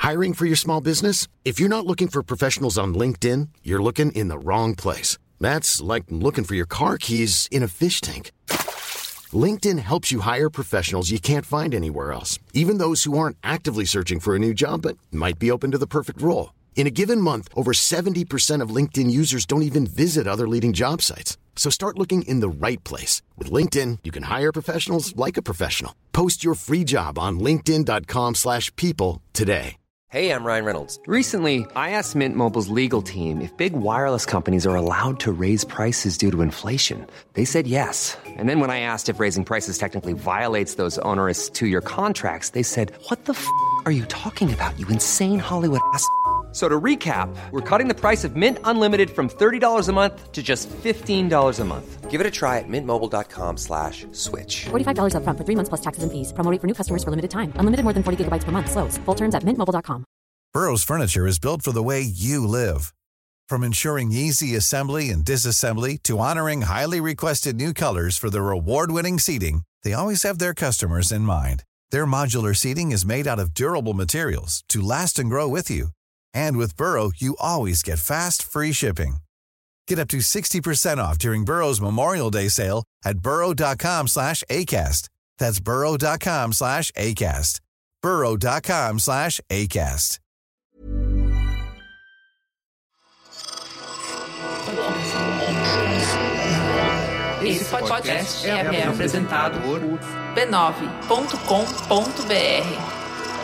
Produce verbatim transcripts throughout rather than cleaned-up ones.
Hiring for your small business? If you're not looking for professionals on LinkedIn, you're looking in the wrong place. That's like looking for your car keys in a fish tank. LinkedIn helps you hire professionals you can't find anywhere else, even those who aren't actively searching for a new job but might be open to the perfect role. In a given month, over seventy percent of LinkedIn users don't even visit other leading job sites. So start looking in the right place. With LinkedIn, you can hire professionals like a professional. Post your free job on linkedin dot com slash people today. Hey, I'm Ryan Reynolds. Recently, I asked Mint Mobile's legal team if big wireless companies are allowed to raise prices due to inflation. They said yes. And then when I asked if raising prices technically violates those onerous two-year contracts, they said, what the f*** are you talking about, you insane Hollywood ass f- So to recap, we're cutting the price of Mint Unlimited from thirty dollars a month to just fifteen dollars a month. Give it a try at mintmobile.com slash switch. forty-five dollars up front for three months plus taxes and fees. Promo rate for new customers for limited time. Unlimited more than forty gigabytes per month. Slows full terms at mint mobile dot com. Burrow's furniture is built for the way you live. From ensuring easy assembly and disassembly to honoring highly requested new colors for their award-winning seating, they always have their customers in mind. Their modular seating is made out of durable materials to last and grow with you. And with Burrow, you always get fast, free shipping. Get up to sixty percent off during Burrow's Memorial Day sale at burrow.com slash ACAST. That's burrow.com slash ACAST. burrow.com slash ACAST. Esse podcast é, é apresentado por b nove ponto com ponto b r.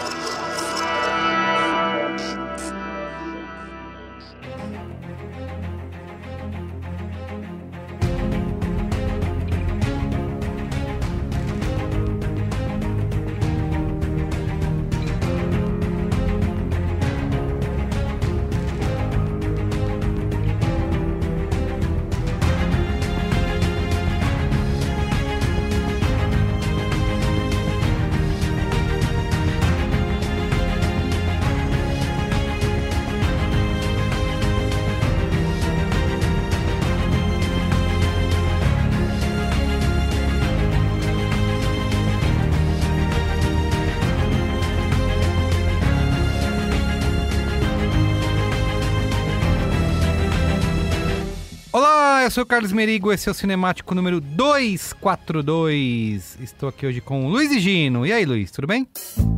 Eu sou o Carlos Merigo, esse é o Cinemático número duzentos e quarenta e dois. Estou aqui hoje com o Luiz e Gino. E aí, Luiz, tudo bem?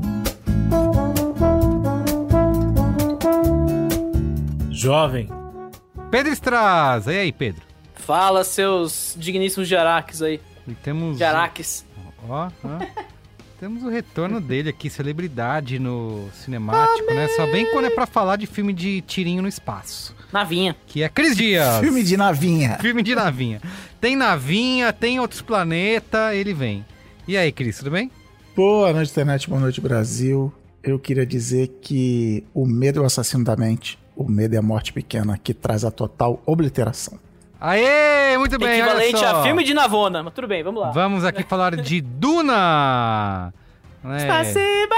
Jovem. Pedro Estraza. E aí, Pedro? Fala, seus digníssimos jaraques aí. E temos... Jaraques. Ó, ó. Temos o retorno dele aqui, celebridade no Cinemático, ah, né? Só bem quando é pra falar de filme de tirinho no espaço. Navinha. Que é Cris Dias. Filme de navinha. Filme de navinha. Tem navinha, tem outros planetas, ele vem. E aí, Cris, tudo bem? Boa noite, internet, boa noite, Brasil. Eu queria dizer que o medo é o assassino da mente, o medo é a morte pequena, que traz a total obliteração. Aê, muito bem, equivalente olha só. a filme de Navona, mas tudo bem, vamos lá. Vamos aqui falar de Duna. Spasiba!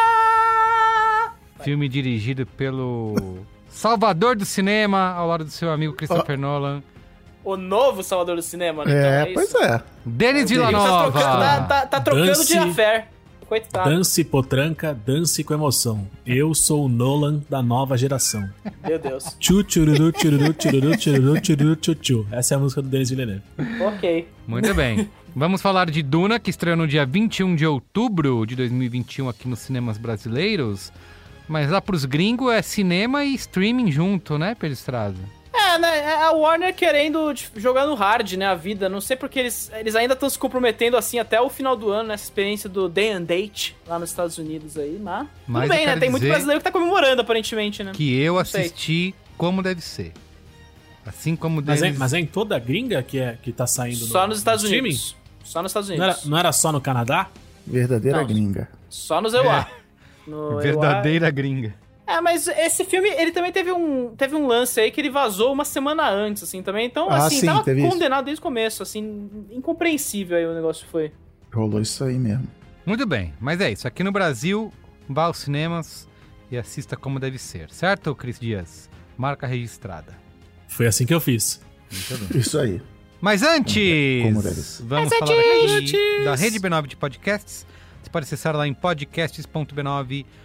É, filme dirigido pelo Salvador do Cinema, ao lado do seu amigo Christopher oh. Nolan. O novo Salvador do Cinema, né? É, então, é pois isso. é. Denis Villanova. Tá trocando, tá, tá, tá trocando Dance, de affair. Coitado. Dance, potranca, dance com emoção. Eu sou o Nolan da nova geração. Meu Deus. Tchu, tchururu, tchururu, tchururu, tchururu, tchururu, tchu, tchu. Essa é a música do Denis Villeneuve. Ok. Muito bem. Vamos falar de Duna, que estreou no dia vinte e um de outubro de dois mil e vinte e um aqui nos cinemas brasileiros. Mas lá pros gringos é cinema e streaming junto, né, Pedro Estraza? É, né, a Warner querendo jogar no hard, né, a vida. Não sei porque eles, eles ainda estão se comprometendo assim até o final do ano, nessa experiência do Day and Date lá nos Estados Unidos aí, mas... mas tudo bem, né, tem muito brasileiro que tá comemorando, aparentemente, né? Que eu assisti como deve ser. Assim como mas, deles... é, mas é em toda a gringa que, é, que tá saindo Só no, nos Estados no Unidos. Só nos Estados Unidos. Não era, não era só no Canadá? Verdadeira não, gringa. Só nos E U A. É. No Verdadeira E U A... gringa. É, mas esse filme, ele também teve um, teve um lance aí que ele vazou uma semana antes, assim, também. Então, ah, assim, sim, tava condenado isso. desde o começo, assim, incompreensível aí o negócio foi. Rolou isso aí mesmo. Muito bem, mas é isso. Aqui no Brasil, vá aos cinemas e assista como deve ser. Certo, Cris Dias? Marca registrada. Foi assim que eu fiz. Muito bem. Isso aí. Mas antes, como deve ser. vamos mas falar antes. aqui da Rede B nove de podcasts. Você pode acessar lá em podcasts ponto b nove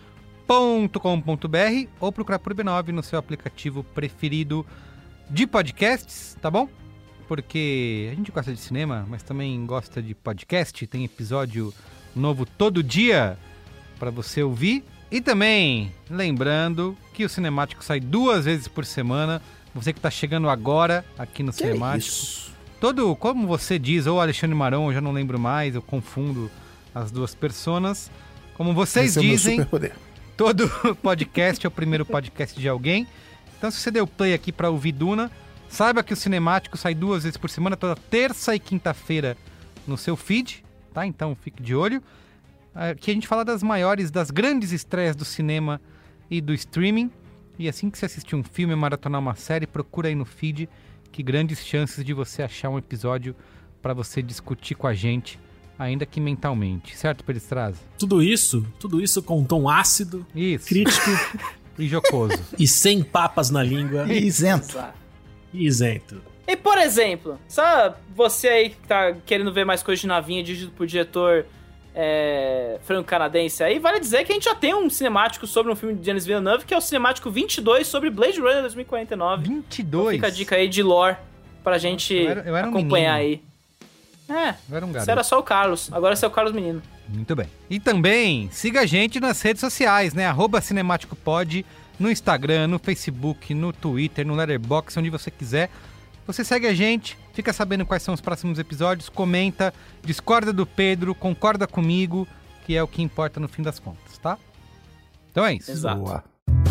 ponto com ponto b r ou procurar por B nove no seu aplicativo preferido de podcasts, tá bom? Porque a gente gosta de cinema, mas também gosta de podcast. Tem episódio novo todo dia para você ouvir. E também, lembrando que o Cinemático sai duas vezes por semana. Você que está chegando agora aqui no que Cinemático. É isso? Todo, como você diz, ou Alexandre Maron, eu já não lembro mais, eu confundo as duas personas. Como vocês Esse dizem, é o meu superpoder. Todo podcast é o primeiro podcast de alguém. Então, se você deu play aqui para ouvir Duna, saiba que o Cinemático sai duas vezes por semana, toda terça e quinta-feira no seu feed, tá? Então, fique de olho. Aqui a gente fala das maiores, das grandes estreias do cinema e do streaming. E assim que você assistir um filme, maratonar uma série, procura aí no feed, que grandes chances de você achar um episódio para você discutir com a gente, ainda que mentalmente. Certo, Peristraza? Tudo isso, tudo isso com um tom ácido, isso. Crítico e jocoso. E sem papas na língua. E isento. E isento. E, por exemplo, só você aí que tá querendo ver mais coisas de navinha dirigido por diretor é, franco-canadense aí, vale dizer que a gente já tem um cinemático sobre um filme de Denis Villeneuve, que é o cinemático vinte e dois sobre Blade Runner dois mil e quarenta e nove. vinte e dois? Então fica a dica aí de lore pra gente eu era, eu era um acompanhar menino. aí. É, eu era um garoto. Você era só o Carlos, agora você é o Carlos Menino. Muito bem. E também siga a gente nas redes sociais, né? Arroba CinemáticoPod, no Instagram, no Facebook, no Twitter, no Letterboxd, onde você quiser. Você segue a gente, fica sabendo quais são os próximos episódios, comenta, discorda do Pedro, concorda comigo, que é o que importa no fim das contas, tá? Então é isso. Exato. Boa.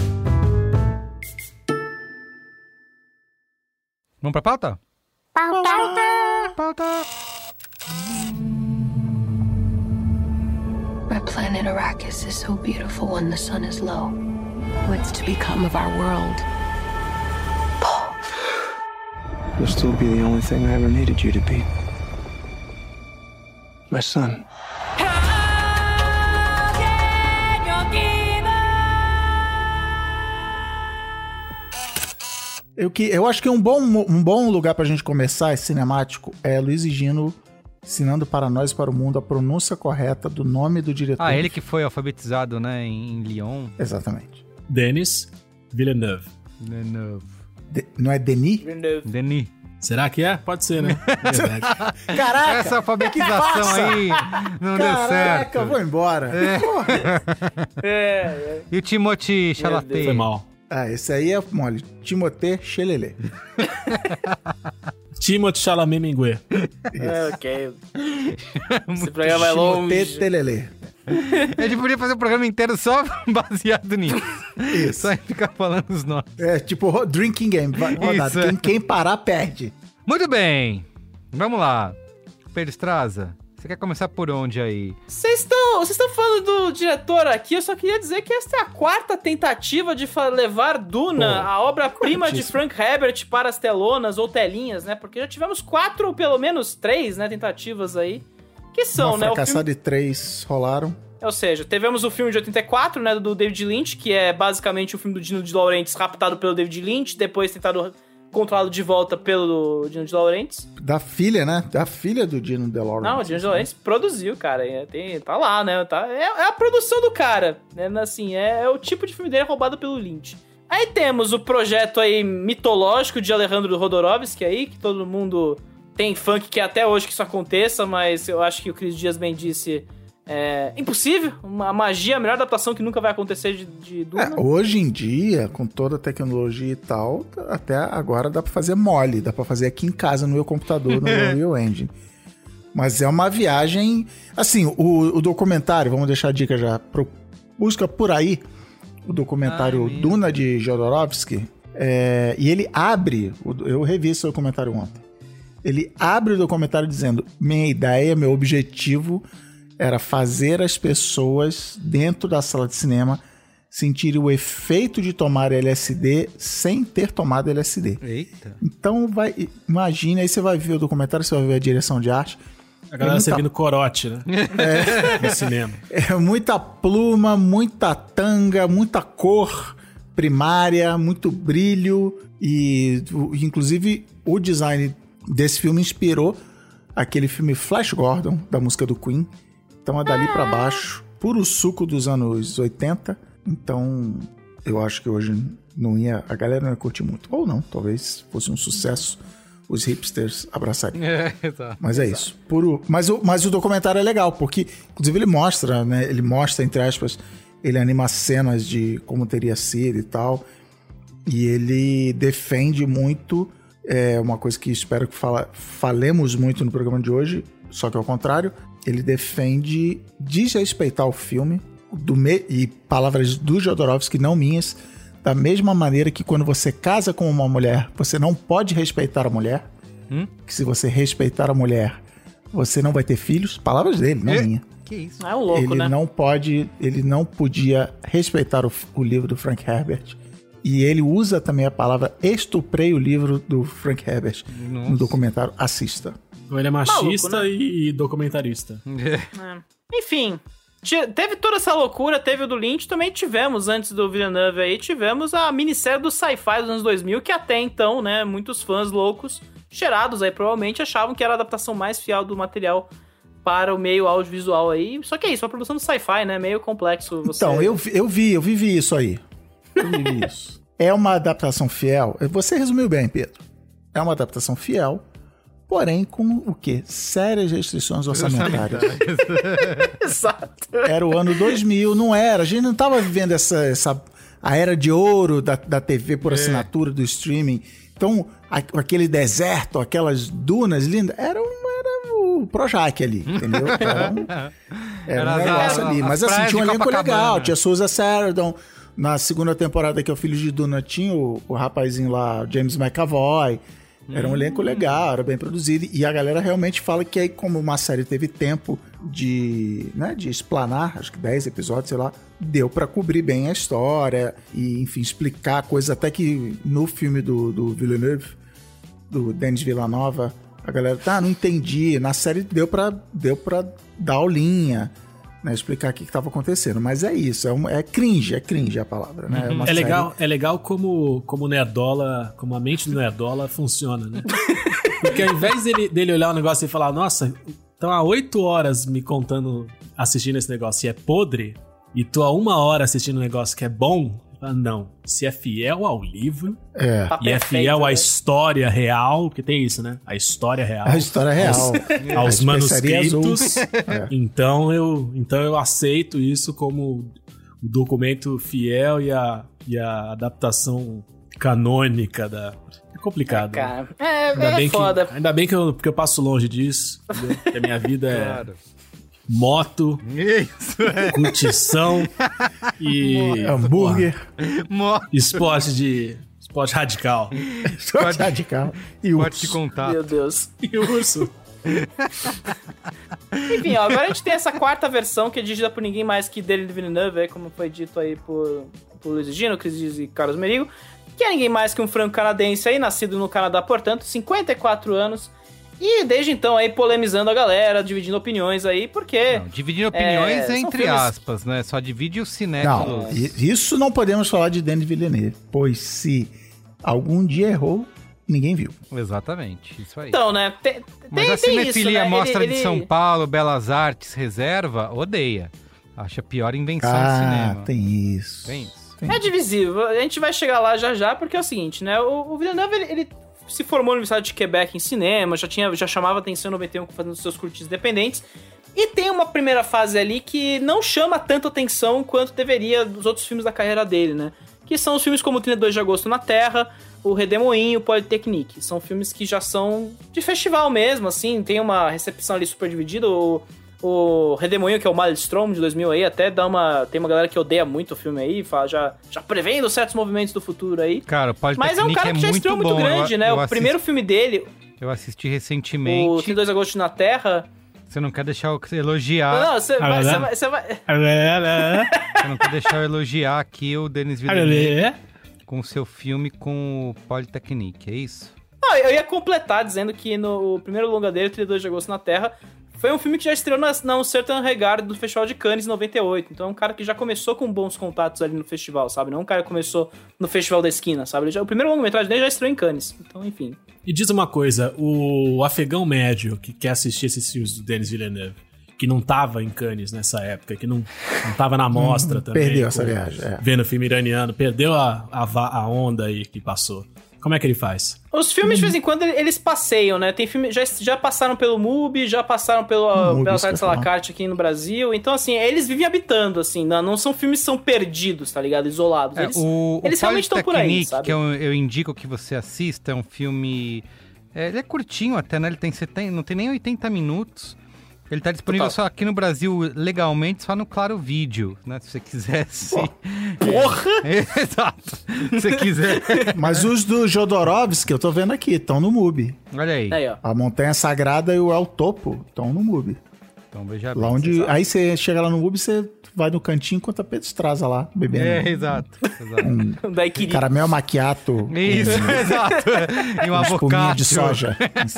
Vamos pra pauta? Pauta! Pauta! My planet Arrakis is so beautiful when the sun is low. What's to become of our world? Paul. You'll still be the only thing I ever needed you to be. My son. Eu, que, eu acho que um bom, um bom lugar pra gente começar esse cinemático é Luiz e Gino ensinando para nós e para o mundo a pronúncia correta do nome do diretor. Ah, ele que foi alfabetizado, né, em Lyon. Exatamente. Denis Villeneuve. Villeneuve. De, não é Denis? Villeneuve. Denis. Será que é? Pode ser, né? É Caraca! Essa alfabetização aí não Caraca, deu certo. Caraca, vou embora. É. É, é. E o Timothée Chalamet? Foi mal. Ah, esse aí é mole. Timothée Chalamet. Timothée Chalamet Minguê. É, ok. Esse programa é longe. Timothée Telelê. A gente podia fazer o programa inteiro só baseado nisso. Isso. Só ficar falando os nomes. É tipo drinking game. Rodado. Quem, quem parar, perde. Muito bem. Vamos lá. Peristraza, você quer começar por onde aí? Vocês estão vocês estão falando do diretor aqui, eu só queria dizer que essa é a quarta tentativa de fa- levar Duna, Pô, a obra-prima de corretíssimo. Frank Herbert, para as telonas ou telinhas, né? Porque já tivemos quatro ou pelo menos três, né, tentativas aí. Que são, Uma né? O fracassada filme... de três rolaram. Ou seja, tivemos o filme de oitenta e quatro, né, do David Lynch, que é basicamente o filme do Dino de Laurentiis raptado pelo David Lynch, depois tentado controlado de volta pelo Dino de Laurentiis. Da filha, né? Da filha do Dino De Laurentiis. Não, o Dino de Laurentiis produziu, cara. É, tem, tá lá, né? Tá, é, é a produção do cara. Né? Assim, é, é o tipo de filme dele roubado pelo Lynch. Aí temos o projeto aí mitológico de Alejandro Jodorowsky aí, que todo mundo tem fã que quer até hoje que isso aconteça, mas eu acho que o Cris Dias bem disse... É impossível, uma magia, a melhor adaptação que nunca vai acontecer de, de Duna. É, hoje em dia, com toda a tecnologia e tal, até agora dá pra fazer mole, dá pra fazer aqui em casa no meu computador, no Unreal Engine. Mas é uma viagem... Assim, o, o documentário, vamos deixar a dica já, pro, busca por aí o documentário Ai, Duna de Jodorowsky, é, e ele abre, eu revi esse documentário ontem, ele abre o documentário dizendo, minha ideia, meu objetivo... era fazer as pessoas dentro da sala de cinema sentirem o efeito de tomar L S D sem ter tomado L S D. Eita. Então, vai, imagina, aí você vai ver o documentário, você vai ver a direção de arte. A galera muita... servindo corote, né? É. No cinema. É muita pluma, muita tanga, muita cor primária, muito brilho. E, inclusive, o design desse filme inspirou aquele filme Flash Gordon, da música do Queen. Então é dali pra baixo, puro suco dos anos oitenta, Então, eu acho que hoje não ia, a galera não ia curtir muito. Ou não, talvez fosse um sucesso os hipsters abraçarem. É, exato. Mas é isso. Puro, mas, o, mas o documentário é legal, porque, inclusive, ele mostra, né? Ele mostra, entre aspas, ele anima cenas de como teria sido e tal. E ele defende muito, é uma coisa que espero que fala, falemos muito no programa de hoje, só que ao contrário, ele defende desrespeitar o filme, do me, e palavras do Jodorowsky, não minhas, da mesma maneira que quando você casa com uma mulher, você não pode respeitar a mulher, hum? que se você respeitar a mulher, você não vai ter filhos. Palavras dele, não é, minha. Que isso? É um louco, ele né? Não pode, ele não podia respeitar o, o livro do Frank Herbert. E ele usa também a palavra estuprei o livro do Frank Herbert. Nossa. No documentário. Assista. Ele é machista Maluco, né? e documentarista. É. Enfim, teve toda essa loucura, teve o do Lynch, também tivemos, antes do Villeneuve aí, tivemos a minissérie do sci-fi dos anos dois mil, que até então, né, muitos fãs loucos, cheirados aí, provavelmente achavam que era a adaptação mais fiel do material para o meio audiovisual aí. Só que é isso, a produção do sci-fi, né, meio complexo. Você... Então, eu, eu vi, eu vivi isso aí. Eu vivi isso. É uma adaptação fiel. Você resumiu bem, Pedro. É uma adaptação fiel, porém com o quê? Sérias restrições orçamentárias. Exato. Era o ano dois mil, não era. A gente não estava vivendo essa, essa, a era de ouro da, da T V por assinatura, é. do streaming. Então, a, aquele deserto, aquelas dunas lindas, era, um, era o Projac ali, entendeu? Era um, era era um negócio ali. Mas assim, tinha um elenco legal. Tinha Sousa Sarandon. Na segunda temporada, que é o Filho de Duna, tinha o, o rapazinho lá, James McAvoy. Era um elenco legal, era bem produzido. E a galera realmente fala que aí, como uma série teve tempo de, né, de explanar, acho que dez episódios, sei lá, deu pra cobrir bem a história e, enfim, explicar coisas. Até que no filme do, do Villeneuve, do Denis Villanova, a galera, tá, não entendi. Na série deu pra, deu pra dar aulinha, né, explicar o que estava acontecendo, mas é isso, é, um, é cringe, é cringe a palavra, né? É, uma é legal, é legal como, como o Nerdola, como a mente do Nerdola funciona, né? Porque ao invés dele, dele olhar o negócio e falar, nossa, estão há oito horas me contando, assistindo esse negócio e é podre, e tô há uma hora assistindo um negócio que é bom, não, se é fiel ao livro é. e é fiel à história real, que tem isso, né? A história real. A história real. Aos, aos manuscritos. É. Então, eu, então eu aceito isso como o documento fiel e a, e a adaptação canônica da... É complicado. É, cara. É, ainda é bem foda. Que, ainda bem que eu, porque eu passo longe disso. Porque a minha vida é... Claro. Moto, isso, é. curtição e hambúrguer, Mo- esporte de esporte radical, esporte radical e esporte de contato. Meu Deus. E urso. Enfim, ó, agora a gente tem essa quarta versão que é dirigida por ninguém mais que Denis Villeneuve, como foi dito aí por, por Luiz Gino, Cris Dias e Carlos Merigo, que é ninguém mais que um franco-canadense aí, nascido no Canadá, portanto, cinquenta e quatro anos. E desde então aí polemizando a galera, dividindo opiniões aí, porque... Não, dividindo opiniões é, entre filmes... aspas, né? Só divide o cinéfilos. Não, isso não podemos falar de Denis Villeneuve, pois se algum dia errou, ninguém viu. Exatamente, isso aí. Então, né? Tem, Mas tem, a cinefilia isso, né? Mostra ele, de ele... São Paulo, Belas Artes, Reserva, odeia. Acha a pior invenção ah, do cinema. tem isso. Tem isso. Tem. É divisível. A gente vai chegar lá já já, porque é o seguinte, né? O, o Villeneuve, ele... ele... se formou na Universidade de Quebec em cinema, já, tinha, já chamava atenção em noventa e um fazendo seus curtis independentes. E tem uma primeira fase ali que não chama tanta atenção quanto deveria dos outros filmes da carreira dele, né? Que são os filmes como trinta e dois de agosto na Terra, o Redemoinho e o Polytechnique. São filmes que já são de festival mesmo, assim, tem uma recepção ali super dividida. O, o Redemoinho, que é o Maelstrom de dois mil aí, até dá uma... Tem uma galera que odeia muito o filme aí, fala, já, já prevendo certos movimentos do futuro aí. Cara, o Polytechnique Mas é um cara que já estreou muito, muito grande, eu, né? Eu o assisti, primeiro filme dele... Eu assisti recentemente... O trinta e dois de agosto na Terra... Você não quer deixar eu elogiar... Não, não, você vai... Você vai, você vai... Você não quer deixar eu elogiar aqui o Denis Villeneuve com o seu filme com o Polytechnique, é isso? Não, eu ia completar dizendo que no primeiro longa dele, trinta e dois de agosto na Terra, foi um filme que já estreou na, na Um Certain Regard do Festival de Cannes em noventa e oito. Então é um cara que já começou com bons contatos ali no festival, sabe? Não é um cara que começou no Festival da Esquina, sabe? Ele já, o primeiro longa-metragem dele já estreou em Cannes. Então, enfim. E diz uma coisa, o afegão médio que quer assistir esses filmes do Denis Villeneuve, que não tava em Cannes nessa época, que não, não tava na mostra hum, também. Perdeu com, essa viagem, é. Vendo o filme iraniano, perdeu a, a, a onda aí que passou. Como é que ele faz? Os filmes, de vez em quando, eles passeiam, né? Tem filme, já, já passaram pelo MUBI, já passaram pelo Mubi, Belas você Artes à vai la falar. carte aqui no Brasil. Então, assim, eles vivem habitando, assim. Não, não são filmes que são perdidos, tá ligado? Isolados. É, Eles, o eles o realmente estão por aí, Polytechnic, sabe? que eu, eu indico que você assista, é um filme... É, ele é curtinho até, né? Ele tem setenta, não tem nem oitenta minutos. Ele tá disponível Total. só aqui no Brasil, legalmente, só no Claro Vídeo, né? Se você quisesse... Porra! Exato. Se você quiser... Mas os do Jodorowsky, eu tô vendo aqui, estão no MUBI. Olha aí. Aí, ó. A Montanha Sagrada e o El Topo estão no MUBI. Então veja Lá bem. onde, aí você chega lá no MUBI, você vai no cantinho enquanto a Pedro Estraza lá, bebendo É, exato. exato. um Daiquiri. caramel macchiato. Isso, exato. E um com espuminha avocado. de soja.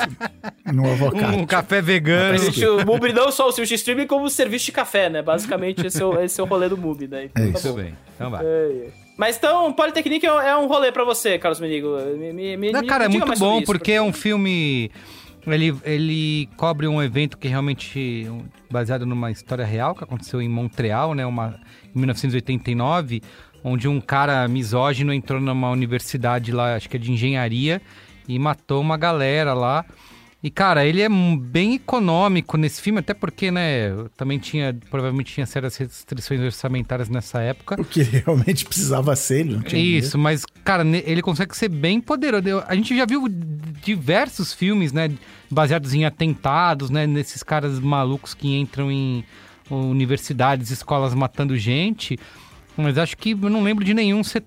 No avocado. Um café vegano. Existe o MUBI não só o serviço de streaming, como o serviço de café, né? Basicamente, esse é o, esse é o rolê do MUBI, né? É Tá Isso bom. bem. Então vai. É, é. Mas então, Polytechnic é um- é um rolê pra você, Carlos Menigo. Me, me, me, Não, me cara, é diga muito mais sobre bom isso, porque é um filme... Ele, ele cobre um evento que realmente... um- baseado numa história real que aconteceu em Montreal, né? Uma, em mil novecentos e oitenta e nove, onde um cara misógino entrou numa universidade lá, acho que é de engenharia, e matou uma galera lá. E, cara, ele é m- bem econômico nesse filme, até porque, né, também tinha, provavelmente tinha sérias restrições orçamentárias nessa época. O que ele realmente precisava ser, ele não tinha Isso, mas, cara, ne- ele consegue ser bem poderoso. Eu- A gente já viu diversos filmes, né, baseados em atentados, né, nesses caras malucos que entram em universidades, escolas matando gente, mas acho que eu não lembro de nenhum ser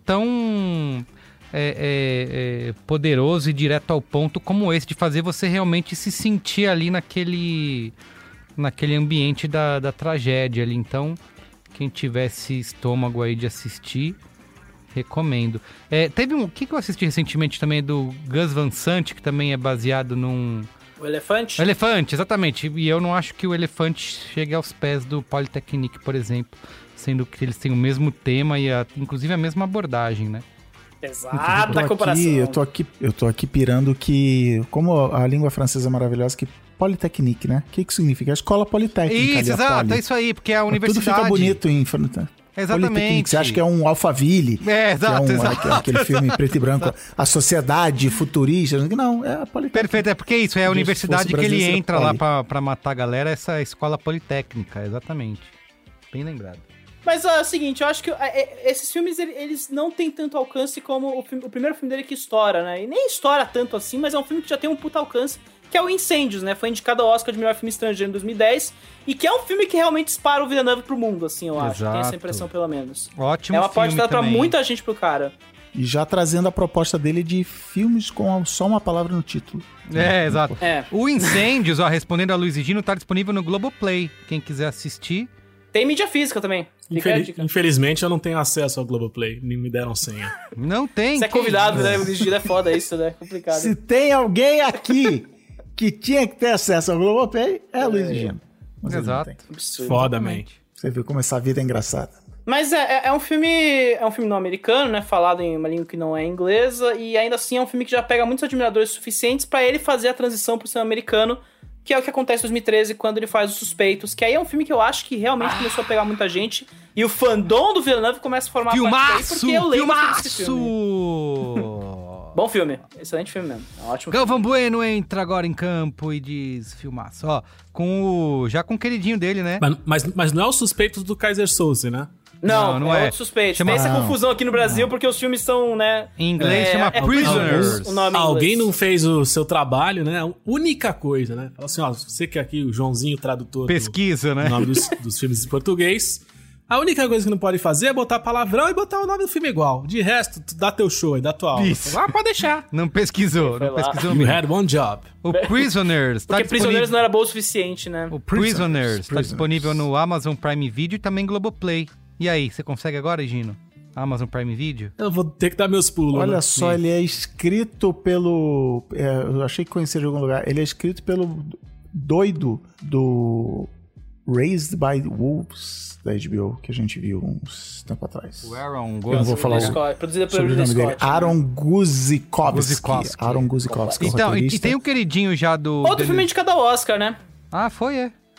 tão é, é, é, poderoso e direto ao ponto como esse, de fazer você realmente se sentir ali naquele, naquele ambiente da, da tragédia ali. Então, quem tivesse estômago aí de assistir, recomendo. É, teve um... O que que eu assisti recentemente também do Gus Van Sant, que também é baseado num... O Elefante? O Elefante, exatamente. E eu não acho que o Elefante chegue aos pés do Polytechnic, por exemplo. Sendo que eles têm o mesmo tema e, a, inclusive, a mesma abordagem, né? Pesada eu tô comparação. aqui, eu tô aqui, eu tô aqui pirando que, como a língua francesa é maravilhosa, que Polytechnique, né? O que que significa? A escola politécnica. Isso, ali, a exato, poli. é isso aí, porque é a Mas universidade. Tudo fica bonito em França. Exatamente. Politécnique, você acha que é um Alphaville? É, exato, que é um, exato. aquele filme em preto e branco, a sociedade futurista. Não, é a Politécnica. Perfeito, é porque é isso, é a Se universidade fosse que ele Brasil, seria entra lá Poli. pra, pra matar a galera, essa escola politécnica, exatamente. Bem lembrado. Mas é o seguinte, eu acho que é, é, esses filmes, ele- eles não têm tanto alcance como o, filme- o primeiro filme dele que estoura, né? E nem estoura tanto assim, mas é um filme que já tem um puta alcance, que é o Incêndios, né? Foi indicado ao Oscar de melhor filme estrangeiro em dois mil e dez, e que é um filme que realmente dispara o Villeneuve pro mundo, assim, eu acho. Tem essa Exato. impressão, pelo menos. Ótimo É uma porta filme dada pra também. muita gente pro cara. E já trazendo a proposta dele de filmes com só uma palavra no título. É, exato. É. O Incêndios, ó, respondendo a Luiz e Gino, tá disponível no Globoplay. Quem quiser assistir. Tem mídia física também. Fica a Infeli- dica. Infelizmente eu não tenho acesso ao Globoplay, nem me deram senha. Não tem. Você é quem- convidado, né? O Gino é foda isso, né? Complicado. Se tem alguém aqui que tinha que ter acesso ao Globoplay, é Luiz e Gino. Mas ele não Exato. tem. Absurdo. Foda, man. Você viu como essa vida é engraçada. Mas é, é- é um filme. É um filme não americano, né? Falado em uma língua que não é inglesa. E ainda assim é um filme que já pega muitos admiradores suficientes pra ele fazer a transição pro cinema americano. Que é o que acontece em dois mil e treze, quando ele faz Os Suspeitos. Que aí é um filme que eu acho que realmente começou a pegar muita gente. E o fandom do Villeneuve começa a formar parte Filmaço! daí, porque eu lembro desse filme. Filmaço! Bom filme. Excelente filme mesmo. É um ótimo Galvão Bueno entra agora em campo e diz filmaço. Ó, com o... Já com o queridinho dele, né? Mas, mas, mas não é o suspeito do Kaiser Soze, né? Não, Não, não, não é, é. outro suspeito. Chama- Tem essa Não. confusão aqui no Brasil, porque os filmes são, né... Em inglês chama é Prisoners. O nome em Alguém inglês. não fez o seu trabalho, né? A única coisa, né? Fala assim, ó, você que é aqui o Joãozinho, tradutor Pesquisa, do né? nome dos, dos filmes em português. A única coisa que não pode fazer é botar palavrão e botar o nome do filme igual. De resto, tu dá teu show e dá tua aula. Isso. Ah, pode deixar. Não pesquisou, Foi não lá. pesquisou You mesmo. had one job. O Prisoners tá Porque Prisioneiros não disponível... era bom o suficiente, né? O Prisoners tá Prisoners. disponível no Amazon Prime Video e também Globoplay. E aí, você consegue agora, Gino? Amazon Prime Video? Eu vou ter que dar meus pulos. Olha né? só, ele é escrito pelo... é, eu achei que conhecia de algum lugar. Ele é escrito pelo doido do Raised by Wolves da H B O, que a gente viu uns tempo atrás. O Aaron Eu não vou falar o Scott, produzida pelo sobrenome Ridley dele. Scott. Aaron Guzikowski. Guzikowski. Aaron Guzikowski, Então, e, e roteirista. tem o queridinho já do... Outro dele- filme indicado ao Oscar, né? Ah, foi, é.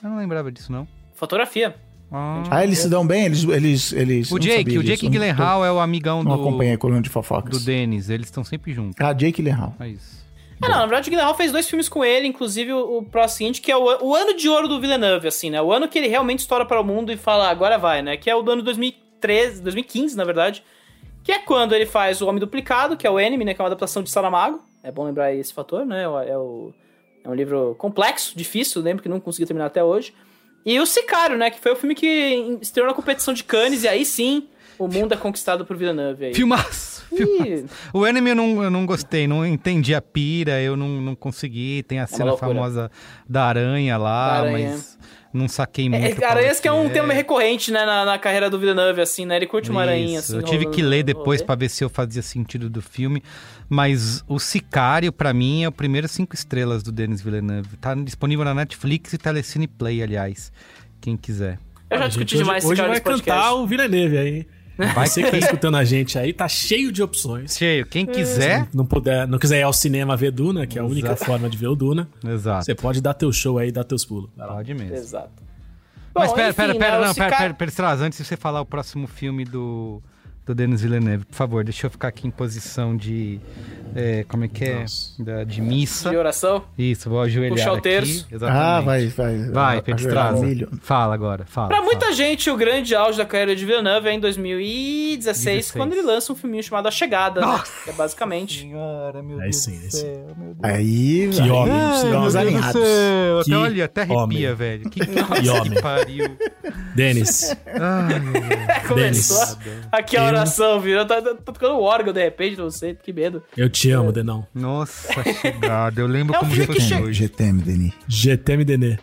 Eu não lembrava disso, não. Fotografia. Ah, Ah, eles se dão bem? Eles, eles, eles o Jake, o Jake Gyllenhaal é o amigão não do... Não acompanhei a coluna de fofocas. Do Dennis, eles estão sempre juntos. Ah, Jake Gyllenhaal. É isso. Ah, não, na verdade o Gyllenhaal fez dois filmes com ele, inclusive o, o próximo seguinte, que é o, o ano de ouro do Villeneuve, assim, né? O ano que ele realmente estoura para o mundo e fala, agora vai, né? Que é o do ano dois mil e treze, dois mil e quinze, na verdade. Que é quando ele faz O Homem Duplicado, que é o Enemy, né? Que é uma adaptação de Saramago. É bom lembrar esse fator, né? É, o, é um livro complexo, difícil, lembro que não consegui terminar até hoje. E o Sicário, né? Que foi o filme que estreou na competição de Cannes, e aí sim, o mundo é conquistado por Villeneuve. Aí. Filmaço! filmaço. O Enemy eu não, eu não gostei, não entendi a pira, eu não, não consegui. Tem a cena famosa da aranha lá, da aranha. Mas não saquei muito. É, aranhas que é um é. tema recorrente, né, na, na carreira do Villeneuve, assim, né? Ele curte uma Isso. aranha, assim. Eu tive que ler depois pra ver se eu fazia sentido do filme. Mas o Sicário, pra mim, é o primeiro cinco estrelas do Denis Villeneuve. Tá disponível na Netflix e Telecine Play, aliás. Quem quiser. Eu já Olha, discuti gente, demais hoje, esse hoje vai podcast. cantar o Villeneuve aí. Vai ser que tá escutando a gente aí, tá cheio de opções. Cheio. Quem quiser. Se não, puder, não quiser ir ao cinema ver Duna, que é a única Exato. forma de ver o Duna. Exato. Você pode dar teu show aí, dar teus pulos. Pode mesmo. Exato. Mas Bom, pera, enfim, pera, pera, né, não, Cicar... pera, pera, pera, Stras, antes de você falar o próximo filme do, do Denis Villeneuve, por favor, deixa eu ficar aqui em posição de, é, como é que é? Da, de missa. De oração? Isso, vou ajoelhar Puxar o aqui. terço. Exatamente. Ah, vai, vai. Vai, Pedro Stras. Fala agora, fala. Pra fala. muita gente, o grande auge da carreira de Villeneuve é em dois mil e dezesseis, dezesseis. Quando ele lança um filminho chamado A Chegada, né? Que é basicamente... Senhora, meu aí Deus sim, do céu, meu Deus. Aí, que homem, estamos alinhados. Que até, olha, até arrepia, homem. velho. Que, que homem. Que pariu. Denis. Ai, começou Dennis. Aqui a oração, viu? Eu tô, tô, tô tocando o órgão de repente, não sei, que medo. Eu te amo, Denão. Nossa, Chegada. Eu lembro é como um foi che... hoje. G T M, Denis. G T M, Denê.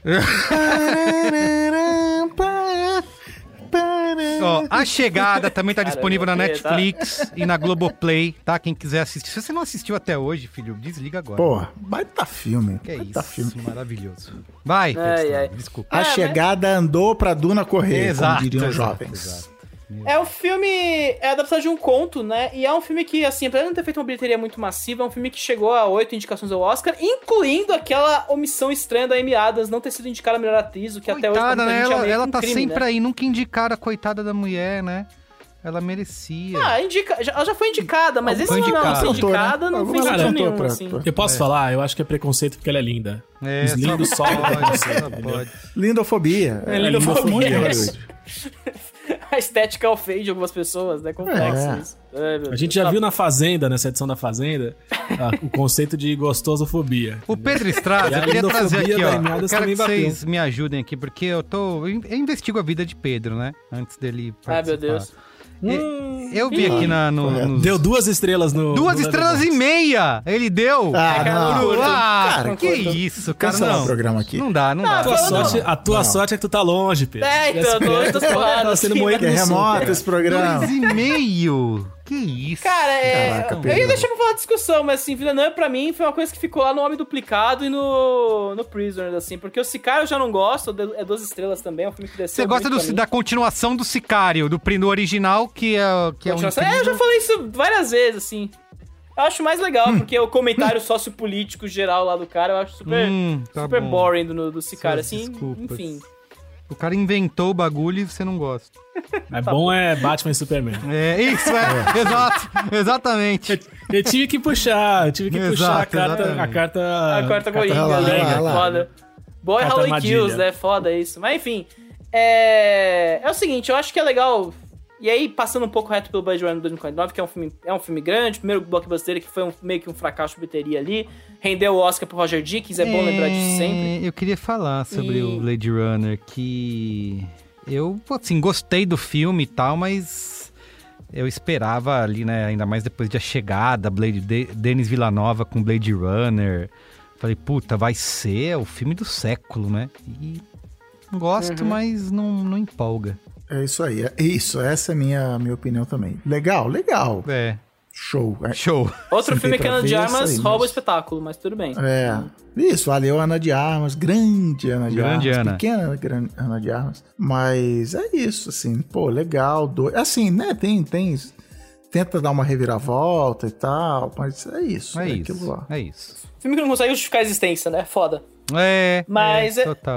Ó, A Chegada também tá disponível na Netflix tá? e na Globoplay, tá? Quem quiser assistir. Se você não assistiu até hoje, filho, desliga agora. Pô, baita filme. Que é baita isso, filme. maravilhoso. Vai, ai, ai. desculpa. A É, Chegada mas... andou pra Duna correr, exato, como diriam os exato, jovens. Exato. É um filme... É adaptado de um conto, né? E é um filme que, assim, apesar de não ter feito uma bilheteria muito massiva, é um filme que chegou a oito indicações ao Oscar, incluindo aquela omissão estranha da Amy Adams não ter sido indicada a melhor atriz, o que coitada, até hoje pra muita né? gente Ela, é meio ela um tá crime, sempre né? aí, nunca indicaram a coitada da mulher, né? Ela merecia. Ah, indica... já, ela já foi indicada, mas ela esse foi não indicada. ser indicada não fez sentido nenhum, pra, assim. Eu posso é. falar? Eu acho que é preconceito porque ela é linda. É, Os lindos só pode, pode. Lindofobia. É, lindofobia. É, a estética ofende algumas pessoas, né? Complexo é. isso. É, a gente já tá... viu na Fazenda, nessa edição da Fazenda, a, o conceito de gostosofobia. O Pedro Estrada, eu queria trazer aqui, ó. Eu quero que vocês me ajudem aqui, porque eu tô... Eu investigo a vida de Pedro, né? Antes dele participar. Ai, meu Deus. Hum, eu vi aqui na, no, é. nos... Deu duas estrelas no... Duas no estrelas e meia! Ele deu! Ah, não. Pro... ah cara, que curto. Isso, cara, não. o programa aqui. Não dá, não, não dá. A tua, não. sorte, a tua sorte é que tu tá longe, Pedro. É, então, eu tô longe das porradas. Tá sendo moído é remoto esse programa. Dois e meio! Que isso? Cara, é... Caraca, eu ia deixar pra falar discussão, mas assim, Villeneuve pra mim foi uma coisa que ficou lá no Homem Duplicado e no, no Prisoners, assim, porque o Sicário eu já não gosto, é duas estrelas também, é um filme que desceu. Você gosta do, da continuação do Sicário, do, do original, que é, que é um... É, eu já falei isso várias vezes, assim. Eu acho mais legal, hum. porque o comentário sociopolítico geral lá do cara, eu acho super, hum, tá super bom. boring do, do Sicário, Suas assim, desculpas. enfim. O cara inventou o bagulho e você não gosta. É tá bom, bom é Batman e Superman. É, isso, é. é. Exato, exatamente. Eu, eu tive que puxar, eu tive que Exato, puxar a carta... exatamente. A carta... A quarta Coringa, lá, né? lá, lá. Foda. Boa é Halloween Kills, né? Foda isso. Mas enfim, é... é o seguinte, eu acho que é legal... E aí, passando um pouco reto pelo Blade Runner dois mil e quarenta e nove, que é um filme, é um filme grande, primeiro blockbuster que foi um, meio que um fracasso de bilheteria ali, rendeu o Oscar pro Roger Deakins, é, é bom lembrar disso sempre. Eu queria falar sobre e... o Blade Runner, que eu, assim, gostei do filme e tal, mas eu esperava ali, né, ainda mais depois de A Chegada, Blade, de, Denis Villeneuve com Blade Runner, falei, puta, vai ser o filme do século, né, e gosto, uhum. mas não, não empolga. É isso aí, é isso, essa é a minha, minha opinião também. Legal, legal. É. Show. É. Show. Outro Sentei filme que Ana de Armas aí, rouba mas... o espetáculo, mas tudo bem. É. Isso, valeu Ana de Armas, grande Ana de grande Armas. Ana. Pequena grande Ana de Armas. Mas é isso, assim, pô, legal. Do... Assim, né, tem, tem... Tenta dar uma reviravolta e tal, mas é isso. É, é isso, aquilo lá. é isso. Filme que não consegue justificar a existência, né? Foda. É, mas é, total.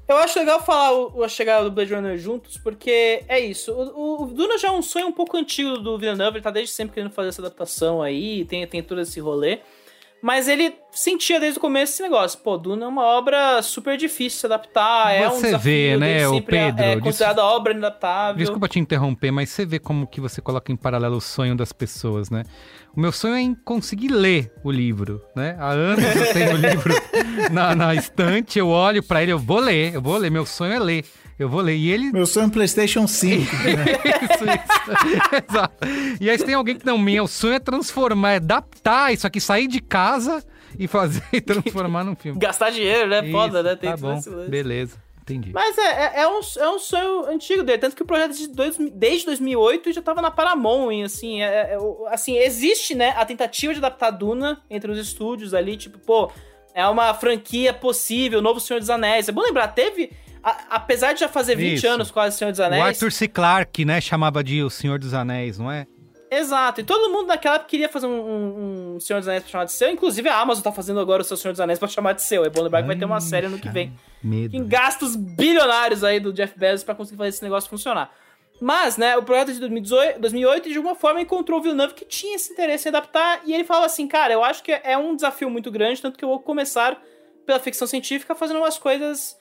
Eu acho legal falar o, a chegada do Blade Runner juntos, porque é isso. O, o Duna já é um sonho um pouco antigo do Villeneuve, ele tá desde sempre querendo fazer essa adaptação aí, tem, tem todo esse rolê. Mas ele sentia desde o começo esse negócio. Pô, Duna é uma obra super difícil de se adaptar, é um Você desafio. vê, né, o Pedro? É, é considerada des... obra inadaptável. Desculpa te interromper, mas você vê como que você coloca em paralelo o sonho das pessoas, né? O meu sonho é em conseguir ler o livro, né? Há anos eu tenho o livro na, na estante, eu olho pra ele, eu vou ler, eu vou ler. Meu sonho é ler. Eu vou ler. E ele... Meu sonho é um PlayStation cinco. Né? isso, isso. Exato. E aí se tem alguém que não, meu sonho é transformar, é adaptar isso aqui, sair de casa e fazer e transformar num filme. Gastar dinheiro, né? Isso, Foda, né? Tem tá bom, beleza. Entendi. Mas é, é, é, um, é um sonho antigo dele, tanto que o projeto de dois, desde dois mil e oito já tava na Paramount, e assim, é, é, assim, existe, né, a tentativa de adaptar Duna entre os estúdios ali, tipo, pô, é uma franquia possível, Novo Senhor dos Anéis. É bom lembrar, teve, a, apesar de já fazer vinte Isso. anos quase Senhor dos Anéis... O Arthur C. Clarke, né, chamava de O Senhor dos Anéis, não é? Exato, e todo mundo naquela época queria fazer um, um, um Senhor dos Anéis pra chamar de seu, inclusive a Amazon tá fazendo agora o seu Senhor dos Anéis pra chamar de seu. É bom lembrar que vai ter uma série ano que vem. Medo. Em gastos bilionários aí do Jeff Bezos pra conseguir fazer esse negócio funcionar. Mas, né, o projeto de dois mil e oito, de alguma forma, encontrou o Villeneuve que tinha esse interesse em adaptar, e ele fala assim, cara, eu acho que é um desafio muito grande, tanto que eu vou começar pela ficção científica fazendo umas coisas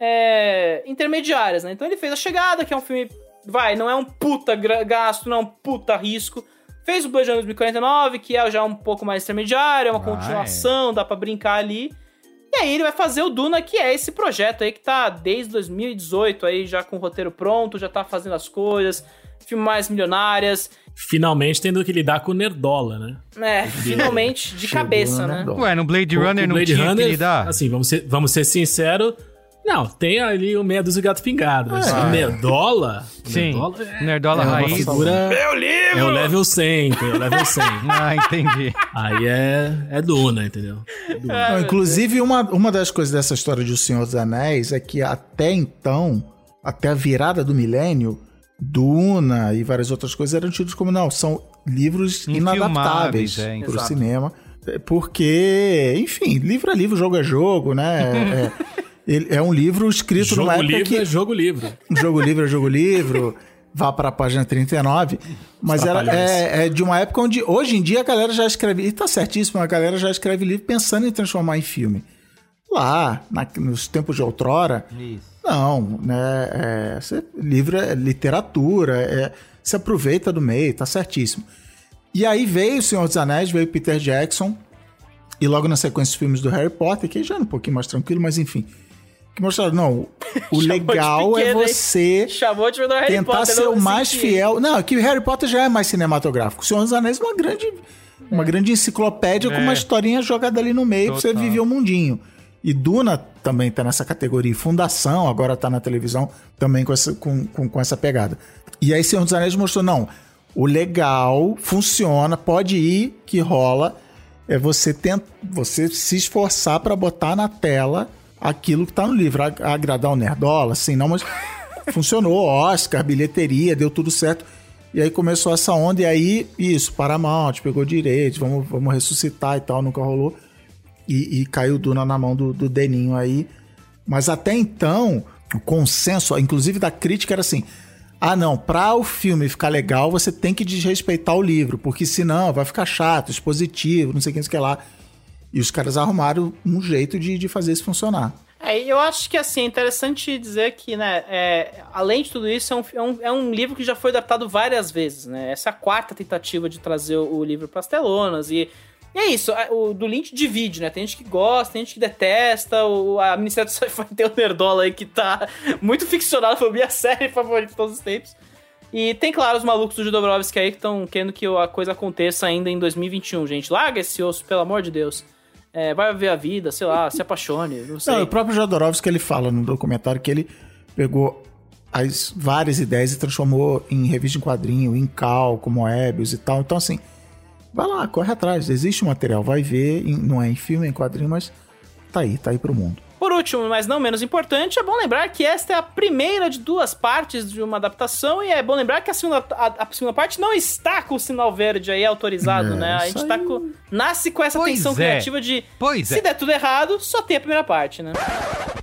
é, intermediárias, né? Então ele fez A Chegada, que é um filme... Vai, não é um puta gasto, não é um puta risco. Fez o Blade Runner dois mil e quarenta e nove, que é já um pouco mais intermediário, é uma vai. continuação, dá pra brincar ali. E aí ele vai fazer o Duna, que é esse projeto aí que tá desde dois mil e dezoito aí, já com o roteiro pronto, já tá fazendo as coisas, filmes mais milionárias. Finalmente tendo que lidar com o Nerdola, né? É, finalmente, de cabeça, né? Ué, no Blade Runner não Blade tinha Runner, que lidar? Assim, vamos ser, vamos ser sinceros... Não, tem ali o meia dúzia de gato pingado, mas É. o Nerdola... o Sim, Nerdola é, Nerdola é uma raiz. figura... Meu livro! É o level cem, tem o level cem. Ah, entendi. Aí é, é Duna, entendeu? É Duna. Não, inclusive, uma, uma das coisas dessa história de O Senhor dos Anéis é que até então, até a virada do milênio, Duna e várias outras coisas eram tidos como, não, são livros inadaptáveis é, para o exato. cinema. Porque, enfim, livro é livro, jogo é jogo, né? É, ele é um livro escrito Jogo numa época livre que... é jogo livre. Jogo livre é jogo livre, vá para a página trinta e nove. Mas era, é, é de uma época onde, hoje em dia, a galera já escreve... E tá certíssimo, a galera já escreve livro pensando em transformar em filme. Lá, na, nos tempos de outrora... Isso. Não, né? É, você, livro é literatura, é, se aproveita do meio, tá certíssimo. E aí veio O Senhor dos Anéis, veio Peter Jackson, e logo na sequência os filmes do Harry Potter, que já é um pouquinho mais tranquilo, mas enfim... Que mostraram, não, o legal pequeno, é você Chamou de Harry tentar Potter, ser o mais senti. fiel. Não, que o Harry Potter já é mais cinematográfico. O Senhor dos Anéis é uma grande, uma grande enciclopédia É. com uma historinha jogada ali no meio Total. pra você viver o mundinho. E Duna também tá nessa categoria. Fundação, agora tá na televisão, também com essa, com, com, com essa pegada. E aí Senhor dos Anéis mostrou, não, o legal funciona, pode ir, que rola, é você, tent, você se esforçar pra botar na tela aquilo que tá no livro, agradar o nerdola, assim, não, mas funcionou, Oscar, bilheteria, deu tudo certo. E aí começou essa onda, e aí, isso, Paramount, pegou direito, vamos, vamos ressuscitar e tal, nunca rolou. E, e caiu Duna na mão do, do Deninho aí. Mas até então, o consenso, inclusive da crítica, era assim, ah não, pra o filme ficar legal, você tem que desrespeitar o livro, porque senão vai ficar chato, expositivo, não sei o que, não sei o que lá. E os caras arrumaram um jeito de, de fazer isso funcionar. É, eu acho que, assim, é interessante dizer que, né, é, além de tudo isso, é um, é, um, é um livro que já foi adaptado várias vezes, né? Essa é a quarta tentativa de trazer o, o livro pras telonas, e, e é isso, o do Lynch divide, né? Tem gente que gosta, tem gente que detesta, o, a Ministério do Sci-Fi tem o Nerdola aí que tá muito ficcionado, foi a minha série favorita de todos os tempos. E tem, claro, os malucos do Jodorowsky aí que estão querendo que a coisa aconteça ainda em dois mil e vinte e um, gente. Larga esse osso, pelo amor de Deus. É, vai ver a vida, sei lá, se apaixone, não sei. Não, o próprio Jodorowsky, ele fala no documentário que ele pegou as várias ideias e transformou em revista em quadrinho, em cal, como Moebius e tal. Então, assim, vai lá, corre atrás. Existe o material, vai ver. Em, não é em filme, é em quadrinho, mas tá aí, tá aí pro mundo. Por último, mas não menos importante, é bom lembrar que esta é a primeira de duas partes de uma adaptação, e é bom lembrar que a segunda, a, a segunda parte não está com o sinal verde aí autorizado, É, né? A isso gente tá aí. com, nasce com essa Pois tensão é. criativa de Pois se é. der tudo errado, só tem a primeira parte, né?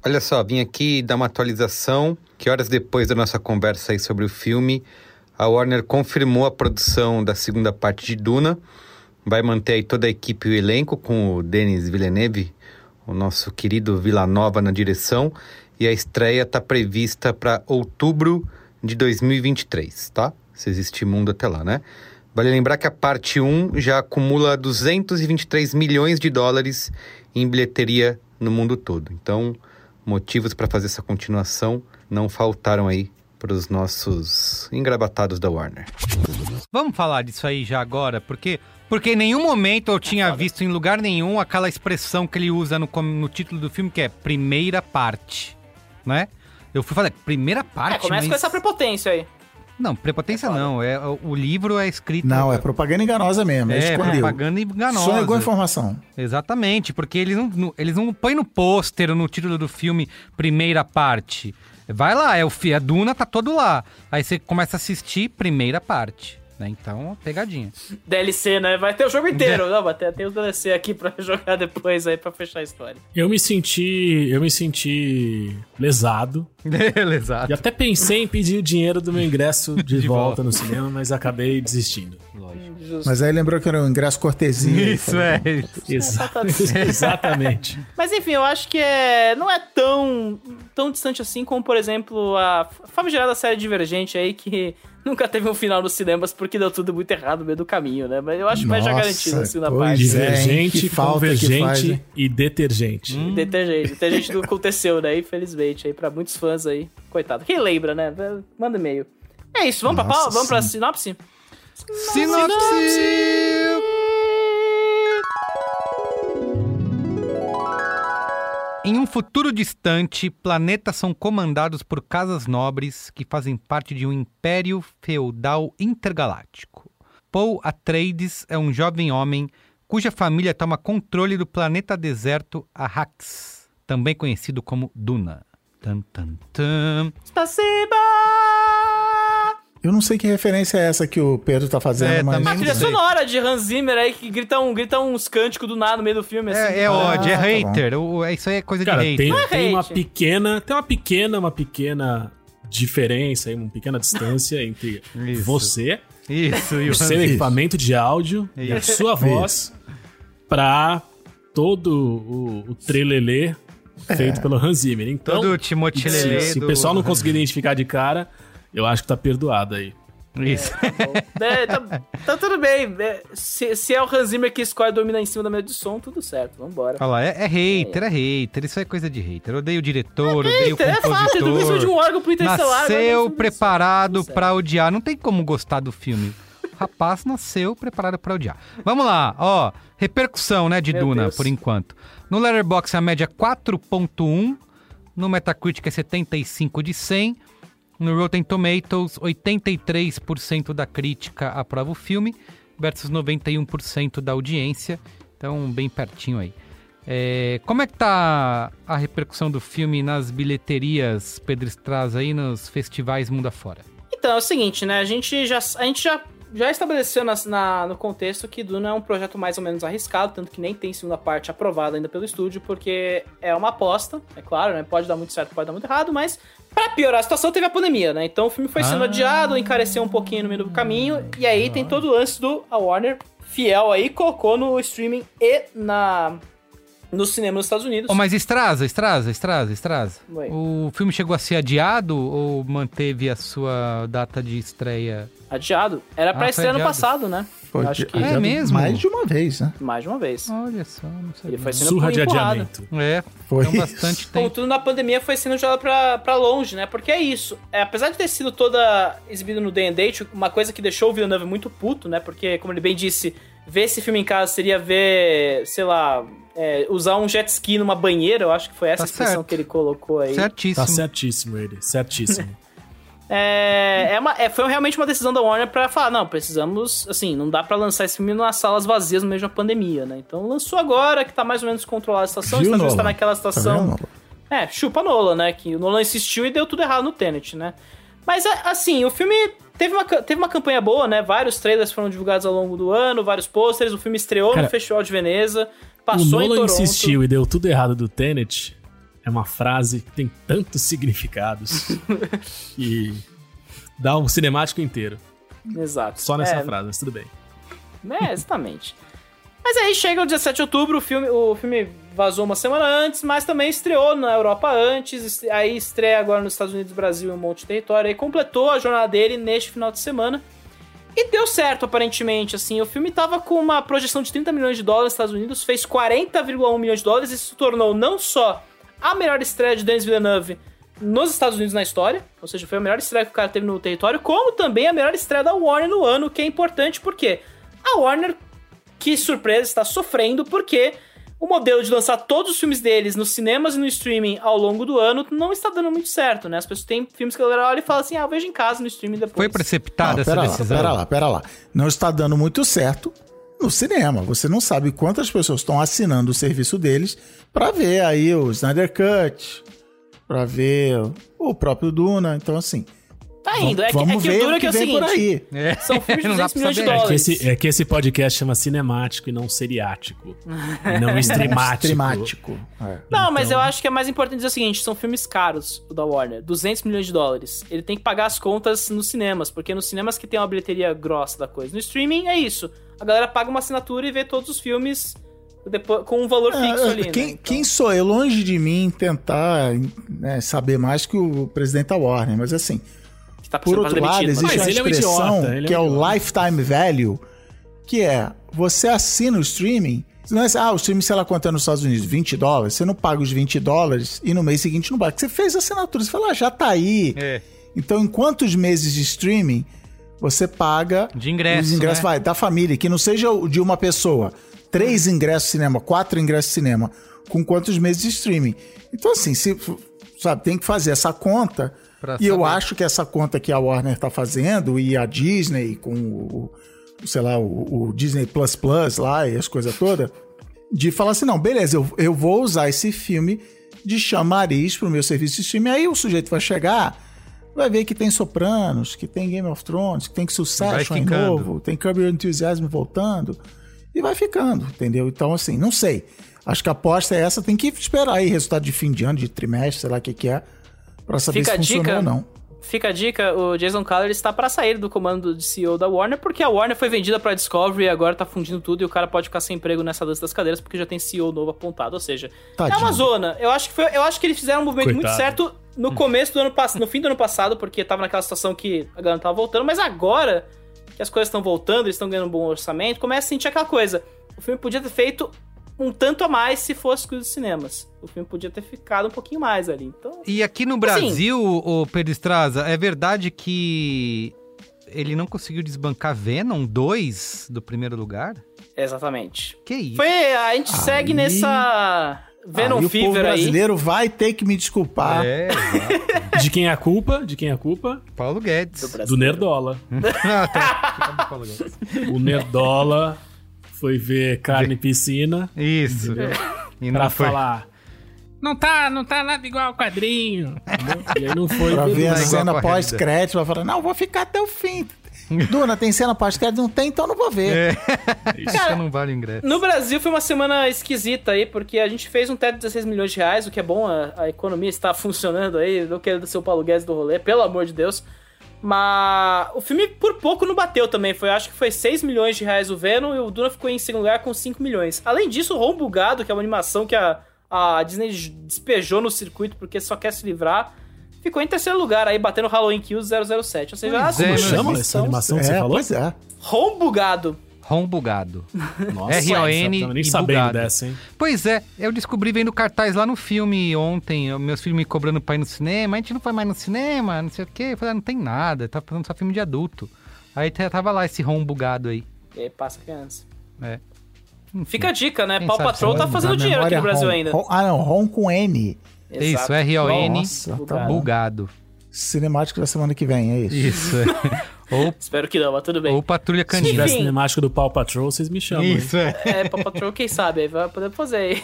Olha só, vim aqui dar uma atualização, que horas depois da nossa conversa aí sobre o filme, a Warner confirmou a produção da segunda parte de Duna, vai manter aí toda a equipe e o elenco, com o Denis Villeneuve, o nosso querido Villanova na direção, e a estreia está prevista para outubro de dois mil e vinte e três, tá? Se existe mundo até lá, né? Vale lembrar que a parte um já acumula duzentos e vinte e três milhões de dólares em bilheteria no mundo todo. Então, motivos para fazer essa continuação não faltaram aí para os nossos engravatados da Warner. Vamos falar disso aí já agora, porque, porque em nenhum momento eu tinha visto em lugar nenhum aquela expressão que ele usa no, no título do filme, que é primeira parte, né? Eu fui falar, primeira parte, É, começa mas... com essa prepotência aí. Não, prepotência É não, é, o livro é escrito... Não, é propaganda enganosa mesmo, é, É, escondeu. propaganda enganosa. Só negou a informação. Exatamente, porque eles não, não- eles não põem no pôster ou no título do filme primeira parte. Vai lá, é o fi- a Duna tá todo lá. Aí você começa a assistir primeira parte, né? Então, pegadinha. D L C, né? Vai ter o jogo inteiro. Não, vai ter, tem os D L C aqui pra jogar depois aí, pra fechar a história. Eu me senti. Eu me senti lesado. Exato. E até pensei em pedir o dinheiro do meu ingresso de, De volta, volta. no cinema, mas acabei desistindo. Justo. Mas aí lembrou que era um ingresso cortesia. Isso, é. Exa- Exatamente. Mas enfim, eu acho que é, não é tão, tão distante assim como, por exemplo, a famigerada série Divergente aí, que nunca teve um final nos cinemas porque deu tudo muito errado no meio do caminho, né? Mas eu acho que vai já Nossa, garantido na segunda pois parte. é. Divergente, que falta que convergente faz, hein? e detergente. Hum. Detergente. Detergente não aconteceu, né? Infelizmente, aí pra muitos fãs aí. Coitado. Quem lembra, né? Manda e-mail. É isso, vamos, pra, Nossa, pau- vamos pra sim. sinopse? Sinopse! Em um futuro distante, planetas são comandados por casas nobres que fazem parte de um império feudal intergaláctico. Paul Atreides é um jovem homem cuja família toma controle do planeta deserto Arrax, também conhecido como Duna. Tan, tan, tan. Spasiba! Eu não sei que referência é essa que o Pedro tá fazendo, É, mas... também A não trilha sei. sonora de Hans Zimmer aí, que grita, um, grita uns cânticos do nada no meio do filme, assim. É, é Ah, ódio, é tá hater. O- é- isso aí é coisa Cara, de hater. tem, Não é tem uma hate. pequena. Tem uma pequena, uma pequena diferença aí, uma pequena distância entre Isso. você, Isso, e o o seu equipamento de áudio e a Isso. sua voz pra todo o, o trelelê feito pelo Hans Zimmer. Então, Todo o Timothée se, Lelê se do- o pessoal não conseguir identificar de cara, eu acho que tá perdoado aí. Isso. É, tá, tá tudo bem. É, se, se é o Hans Zimmer que escolhe dominar em cima da mesa de som, tudo certo. Vambora. Olha lá, é, é hater, é hater. Isso é coisa de hater. Eu odeio o diretor, odeio o É fácil, do compositor. de um órgão pro Interestelar. Nasceu preparado Tudo certo. pra odiar. Não tem como gostar do filme. O rapaz nasceu preparado pra odiar. Vamos lá, ó. Repercussão, né, de Meu Duna, Deus. por enquanto. No Letterboxd a média é quatro ponto um. No Metacritic é setenta e cinco de cem. No Rotten Tomatoes, oitenta e três por cento da crítica aprova o filme versus noventa e um por cento da audiência. Então, bem pertinho aí. É, como é que tá a repercussão do filme nas bilheterias, Pedro Straz, aí nos festivais mundo afora? Então, é o seguinte, né? A gente já, a gente já, já estabeleceu na, na- no contexto que Duna é um projeto mais ou menos arriscado, tanto que nem tem segunda parte aprovada ainda pelo estúdio, porque é uma aposta, é claro, né? Pode dar muito certo, pode dar muito errado, mas pra piorar a situação teve a pandemia, né? Então o filme foi sendo Ah. adiado, encareceu um pouquinho no meio do caminho, e aí tem todo o lance do a Warner fiel aí, colocou no streaming e na... no cinema nos Estados Unidos. Oh, mas Estraza, Estraza, Estraza, Estraza. Oi. O filme chegou a ser adiado ou manteve a sua data de estreia? Adiado. Era Ah, pra foi estreia ano adiado. passado, né? Foi Eu acho que É mesmo? Mais de uma vez, né? mais de uma vez. Olha só, não sabia. Ele foi sendo Surra de empurrado. adiamento. É, Foi então bastante Como tempo. tudo na pandemia foi sendo jogado pra, pra longe, né? Porque é isso. É, apesar de ter sido toda exibida no Day and Date, uma coisa que deixou o Villeneuve muito puto, né? Porque, como ele bem disse, ver esse filme em casa seria ver, sei lá, é, usar um jet ski numa banheira. Eu acho que foi essa Tá expressão certo. que ele colocou aí. Certíssimo. Tá certíssimo ele, certíssimo. É, é uma, é, foi realmente uma decisão da Warner pra falar, não, precisamos, assim, não dá pra lançar esse filme nas salas vazias no meio de uma pandemia, né? Então lançou agora, que tá mais ou menos controlada a situação, os Viu, Estados Unidos tá Nolan? naquela Tá situação... vendo, Nolan? É, chupa Nolan, né? Que o Nolan insistiu e deu tudo errado no Tenet, né? Mas, a- assim, o filme teve uma, ca- teve uma campanha boa, né? Vários trailers foram divulgados ao longo do ano, vários pôsteres. O filme estreou Cara, no Festival de Veneza, O passou em Nolan Toronto. insistiu e deu tudo errado do Tenet. é uma frase que tem tantos significados que dá um cinemático inteiro. Exato. Só nessa é, frase, mas tudo bem. É, exatamente. Mas aí chega o dezessete de outubro, o filme, o filme vazou uma semana antes, mas também estreou na Europa antes, aí estreia agora nos Estados Unidos, Brasil e um monte de território, aí completou a jornada dele neste final de semana. E deu certo, aparentemente, assim, o filme tava com uma projeção de trinta milhões de dólares nos Estados Unidos, fez quarenta vírgula um milhões de dólares e se tornou não só a melhor estreia de Denis Villeneuve nos Estados Unidos na história, ou seja, foi a melhor estreia que o cara teve no território, como também a melhor estreia da Warner no ano, que é importante porque a Warner, que surpresa, está sofrendo porque o modelo de lançar todos os filmes deles nos cinemas e no streaming ao longo do ano não está dando muito certo, né? As pessoas têm filmes que a galera olha e fala assim, ah, eu vejo em casa no streaming depois. Foi precipitada essa pera decisão? Lá, pera lá, pera lá. Não está dando muito certo no cinema. Você não sabe quantas pessoas estão assinando o serviço deles para ver aí o Snyder Cut, para ver o próprio Duna. Então, assim... Tá indo. É que, vamos é que ver o duro o é que é o seguinte, por aí. É. São filmes de Não dá duzentos pra milhões de saber. É que, dólares. esse, é que esse podcast chama cinemático e não seriático. E não streamático. Streamático. É. Não, mas Então- eu acho que é mais importante dizer o seguinte, são filmes caros, o da Warner, duzentos milhões de dólares. Ele tem que pagar as contas nos cinemas, porque nos cinemas que tem uma bilheteria grossa da coisa. No streaming é isso. A galera paga uma assinatura e vê todos os filmes depois, com um valor fixo É, ali, quem, né? Então... quem sou eu? Longe de mim tentar, né, saber mais que o presidente da Warner, mas assim... Tá Por outro lado, existe Mas uma ele é um expressão idiota, ele é que é um o idiota. lifetime value, que é, você assina o streaming, não é assim, ah, o streaming, sei lá quanto é nos Estados Unidos, vinte dólares, você não paga os vinte dólares e no mês seguinte não paga, porque você fez a assinatura, você fala, ah, já tá aí. É. Então, em quantos meses de streaming, você paga De ingresso, os ingressos, né? vai, da família, que não seja o de uma pessoa, três ingressos de cinema, quatro ingressos de cinema, com quantos meses de streaming. Então, assim, se, sabe, tem que fazer essa conta. Pra E eu saber. acho que essa conta que a Warner tá fazendo, e a Disney com o, o sei lá, o, o Disney Plus Plus lá e as coisas todas, de falar assim, não, beleza, eu, eu vou usar esse filme de chamariz pro meu serviço de streaming, aí o sujeito vai chegar, vai ver que tem Sopranos, que tem Game of Thrones, que tem Succession em ficando. novo, tem Curb Your Enthusiasm voltando, e vai ficando, entendeu? Então, assim, não sei. Acho que a aposta é essa, tem que esperar aí resultado de fim de ano, de trimestre, sei lá o que que é, pra saber Fica se a funcionou dica, ou não. Fica a dica, o Jason Kahler está para sair do comando de C E O da Warner, porque a Warner foi vendida para Discovery e agora tá fundindo tudo e o cara pode ficar sem emprego nessa dança das cadeiras porque já tem C E O novo apontado, ou seja, Tadinho. é uma zona. Eu acho que foi, eu acho que eles fizeram um movimento Coitado. muito certo no começo do ano passado, no fim do ano passado, porque tava naquela situação que a galera não tava voltando, mas agora que as coisas estão voltando, eles estão ganhando um bom orçamento, começa a sentir aquela coisa. O filme podia ter feito um tanto a mais se fosse com os cinemas. O filme podia ter ficado um pouquinho mais ali. Então, E aqui no Brasil, o Pedro Estraza, é verdade que ele não conseguiu desbancar Venom dois do primeiro lugar? exatamente. Que isso? Foi, a gente segue Aí- nessa Venom aí o povo Fever aí. brasileiro vai ter que me desculpar. É, exato. De quem é a culpa? De quem é a culpa? Paulo Guedes. Do Nerdola. Ah, tá. Fica do Paulo Guedes. O Nerdola foi ver Carne e Piscina Isso. E não pra foi. falar... Não tá, não tá nada igual ao quadrinho. Entendeu? E aí não foi. Pra ver a Não é igual cena a corrida. pós-crédito, vai falar, não, vou ficar até o fim. Duna, tem cena pós-crédito? Não tem, então não vou ver. É. Isso Cara, não vale ingresso. No Brasil foi uma semana esquisita aí, porque a gente fez um teto de dezesseis milhões de reais, o que é bom, a, a economia está funcionando aí, não querendo ser o Paulo Guedes do rolê, pelo amor de Deus. Mas o filme por pouco não bateu também, foi, acho que foi seis milhões de reais o Venom e o Duna ficou em segundo lugar com cinco milhões. Além disso, o Rom Bugado, que é uma animação que a, a Disney despejou no circuito porque só quer se livrar, ficou em terceiro lugar aí, batendo Halloween Kills zero zero sete. Ou seja, Pois as é, Como duas chama são- essa animação que você É, falou? pois é. Rom Bugado. Rom Bugado. Nossa, R O N tava nem e sabendo bugado. dessa, hein? Pois é, eu descobri vendo cartaz lá no filme ontem, meus filhos me cobrando pra ir no cinema, a gente não foi mais no cinema, não sei o quê. Eu falei, ah, não tem nada, tá fazendo só filme de adulto. Aí t- tava lá esse Rom Bugado aí. E aí passa criança. É. Fica a dica, né? Quem Paw sabe Patrol se tá vai fazendo A dinheiro aqui memória no Brasil Rom. ainda. Rom- Ah, não, Rom com N. Isso, Exato. R O N Nossa, tá bom. Bugado. Cinemático da semana que vem, é isso. Isso. é. ou, Espero que não, mas tudo bem. ou Patrulha Se Canina. tiver Enfim. cinemático do Paw Patrol, vocês me chamam, hein? Isso, é. É, Paw Patrol, quem sabe, aí vai poder fazer aí.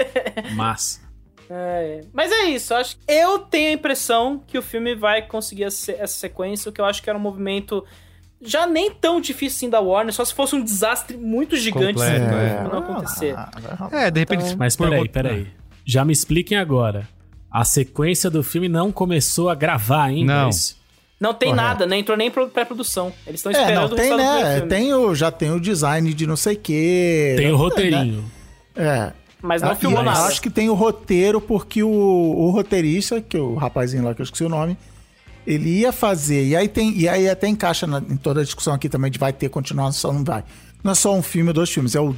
Mas... É, mas é isso, acho que eu tenho a impressão que o filme vai conseguir essa essa sequência, o que eu acho que era um movimento já nem tão difícil assim da Warner, só se fosse um desastre muito gigante Completo, assim, é. não acontecer. É, de repente... Mas por peraí, volta- peraí. Já me expliquem agora. a sequência do filme não começou a gravar ainda. Não. é isso? Não tem Correto. nada, nem entrou nem pro- pré-produção. Eles estão É, esperando não, o tem, resultado do né? primeiro filme. Tem o, já tem o design de não sei o quê. Tem o Né? roteirinho. É. Mas não Ah, filmou e nada. Acho que tem o roteiro, porque o, o roteirista, que é o rapazinho lá que eu esqueci o nome, ele ia fazer. E aí, tem, e aí até encaixa na- em toda a discussão aqui também de vai ter continuação ou não vai. Não é só um filme ou dois filmes, é o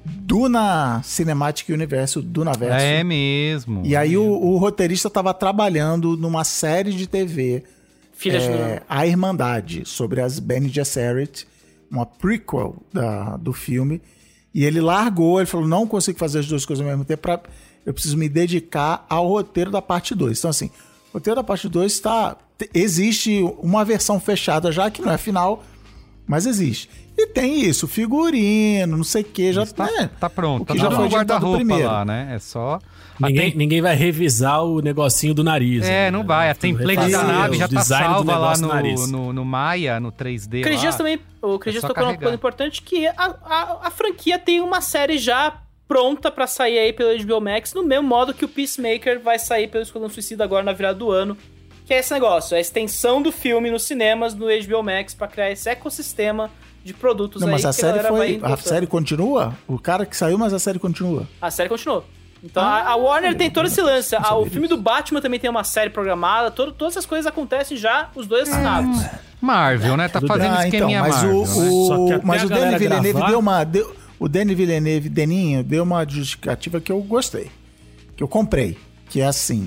Duna Cinematic Universe, o Dunaverso. É mesmo. E aí o, o roteirista estava trabalhando numa série de T V, Filhas de é, Duna. A Irmandade, sobre as Bene Gesserit, uma prequel da, do filme. E ele largou, ele falou, não consigo fazer as duas coisas ao mesmo tempo, pra, eu preciso me dedicar ao roteiro da parte dois. Então assim, o roteiro da parte dois está... Existe uma versão fechada já, que não é final, mas existe. E tem isso, figurino, não sei o que, já Isso tá, né? tá pronto. O que Tá já tudo foi no editado guarda-roupa primeiro. lá, né? É só... Ninguém, Até- ninguém vai revisar o negocinho do nariz. É, né? não vai. A template Refazer da nave o já tá design do salva lá negócio no, nariz. no, no Maya, no três D O Cris lá. Dias também, o Cris É Dias só tocou num carregar. ponto importante que a, a, a franquia tem uma série já pronta pra sair aí pelo H B O Max, no mesmo modo que o Peacemaker vai sair pelo Esquadrão Suicida agora na virada do ano. Que é esse negócio, a extensão do filme nos cinemas no H B O Max pra criar esse ecossistema de produtos Não, aí mas a que série galera vai foi. indo A voltando. série continua? O cara que saiu, mas a série continua. A série continuou. Então a, a Warner tem todo esse lance. não Ah, o sabia filme do Batman também tem uma série programada. Todo, todas essas coisas acontecem já, os dois assinados. Marvel, né? Tá fazendo Ah, então, esqueminha mas Marvel, o, né? o- Só que até mas a o galera Denis Villeneuve gravar- deu uma. Deu, o Denis Villeneuve, Deninho, deu uma justificativa que eu gostei. Que eu comprei. Que é assim: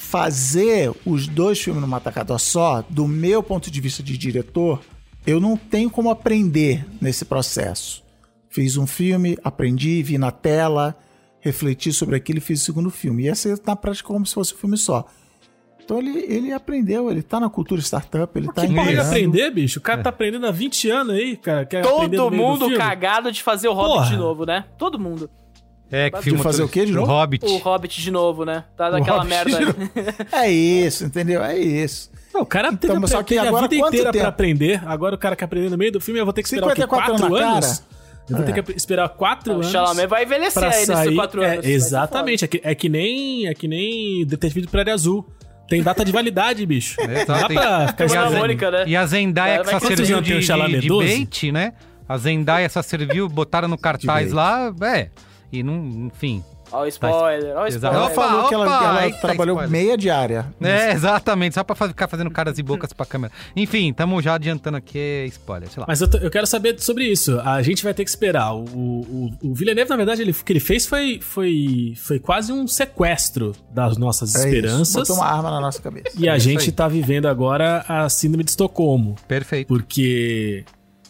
fazer os dois filmes numa tacada só, do meu ponto de vista de diretor, eu não tenho como aprender nesse processo. Fiz um filme, aprendi, vi na tela, refleti sobre aquilo e fiz o segundo filme. E ia ser na prática como se fosse um filme só. Então ele, ele aprendeu, ele tá na cultura startup, ele tá Que porra de entendendo. aprender, bicho? O cara tá aprendendo há vinte anos aí, cara. Quer aprender no Todo meio do mundo filme? cagado de fazer o Hobbit Porra. de novo, né? Todo mundo. É, que De filma fazer tudo- o quê de o novo? Hobbit. O Hobbit de novo, né? Tá O daquela Hobbit merda. de novo. É isso, entendeu? É isso. Não, o cara Então, teve mas só que teve agora a vida quanto inteira tempo? pra aprender. Agora o cara quer aprender no meio do filme, eu vou ter que esperar o quê? cinquenta e quatro Quatro anos na anos? cara? Eu vou É. ter que esperar quatro O anos. Chalamet vai envelhecer pra aí nesses sair. quatro É, anos. Vai ser exatamente. É que, é que nem é que nem Detetive do Prédio Azul. Tem data de validade, bicho. Não dá Exato. pra ficar E a, Turma da Zen- Mônica, né? e a Zendaya Vai- que vai só quantos serviu anos de, tem o Chalamet? de, de doze? bait, né? A Zendaya só serviu, botaram no cartaz bait. lá, é. E não, enfim. Ó o spoiler, ó o Exato. spoiler. Ela falou que ela, opa, que ela eita, trabalhou spoiler. meia diária. É, exatamente, só pra fa- ficar fazendo caras e bocas pra câmera. Enfim, tamo já adiantando aqui, é spoiler, sei lá. Mas eu, tô- eu quero saber sobre isso. A gente vai ter que esperar. O, o, o Villeneuve, na verdade, ele, o que ele fez foi, foi, foi quase um sequestro das nossas É isso. esperanças. Botou uma arma na nossa cabeça. E a É isso gente aí. tá vivendo agora a síndrome de Estocolmo. Perfeito. Porque.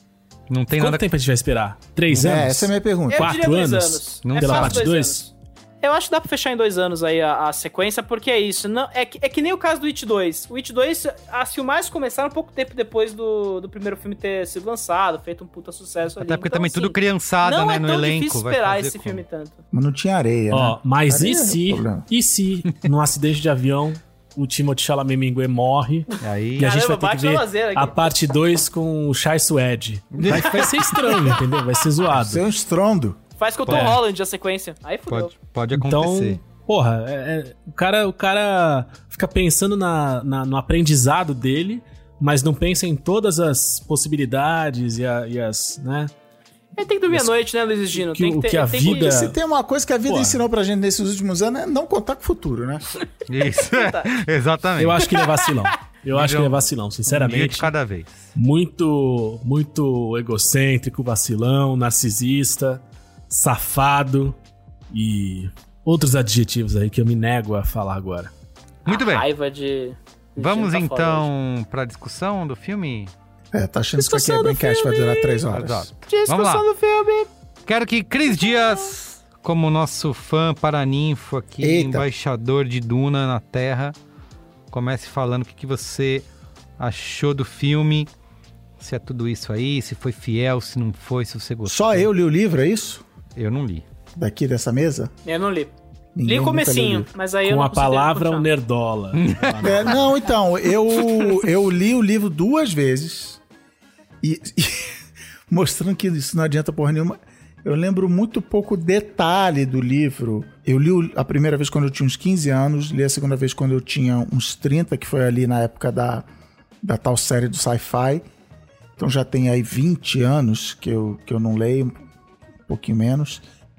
Não tem Quanto nada... tempo a gente vai esperar? Três anos? É, essa é a minha pergunta. Eu Quatro diria dois anos? anos. Não é pela fácil parte dois? anos. Eu acho que dá pra fechar em dois anos aí a, a sequência, porque é isso. Não, é, que, é que nem o caso do It dois. O It dois, as filmagens começaram um pouco tempo depois do, do primeiro filme ter sido lançado, feito um puta sucesso ali. Até porque Então, também assim, tudo criançada, não né, é no tão elenco. difícil vai esperar fazer esse como? filme tanto. Mas não tinha areia, Ó, né? mas Areia e é o se, problema. e se, num acidente de avião, o Timothée Chalamet Minguet morre Aí... e a gente vai Caramba, ter bate que na ver lazeira aqui. a parte dois com o Chai Suede. Vai, vai ser estranho, entendeu? Vai ser zoado. Seu estrondo. Faz com o Tom É. Holland a sequência. Aí fudeu. Pode, pode Então, acontecer. porra, é- é- o, cara, o cara fica pensando na, na- no aprendizado dele, mas não pensa em todas as possibilidades e, a- e as, né? Ele tem que dormir à noite, né, Luiz Gino? que tem o- ter- que a tem vida- Se tem uma coisa que a vida Porra. ensinou pra gente nesses últimos anos é não contar com o futuro, né? Isso, exatamente. Eu acho que ele é vacilão. Eu acho que ele é vacilão, Um dia sinceramente. de cada vez. Muito, muito egocêntrico, vacilão, narcisista, safado e outros adjetivos aí que eu me nego a falar agora. Muito bem. Raiva de... Vamos Tá foda então pra discussão do filme? É, tá achando que isso aqui é Braincast, vai durar três horas. Exato. Discussão Vamos lá. do filme. Quero que Cris Dias, como nosso fã paraninfo aqui, Eita. embaixador de Duna na Terra, comece falando o que, que você achou do filme, se é tudo isso aí, se foi fiel, se não foi, se você gostou. Só eu li o livro, é isso? Eu não li. Daqui dessa mesa? Eu não li. Ninguém Li o nunca leu comecinho, livro. mas aí eu Com não a considero palavra um continuar. nerdola. É, não, então, eu, eu li o livro duas vezes e, e mostrando que isso não adianta porra nenhuma. eu lembro muito pouco detalhe do livro. Eu li a primeira vez quando eu tinha uns quinze anos, li a segunda vez quando eu tinha uns trinta, que foi ali na época da, da tal série do Sci-Fi. Então já tem aí vinte anos que eu, que eu não leio, um pouquinho menos.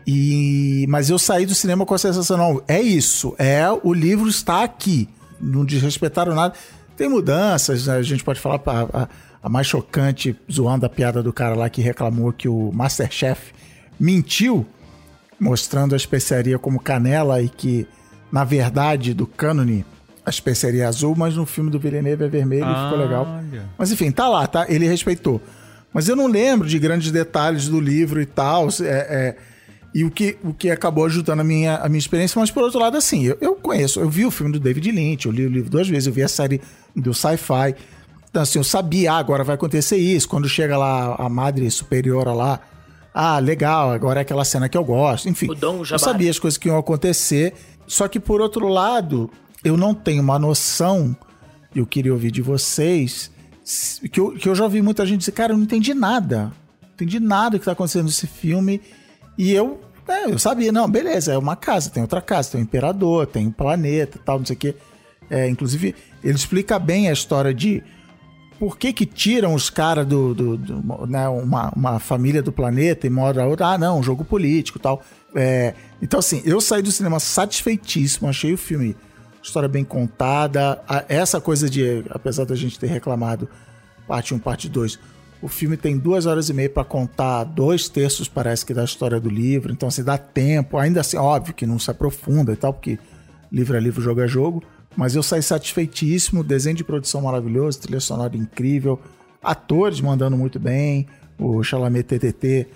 E, mas eu saí do cinema com a sensação, não, é isso, é, o livro está aqui, não desrespeitaram nada. Tem mudanças, né? A gente pode falar a, a, a mais chocante, zoando a piada do cara lá que reclamou que o MasterChef mentiu, mostrando a especiaria como canela e que, na verdade, do cânone, a especiaria é azul, mas no filme do Villeneuve é vermelho ah, e ficou legal. Olha. Mas enfim, tá lá, tá? Ele respeitou. Mas eu não lembro de grandes detalhes do livro e tal, é, é, e o que, o que acabou ajudando a minha, a minha experiência, mas por outro lado, assim, eu, eu conheço, eu vi o filme do David Lynch, eu li o livro duas vezes, eu vi a série do Sci-Fi, então assim, eu sabia, ah, agora vai acontecer isso, quando chega lá a Madre Superiora lá, ah, legal, agora é aquela cena que eu gosto, enfim, eu sabia as coisas que iam acontecer, só que por outro lado, eu não tenho uma noção, e eu queria ouvir de vocês, que eu, que eu já ouvi muita gente dizer, cara, eu não entendi nada, não entendi nada do que tá acontecendo nesse filme, e eu, é, eu sabia, não, beleza, é uma casa, tem outra casa, tem um imperador, tem um planeta, tal, não sei o quê, é, inclusive, ele explica bem a história de por que que tiram os caras do, do, do né, uma, uma família do planeta e moram a outra, ah, não, um jogo político e tal, é, então assim, eu saí do cinema satisfeitíssimo, achei o filme história bem contada, essa coisa de, apesar da gente ter reclamado parte um, parte dois, o filme tem duas horas e meia para contar dois terços, parece que, da história do livro, então se dá tempo, ainda assim, óbvio que não se aprofunda e tal, porque livro é livro, jogo é jogo, mas eu saí satisfeitíssimo, desenho de produção maravilhoso, trilha sonora incrível, atores mandando muito bem, o Chalamet T T T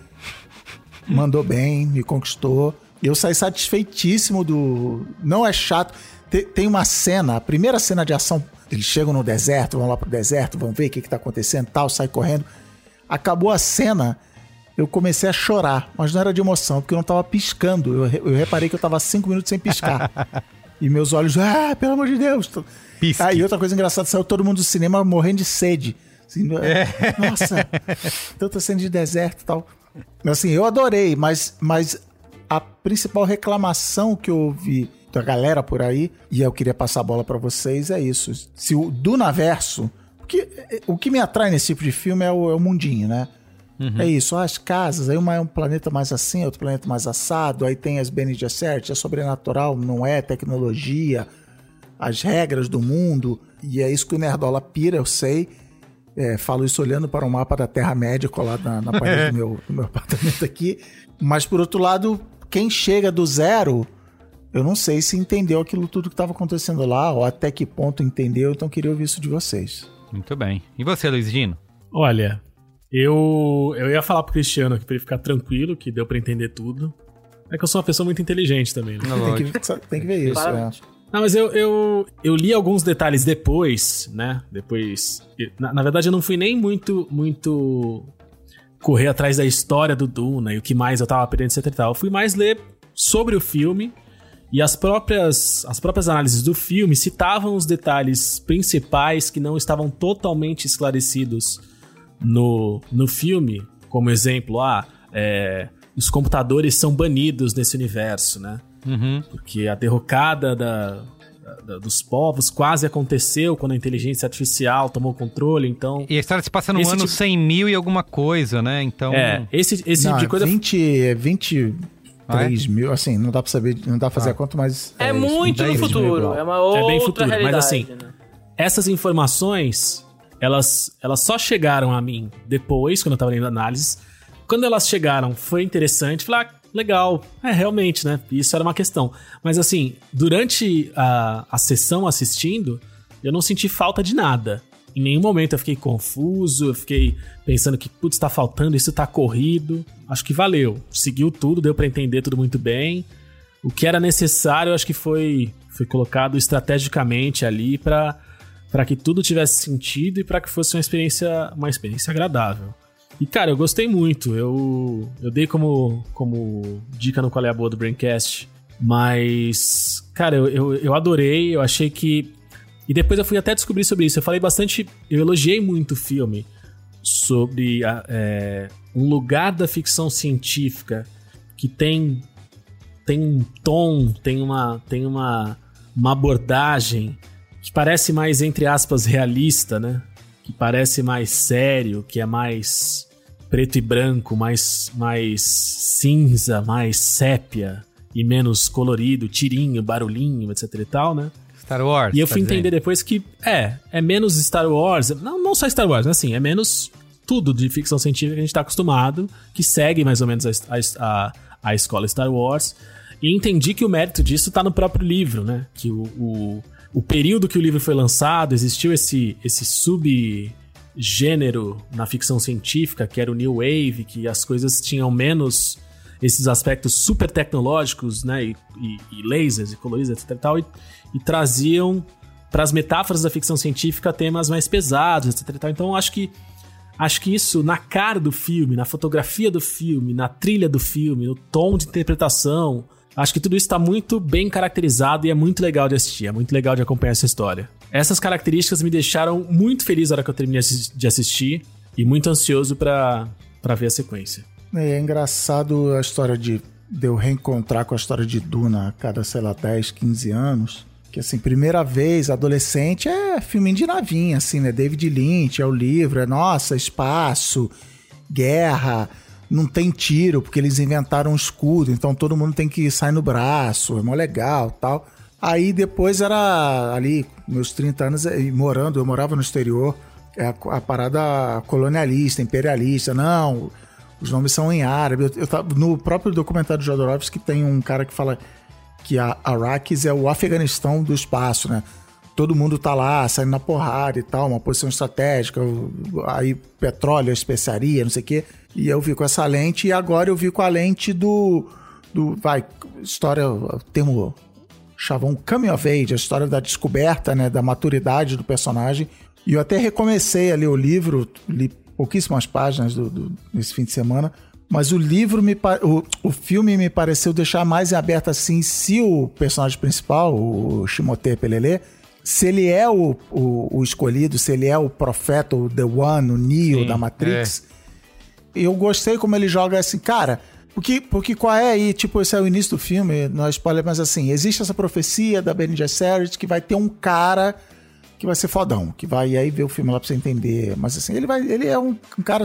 mandou bem, me conquistou, e eu saí satisfeitíssimo do... Não é chato... Tem uma cena, a primeira cena de ação, eles chegam no deserto, vão lá pro deserto, vão ver o que que tá acontecendo e tal, sai correndo. Acabou a cena, eu comecei a chorar, mas não era de emoção, porque eu não tava piscando. Eu, eu reparei que eu tava cinco minutos sem piscar. E meus olhos, ah, pelo amor de Deus. Pisque. Ah, e outra coisa engraçada, saiu todo mundo do cinema morrendo de sede. Assim, é. Nossa, tanta cena de deserto e tal. Assim, eu adorei, mas, mas a principal reclamação que eu ouvi da galera por aí, e eu queria passar a bola pra vocês, é isso. Se o Dunaverso, porque o que me atrai nesse tipo de filme é o, é o mundinho, né? Uhum. É isso, as casas, aí uma é um planeta mais assim, outro planeta mais assado, aí tem as Bene Gesserit, é sobrenatural, não é tecnologia, as regras do mundo, e é isso que o Nerdola pira, eu sei. É, falo isso olhando para o mapa da Terra-média colado na, na parede do, meu, do meu apartamento aqui. Mas, por outro lado, quem chega do zero... Eu não sei se entendeu aquilo tudo que estava acontecendo lá, ou até que ponto entendeu, então queria ouvir isso de vocês. Muito bem. E você, Luiz Gino? Olha, eu, eu ia falar pro Cristiano aqui pra ele ficar tranquilo, que deu pra entender tudo. É que eu sou uma pessoa muito inteligente também, né? Não, tem, que, tem que ver isso, é. Não, mas eu, eu, eu li alguns detalhes depois, né? Depois... Na, na verdade, eu não fui nem muito, muito correr atrás da história do Duna e o que mais eu tava aprendendo, etc e tal. Eu fui mais ler sobre o filme... E as próprias, as próprias análises do filme citavam os detalhes principais que não estavam totalmente esclarecidos no, no filme. Como exemplo, ah, é, os computadores são banidos nesse universo, né? Uhum. Porque a derrocada da, da, dos povos quase aconteceu quando a inteligência artificial tomou o controle, então... E a história se passa no ano tipo... cem mil e alguma coisa, né? Então... É, esse, esse não, tipo de coisa... vinte... vinte... três mil, assim, não dá pra saber, não dá pra fazer ah. a conta, mas... É, é muito no futuro, é uma outra é bem futuro, realidade. Mas assim, né? Essas informações, elas, elas só chegaram a mim depois, quando eu tava lendo análises. Quando elas chegaram, foi interessante, falei, ah, legal, é, realmente, né, isso era uma questão. Mas assim, durante a, a sessão assistindo, eu não senti falta de nada. Em nenhum momento eu fiquei confuso, eu fiquei pensando que, putz, tá faltando, isso tá corrido. Acho que valeu. Seguiu tudo, deu pra entender tudo muito bem. O que era necessário, acho que foi, foi colocado estrategicamente ali pra, pra que tudo tivesse sentido e pra que fosse uma experiência, uma experiência agradável. E, cara, eu gostei muito. Eu, eu dei como, como dica no Qual é a Boa do Braincast. Mas, cara, eu, eu, eu adorei. Eu achei que... E depois eu fui até descobrir sobre isso. Eu falei bastante... Eu elogiei muito o filme sobre a, é, um lugar da ficção científica que tem, tem um tom, tem uma, tem uma, uma abordagem que parece mais, entre aspas, realista, né? Que parece mais sério, que é mais preto e branco, mais, mais cinza, mais sépia e menos colorido, tirinho, barulhinho, etc e tal, né? Star Wars. E eu fui tá entender dizendo. depois que é, é menos Star Wars, não, não só Star Wars, mas assim, é menos tudo de ficção científica que a gente tá acostumado, que segue mais ou menos a, a, a escola Star Wars. E entendi que o mérito disso tá no próprio livro, né? Que o, o, o período que o livro foi lançado, existiu esse, esse subgênero na ficção científica, que era o New Wave, que as coisas tinham menos esses aspectos super tecnológicos, né? E, e, e lasers e coloridos, etc e tal, e, e traziam para as metáforas da ficção científica temas mais pesados, etc e tal. Então acho que Acho que isso, na cara do filme, na fotografia do filme, na trilha do filme, no tom de interpretação, acho que tudo isso está muito bem caracterizado e é muito legal de assistir, é muito legal de acompanhar essa história. Essas características me deixaram muito feliz na hora que eu terminei de assistir e muito ansioso para para ver a sequência. É engraçado a história de, de eu reencontrar com a história de Duna a cada, sei lá, dez, quinze anos. Que assim, primeira vez, adolescente, é filminho de navinha, assim, né? David Lynch, é o livro, é nossa, espaço, guerra, não tem tiro, porque eles inventaram um escudo, então todo mundo tem que sair no braço, é mó legal, tal. Aí depois era ali, meus trinta anos, morando, eu morava no exterior, é a, a parada colonialista, imperialista, não, os nomes são em árabe. Eu, eu, no próprio documentário do Jodorowsky tem um cara que fala que a Arrakis é o Afeganistão do espaço, né? Todo mundo tá lá, saindo na porrada e tal, uma posição estratégica, aí petróleo, especiaria, não sei o quê. E eu vi com essa lente, e agora eu vi com a lente do... do vai, história, termo chavão coming of age, a história da descoberta, né, da maturidade do personagem. E eu até recomecei a ler o livro, li pouquíssimas páginas do, do, nesse fim de semana, mas o livro, me, o, o filme me pareceu deixar mais em aberto assim, se o personagem principal, o Timothée Chalamet, se ele é o, o, o escolhido, se ele é o profeta, o The One, o Neo Sim, da Matrix. É. Eu gostei como ele joga assim, cara, porque, porque qual é aí, tipo, esse é o início do filme, não é spoiler, mas assim, existe essa profecia da Bene Gesserit que vai ter um cara que vai ser fodão, que vai aí ver o filme lá pra você entender, mas assim, ele, vai, ele é um, um cara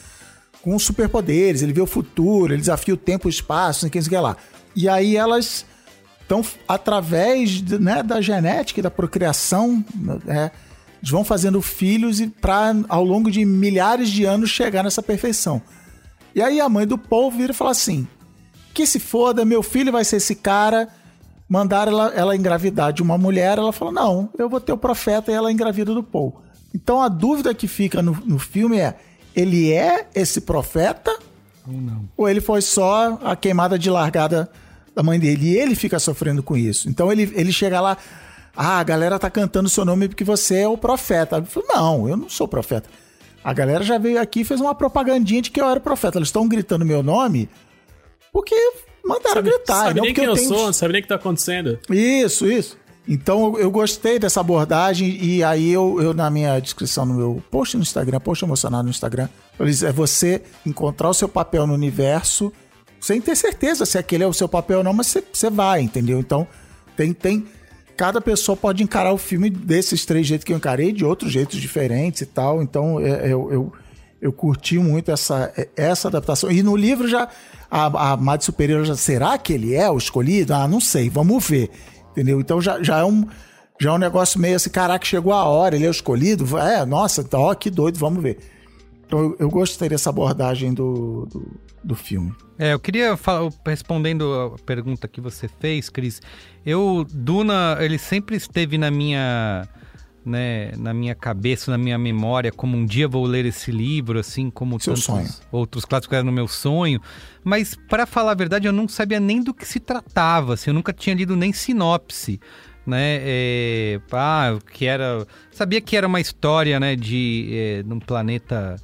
com superpoderes, ele vê o futuro, ele desafia o tempo e o espaço, não sei o que lá. E aí elas estão, através, né, da genética e da procriação, né, eles vão fazendo filhos e para ao longo de milhares de anos chegar nessa perfeição. E aí a mãe do Paul vira e fala assim, que se foda, meu filho vai ser esse cara. Mandaram ela, ela engravidar de uma mulher, ela falou, não, eu vou ter o profeta, e ela engravida do Paul. Então a dúvida que fica no, no filme é, ele é esse profeta? Ou não? Ou ele foi só a queimada de largada da mãe dele? E ele fica sofrendo com isso. Então ele, ele chega lá, ah, a galera tá cantando o seu nome porque você é o profeta. Ele falou, não, eu não sou profeta. A galera já veio aqui e fez uma propagandinha de que eu era o profeta. Eles estão gritando meu nome porque mandaram sabe, gritar. Sabe não nem quem eu, eu tenho... sou, não sabe nem o que tá acontecendo. Isso, isso. Então eu, eu gostei dessa abordagem e aí eu, eu na minha descrição, no meu post no Instagram, post emocionado no Instagram, eu disse, é você encontrar o seu papel no universo sem ter certeza se aquele é o seu papel ou não, mas você, você vai, entendeu? Então tem, tem... Cada pessoa pode encarar o filme desses três jeitos que eu encarei, de outros jeitos diferentes e tal. Então é, eu, eu, eu curti muito essa, essa adaptação. E no livro já, a, a Madre Superior já, será que ele é o escolhido? Ah, não sei, vamos ver. Entendeu? Então já, já, é um, já é um negócio meio assim, caraca, chegou a hora, ele é o escolhido? É, nossa, então, ó, que doido, vamos ver. Então eu, eu gostei dessa abordagem do, do, do filme. É, eu queria, falar, respondendo a pergunta que você fez, Cris, eu, Duna, ele sempre esteve na minha, né, na minha cabeça, na minha memória, como um dia vou ler esse livro, assim, como Seu tantos sonho. outros clássicos eram no meu sonho, mas, para falar a verdade, eu não sabia nem do que se tratava, assim, eu nunca tinha lido nem sinopse, né, é, ah, que era, sabia que era uma história, né, de, é, num planeta...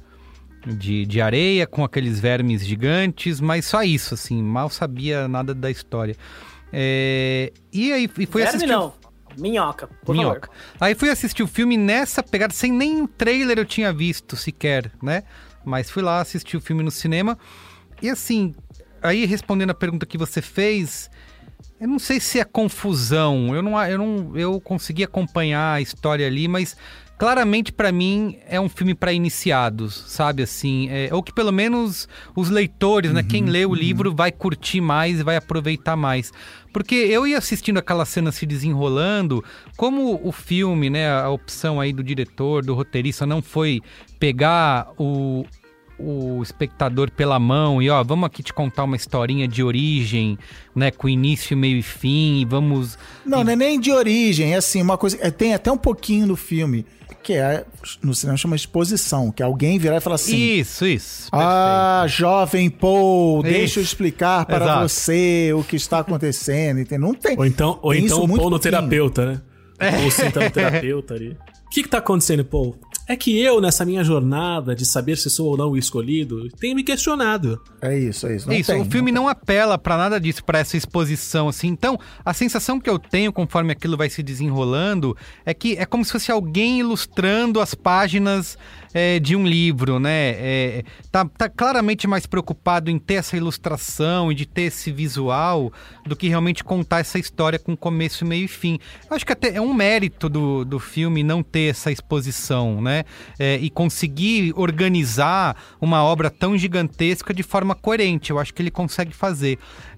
De, de areia, com aqueles vermes gigantes, mas só isso, assim, mal sabia nada da história. É, e aí e foi Verme assistir... não, Minhoca, por Minhoca. favor. Aí fui assistir o filme nessa pegada, sem nem o trailer eu tinha visto sequer, né? Mas fui lá assistir o filme no cinema. E assim, aí respondendo a pergunta que você fez, eu não sei se é confusão. Eu não, eu não, eu consegui acompanhar a história ali, mas claramente pra mim é um filme pra iniciados, sabe assim? É, ou que pelo menos os leitores, uhum, né? Quem lê o uhum. livro vai curtir mais e vai aproveitar mais. Porque eu ia assistindo aquela cena se desenrolando, como o filme, né? A opção aí do diretor, do roteirista não foi pegar o... o espectador pela mão e ó, vamos aqui te contar uma historinha de origem, né, com início, meio e fim, e vamos... Não, e... não é nem de origem, é assim, uma coisa, é, tem até um pouquinho no filme, que é, no cinema chama exposição, que alguém virar e falar assim... Isso, isso. Ah, perfeito. Jovem Paul, Isso. deixa eu explicar para Exato. você o que está acontecendo, entendeu? Não tem. Ou então, ou tem então isso o muito Paul no pouquinho. terapeuta, né? É. Ou sentando no terapeuta ali. O que que tá acontecendo, Paul? É que eu, nessa minha jornada de saber se sou ou não o escolhido, tenho me questionado. É isso, é isso. Não isso, tem, o filme não, não apela pra nada disso, pra essa exposição, assim. Então, a sensação que eu tenho conforme aquilo vai se desenrolando é que é como se fosse alguém ilustrando as páginas é, de um livro, né? É, tá, tá claramente mais preocupado em ter essa ilustração e de ter esse visual do que realmente contar essa história com começo, meio e fim. Eu acho que até é um mérito do, do filme não ter essa exposição, né? É, e conseguir organizar uma obra tão gigantesca de forma coerente. Eu acho que ele consegue fazer.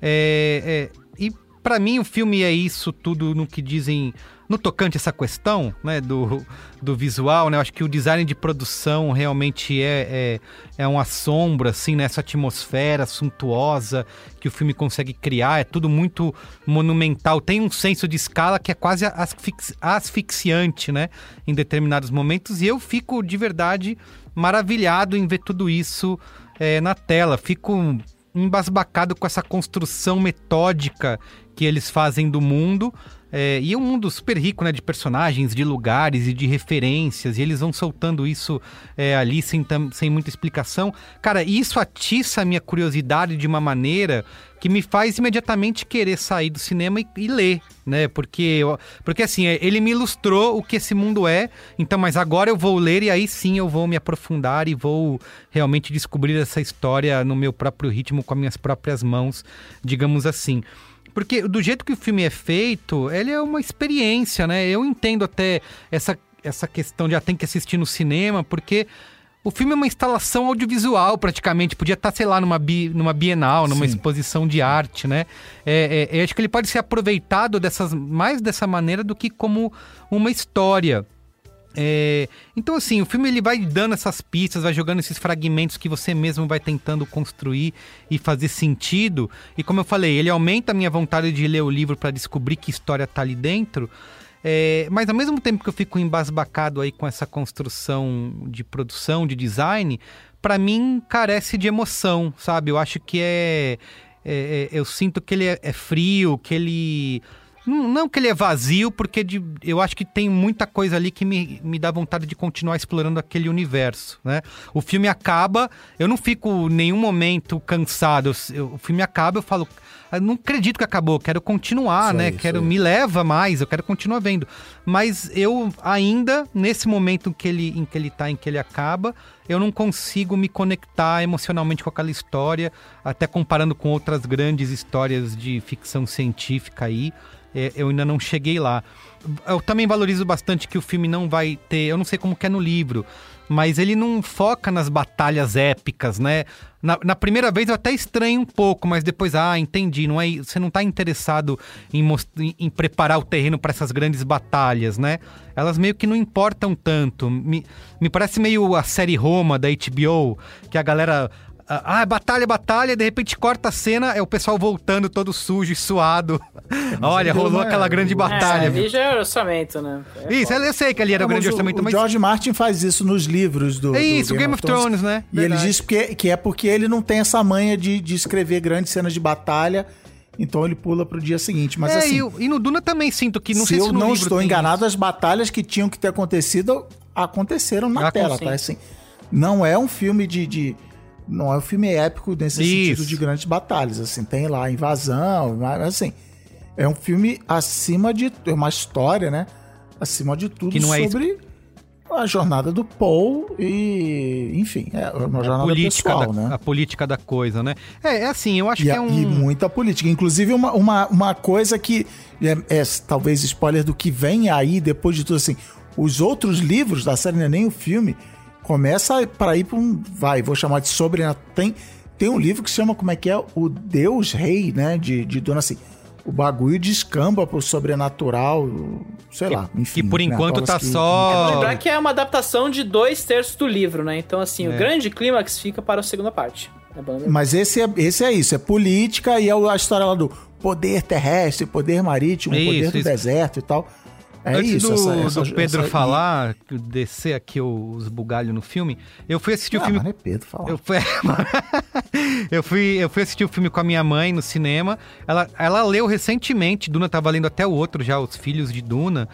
É, é, e pra mim o filme é isso tudo no que dizem... No tocante a essa questão, né, do, do visual, né, eu acho que o design de produção realmente é, é, é um assombro, assim, nessa atmosfera suntuosa que o filme consegue criar, é tudo muito monumental, tem um senso de escala que é quase asfixi- asfixiante, né, em determinados momentos, e eu fico de verdade maravilhado em ver tudo isso é, na tela, fico embasbacado com essa construção metódica que eles fazem do mundo. É, e é um mundo super rico, né, de personagens, de lugares e de referências, e eles vão soltando isso é, ali sem, tam, sem muita explicação. Cara, isso atiça a minha curiosidade de uma maneira que me faz imediatamente querer sair do cinema e, e ler, né, porque, porque assim, ele me ilustrou o que esse mundo é, então, mas agora eu vou ler e aí sim eu vou me aprofundar e vou realmente descobrir essa história no meu próprio ritmo, com as minhas próprias mãos, digamos assim. Porque do jeito que o filme é feito, ele é uma experiência, né? Eu entendo até essa, essa questão de ah, tem que assistir no cinema, porque o filme é uma instalação audiovisual praticamente. Podia estar, sei lá, numa, bi, numa bienal, numa Sim. exposição de arte, né? É, é, eu acho que ele pode ser aproveitado dessas, mais dessa maneira do que como uma história. É, então assim, o filme ele vai dando essas pistas, vai jogando esses fragmentos que você mesmo vai tentando construir e fazer sentido, e como eu falei, ele aumenta a minha vontade de ler o livro para descobrir que história tá ali dentro, é, mas ao mesmo tempo que eu fico embasbacado aí com essa construção de produção, de design, para mim carece de emoção, sabe? Eu acho que é, é, é eu sinto que ele é, é frio, que ele... Não que ele é vazio, porque de, eu acho que tem muita coisa ali que me, me dá vontade de continuar explorando aquele universo, né? O filme acaba, eu não fico em nenhum momento cansado. Eu, eu, o filme acaba, eu falo, eu não acredito que acabou, quero continuar, isso né? Aí, quero, me leva mais, eu quero continuar vendo. Mas eu ainda, nesse momento em que ele, em que ele tá, em que ele acaba, eu não consigo me conectar emocionalmente com aquela história, até comparando com outras grandes histórias de ficção científica aí. Eu ainda não cheguei lá. Eu também valorizo bastante que o filme não vai ter... Eu não sei como que é no livro, mas ele não foca nas batalhas épicas, né? Na, na primeira vez eu até estranho um pouco, mas depois, ah, entendi. Não é, você não tá interessado em, most, em, em preparar o terreno para essas grandes batalhas, né? Elas meio que não importam tanto. Me, me parece meio a série Roma da H B O, que a galera... Ah, batalha, batalha, de repente corta a cena, é o pessoal voltando todo sujo e suado. Olha, rolou é, aquela grande batalha. É, ali já é orçamento, né? É isso, foda. Eu sei que ali era o grande orçamento, o, mas... O George Martin faz isso nos livros do... É isso, do Game, Game of Thrones, Thrones né? E Verdade. Ele diz que, que é porque ele não tem essa manha de, de escrever grandes cenas de batalha, então ele pula pro dia seguinte. Mas é, assim... E, e no Duna também sinto que... Não se sei eu se no não livro estou enganado, isso. As batalhas que tinham que ter acontecido, aconteceram na ah, tela, tá? Assim, não é um filme de... de não é um filme épico nesse Isso. sentido de grandes batalhas, assim, tem lá invasão, mas assim, É um filme acima de... É uma história, né? Acima de tudo Que não é sobre a jornada do Paul e... Enfim, é uma jornada política pessoal, da, né? A política da coisa, né? É, é assim, eu acho E, que a- é um... e muita política. Inclusive, uma, uma, uma coisa que é, é talvez spoiler do que vem aí depois de tudo, assim. Os outros livros da série, não é nem o filme, começa para ir para um... Vai, vou chamar de sobrenatural. Tem, tem um livro que se chama, como é que é? O Deus Rei, né? De, de Dona, assim... O bagulho descamba pro sobrenatural, sei lá, enfim. Que por né, enquanto aquelas tá que- só... Lembrar que é uma adaptação de dois terços do livro, né? Então, assim, É. o grande clímax fica para a segunda parte. É bom lembrar. Mas esse é, esse é isso, é política e é a história lá do poder terrestre, poder marítimo, Isso, poder do isso. deserto e tal. É Antes isso. do, essa, essa, do Pedro essa- falar, descer aqui os bugalhos no filme, eu fui assistir Ah, o filme... mas não é Pedro falar. Eu fui... eu, fui, eu fui assistir o filme com a minha mãe no cinema. Ela, ela leu recentemente, Duna tava lendo até o outro já, Os Filhos de Duna.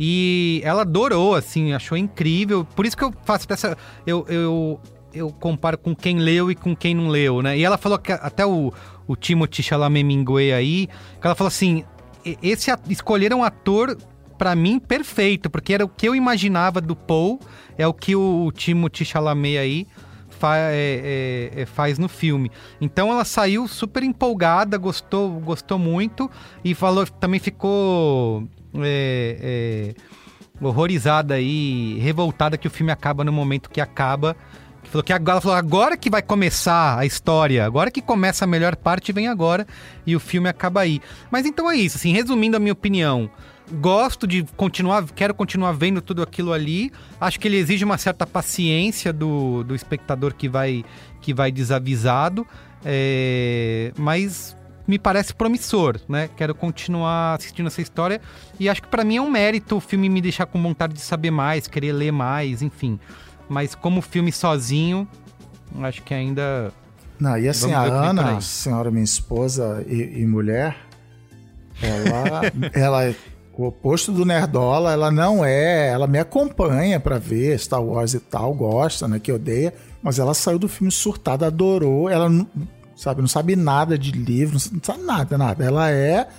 E ela adorou, assim, achou incrível. Por isso que eu faço dessa... Eu, eu, eu comparo com quem leu e com quem não leu, né? E ela falou que até o, o Timothée Chalamet Mingue aí, que ela falou assim, "E- esse at- escolheram um ator... Pra mim, perfeito, porque era o que eu imaginava do Paul, é o que o, o Timothée Chalamet aí fa é, é, é, faz no filme. Então ela saiu super empolgada, gostou, gostou muito e falou, também ficou é, é, horrorizada aí, revoltada que o filme acaba no momento que acaba. Que falou que agora, ela falou, agora que vai começar a história, agora que começa a melhor parte, vem agora e o filme acaba aí. Mas então é isso, assim, resumindo a minha opinião. Gosto de continuar, quero continuar vendo tudo aquilo ali. Acho que ele exige uma certa paciência do, do espectador que vai, que vai desavisado. É, mas me parece promissor, né? Quero continuar assistindo essa história. E acho que pra mim é um mérito o filme me deixar com vontade de saber mais, querer ler mais, enfim. Mas como filme sozinho, acho que ainda... Não, e assim, Vamos a ver o que vem por Ana, aí. senhora minha esposa e, e mulher, ela, ela é o oposto do Nerdola, ela não é, ela me acompanha pra ver Star Wars e tal, gosta, né, que odeia, mas ela saiu do filme surtada, adorou, ela não, sabe, não sabe nada de livro, não sabe nada, nada, ela é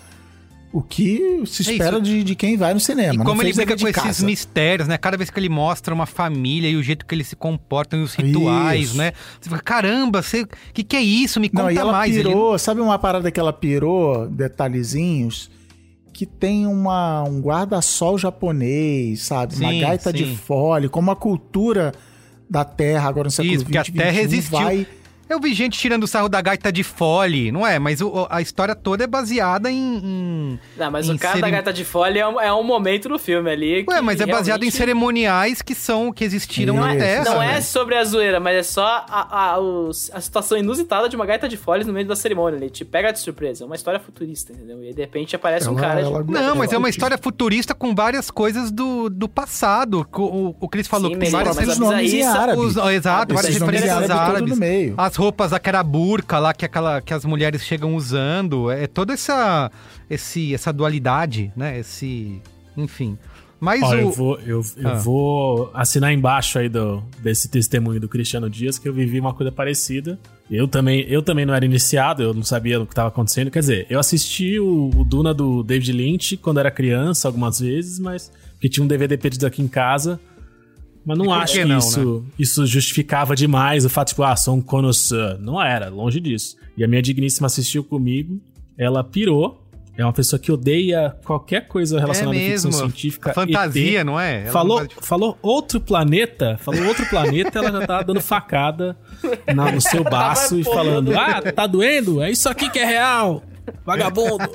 o que se É espera isso. de, de quem vai no cinema. E não como ele fez brinca dever com de esses casa. mistérios, né? Cada vez que ele mostra uma família e o jeito que eles se comportam e os rituais, Isso. né? Você fica, caramba, o que, que é isso? Me conta Não, e ela mais. Ele- pirou, sabe uma parada que ela pirou, detalhezinhos, que tem uma, um guarda-sol japonês, sabe? Uma Sim, gaita sim. de fole, como a cultura da Terra agora no século Isso, porque a vinte, Terra vinte e um existiu. vai... Eu vi gente tirando o sarro da gaita de fole, não é? Mas o- a história toda é baseada em... em Não, mas em o cara cerim- da gata de folha é um, é um momento no filme ali. Ué, que mas é baseado em realmente cerimoniais que são, que existiram Não na é- Terra. Não né? é sobre a zoeira, mas é só a, a, os- a situação inusitada de uma gaita de folhas no meio da cerimônia. Ele te pega de surpresa. É uma história futurista, entendeu? E aí, de repente aparece um Ela- cara. ela- de... Não, mas é uma Ótimo. história futurista com várias coisas do, do passado. O, o, o Chris falou Sim, que tem mesmo, várias mas Esses nomes em bizarrice- árabe. Os, exato, várias Esses nomes em referências árabe todo árabes. no meio. As roupas daquela burca lá que, aquela, que as mulheres chegam usando. É toda essa, esse, essa dualidade, né? Esse. Enfim. Mas Ó, o. eu vou, eu, eu Ah. vou assinar embaixo aí do, desse testemunho do Cristiano Dias que eu vivi uma coisa parecida. Eu também, eu também não era iniciado, eu não sabia o que estava acontecendo. Quer dizer, eu assisti o, o Duna do David Lynch quando era criança algumas vezes, mas porque tinha um D V D perdido aqui em casa. Mas não E por acho que que não, isso, isso justificava demais o fato, tipo, ah, sou um connoisseur. Não era, longe disso. E a minha digníssima assistiu comigo, ela pirou. É uma pessoa que odeia qualquer coisa relacionada é à ficção mesmo. científica. Fantasia, E T. não é? Ela Falou, não gosta de- falou outro planeta, falou outro planeta, ela já tá dando facada na- no seu baço e falando: ah, tá doendo? É isso aqui que é real, vagabundo.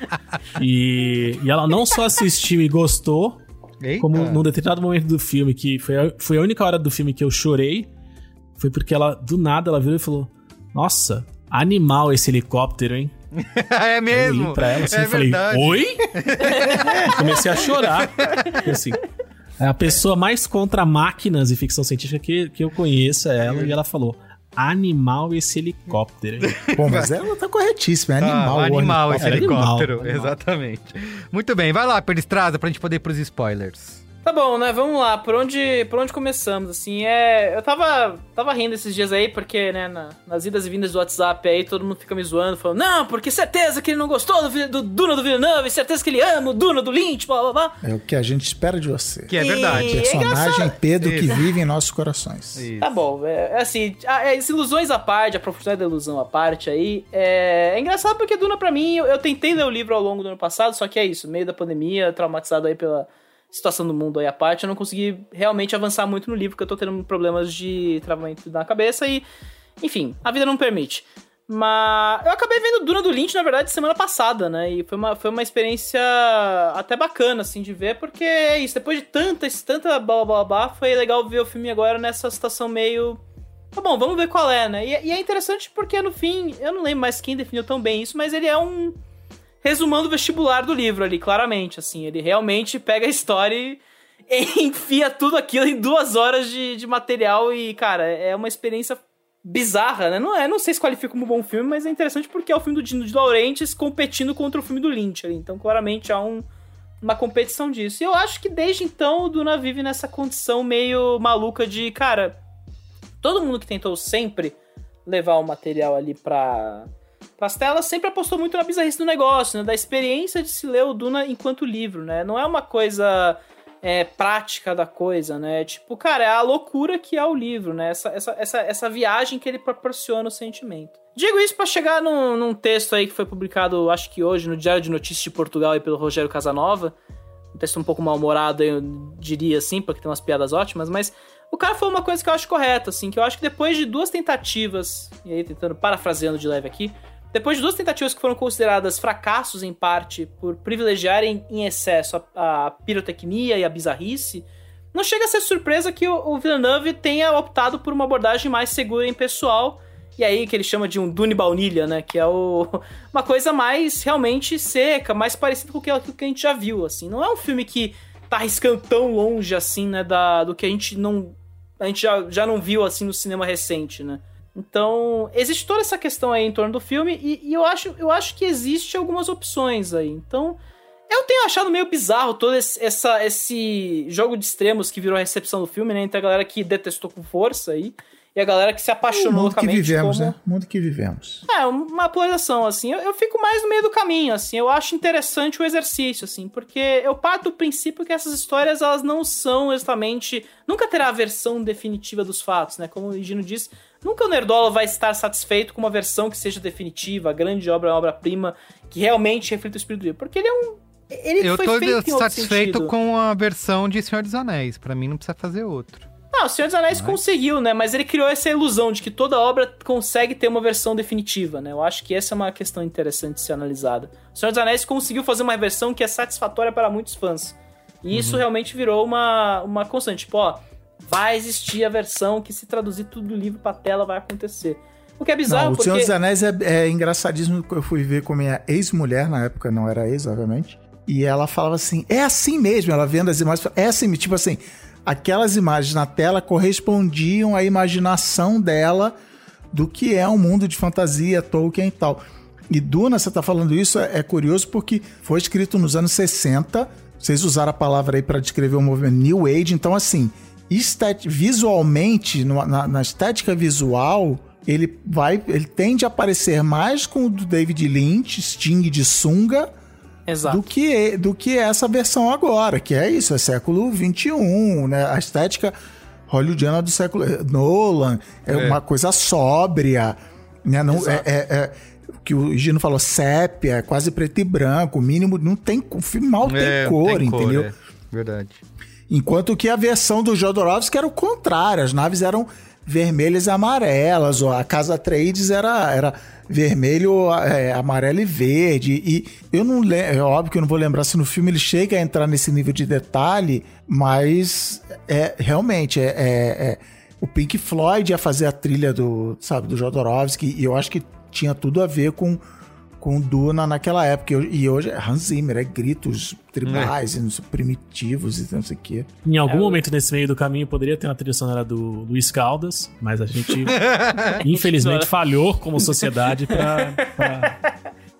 E, e ela não só assistiu e gostou, Eita. como num determinado momento do filme, que foi a, foi a única hora do filme que eu chorei, foi porque ela, do nada, ela virou e falou: nossa, animal esse helicóptero, hein? é Eu mesmo. olhei pra ela assim é e falei: verdade. oi? Comecei a chorar. E, assim, é a pessoa mais contra máquinas e ficção científica que, que eu conheço, é ela, e ela falou: animal esse helicóptero, hein? Pô, mas ela tá corretíssima, é Tá, animal. o animal esse Animal, helicóptero, animal. exatamente. Muito bem, vai lá, Pedro Estrada, pra gente poder ir pros spoilers. Tá bom, né? Vamos lá. Por onde, por onde começamos, assim, é... Eu tava, tava rindo esses dias aí, porque, né, na, nas idas e vindas do WhatsApp aí, todo mundo fica me zoando, falando, não, porque certeza que ele não gostou do, do Duna do Villeneuve, certeza que ele ama o Duna do Lynch, blá, blá, blá. É o que a gente espera de você. Que é verdade. E... Personagem é Pedro que Isso. vive em nossos corações. Isso. Tá bom, é, assim, as ilusões à parte, a profundidade da ilusão à parte aí, é, é engraçado porque Duna pra mim, eu, eu tentei ler o livro ao longo do ano passado, só que é isso, meio da pandemia, traumatizado aí pela situação do mundo aí à parte, eu não consegui realmente avançar muito no livro, porque eu tô tendo problemas de travamento na cabeça e, enfim, a vida não permite. Mas eu acabei vendo Duna do Lynch, na verdade, semana passada, né? E foi uma, foi uma experiência até bacana, assim, de ver, porque é isso, depois de tanta, tanta blá blá blá, foi legal ver o filme agora nessa situação meio... Tá bom, vamos ver qual é, né? E, e é interessante porque, no fim, eu não lembro mais quem definiu tão bem isso, mas ele é um resumando o vestibular do livro ali, claramente, assim. Ele realmente pega a história e enfia tudo aquilo em duas horas de, de material e, cara, é uma experiência bizarra, né? Não, é, não sei se qualifica como um bom filme, mas é interessante porque é o filme do Dino de Laurentiis competindo contra o filme do Lynch ali. Então, claramente, há um, uma competição disso. E eu acho que desde então o Duna vive nessa condição meio maluca de, cara, todo mundo que tentou sempre levar o material ali pra... as telas sempre apostou muito na bizarrice do negócio, né? Da experiência de se ler o Duna enquanto livro, né? Não é uma coisa é, prática da coisa, né? Tipo, cara, é a loucura que é o livro, né? Essa, essa, essa, essa viagem que ele proporciona o sentimento. Digo isso pra chegar num, num texto aí que foi publicado, acho que hoje, no Diário de Notícias de Portugal, aí pelo Rogério Casanova. Um texto um pouco mal-humorado, eu diria assim, porque tem umas piadas ótimas, mas o cara falou uma coisa que eu acho correta, assim, que eu acho que depois de duas tentativas, e aí tentando, parafraseando de leve aqui, depois de duas tentativas que foram consideradas fracassos, em parte, por privilegiarem em excesso a, a pirotecnia e a bizarrice, não chega a ser surpresa que o, o Villeneuve tenha optado por uma abordagem mais segura e impessoal, e aí que ele chama de um Dune baunilha, né, que é o, uma coisa mais realmente seca, mais parecida com aquilo que a gente já viu, assim. Não é um filme que tá arriscando tão longe, assim, né, da, do que a gente não... a gente já, já não viu, assim, no cinema recente, né. Então, existe toda essa questão aí em torno do filme e, e eu, acho, eu acho que existe algumas opções aí. Então, eu tenho achado meio bizarro todo esse, essa, esse jogo de extremos que virou a recepção do filme, né? Entre a galera que detestou com força aí e a galera que se apaixonou loucamente. O mundo loucamente que vivemos, como... né? O mundo que vivemos. É, uma polarização, assim. Eu, eu fico mais no meio do caminho, assim. Eu acho interessante o exercício, assim, porque eu parto do princípio que essas histórias, elas não são exatamente... Nunca terá a versão definitiva dos fatos, né? Como o Gino disse, nunca o Nerdola vai estar satisfeito com uma versão que seja definitiva, a grande obra, a obra-prima, que realmente reflita o espírito do livro. Porque ele é um... Ele eu foi tô feito em satisfeito outro com a versão de Senhor dos Anéis. Pra mim, não precisa fazer outro. Não, o Senhor dos Anéis Mas... conseguiu, né? Mas ele criou essa ilusão de que toda obra consegue ter uma versão definitiva, né? Eu acho que essa é uma questão interessante de ser analisada. O Senhor dos Anéis conseguiu fazer uma versão que é satisfatória para muitos fãs. E isso uhum. realmente virou uma, uma constante. Tipo, ó, vai existir a versão que se traduzir tudo do livro pra tela vai acontecer. O que é bizarro, não, o porque... Senhor dos Anéis é, é engraçadíssimo. Eu fui ver com minha ex-mulher, na época não era ex, obviamente. E ela falava assim, é assim mesmo. Ela vendo as imagens, é assim, tipo assim... Aquelas imagens na tela correspondiam à imaginação dela do que é um mundo de fantasia, Tolkien e tal. E Duna, você tá falando isso, é, é curioso porque foi escrito nos anos sessenta, vocês usaram a palavra aí para descrever o movimento New Age, então assim, estet- visualmente, no, na, na estética visual, ele vai, ele tende a parecer mais com o do David Lynch, Sting de sunga, Exato. Do que, do que essa versão agora, que é isso, é século vinte e um, né? A estética hollywoodiana do século... Nolan, é, é. uma coisa sóbria, né? Não, é, é, é, o que o Gino falou, sépia, é quase preto e branco, o mínimo, não tem, o filme mal tem é, cor, tem entendeu? Cor, é. Verdade. Enquanto que a versão do Jodorowsky era o contrário, as naves eram vermelhas e amarelas, ó, a Casa Atreides era... era vermelho, é, amarelo e verde. E eu não lembro, é óbvio que eu não vou lembrar se no filme ele chega a entrar nesse nível de detalhe, mas é realmente é, é, é o Pink Floyd ia fazer a trilha do, sabe, do Jodorowsky, e eu acho que tinha tudo a ver com com Duna naquela época. E hoje é Hans Zimmer, é gritos tribais, é. e primitivos e não sei o quê. Em algum é, momento nesse meio do caminho poderia ter uma trilha sonora do Luiz Caldas, mas a gente infelizmente falhou como sociedade pra, pra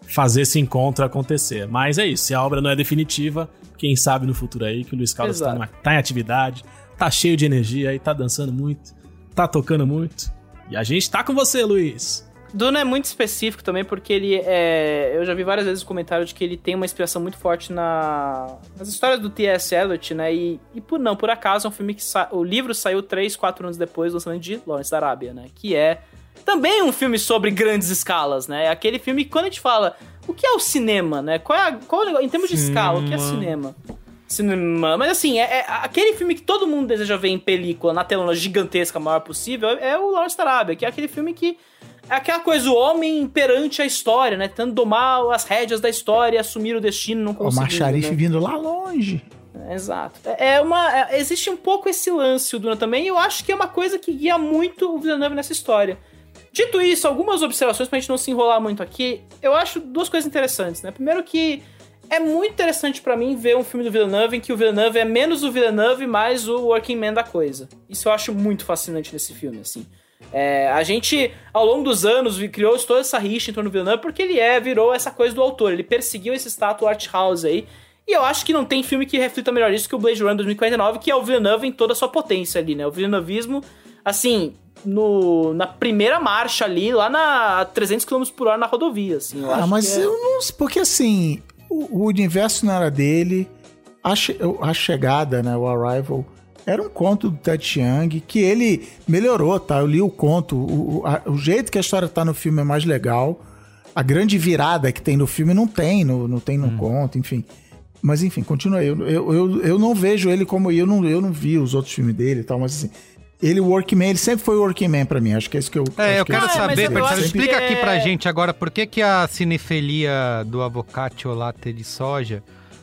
fazer esse encontro acontecer. Mas é isso, se a obra não é definitiva, quem sabe no futuro aí que o Luiz Caldas tá, numa, tá em atividade, tá cheio de energia aí, tá dançando muito, tá tocando muito. E a gente tá com você, Luiz. Duna é muito específico também, porque ele é... Eu já vi várias vezes o comentário de que ele tem uma inspiração muito forte na... nas histórias do T S Eliot, né? E, e por não, por acaso, é um filme que... Sa... O livro saiu três, quatro anos depois do lançamento de Lawrence da Arábia, né? Que é também um filme sobre grandes escalas, né? É aquele filme que quando a gente fala... O que é o cinema, né? Qual é, a... Qual é o negócio? Em termos de cinema. escala, o que é cinema? Cinema... Mas assim, é, é aquele filme que todo mundo deseja ver em película, na telona gigantesca, a maior possível, é o Lawrence da Arábia, que é aquele filme que... É aquela coisa, o homem perante a história, né? Tentando domar as rédeas da história, assumir o destino, não conseguindo. O Macharife né? vindo lá longe. É, exato. É uma, é, existe um pouco esse lance, o Duna também, e eu acho que é uma coisa que guia muito o Villeneuve nessa história. Dito isso, algumas observações pra gente não se enrolar muito aqui, eu acho duas coisas interessantes, né? Primeiro que é muito interessante pra mim ver um filme do Villeneuve em que o Villeneuve é menos o Villeneuve, mais o working man da coisa. Isso eu acho muito fascinante nesse filme, assim. É, a gente, ao longo dos anos, criou toda essa rixa em torno do Villeneuve porque ele é, virou essa coisa do autor. Ele perseguiu esse status art house aí. E eu acho que não tem filme que reflita melhor isso que o Blade Runner dois mil e quarenta e nove, que é o Villeneuve em toda a sua potência ali, né? O villeneuvismo, assim, no, na primeira marcha ali, lá na trezentos quilômetros por hora na rodovia, assim. Eu ah, acho mas que é... eu não... Porque, assim, o, o universo não era dele, a, che, a chegada, né, o Arrival... Era um conto do Ted Chiang que ele melhorou, tá? Eu li o conto, o, a, o jeito que a história tá no filme é mais legal. A grande virada que tem no filme não tem, no, não tem no hum. conto, enfim. Mas enfim, continua aí. Eu, eu, eu, eu não vejo ele como... Eu não, eu não vi os outros filmes dele e tal, mas assim... Ele, o Workman, ele sempre foi o Workman pra mim. Acho que é isso que eu... É, eu que quero eu saber, Bertão, explica é... aqui pra gente agora por que que a cinefilia do Avocatio Latte de soja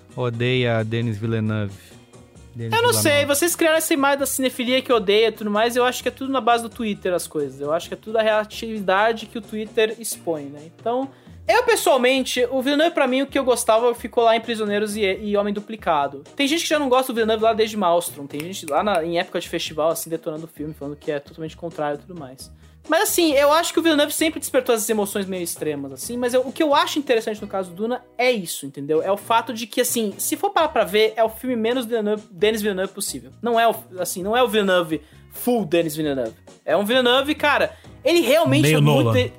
odeia Denis Villeneuve. Denis eu não Villeneuve. sei, vocês criaram essa imagem da cinefilia que odeia e tudo mais, eu acho que é tudo na base do Twitter as coisas. Eu acho que é tudo a reatividade que o Twitter expõe, né? Então, eu pessoalmente, o Villeneuve pra mim, o que eu gostava ficou lá em Prisioneiros e, e Homem Duplicado. Tem gente que já não gosta do Villeneuve lá desde Maelstrom, tem gente lá na, em época de festival, assim, detonando o filme, falando que é totalmente contrário e tudo mais. Mas assim, eu acho que o Villeneuve sempre despertou essas emoções meio extremas, assim, mas eu, o que eu acho interessante no caso do Duna é isso, entendeu? É o fato de que, assim, se for parar pra ver, é o filme menos Villeneuve, Denis Villeneuve possível. Não é o, assim, não é o Villeneuve full Denis Villeneuve. É um Villeneuve, cara, ele realmente meio é Nolan. muito...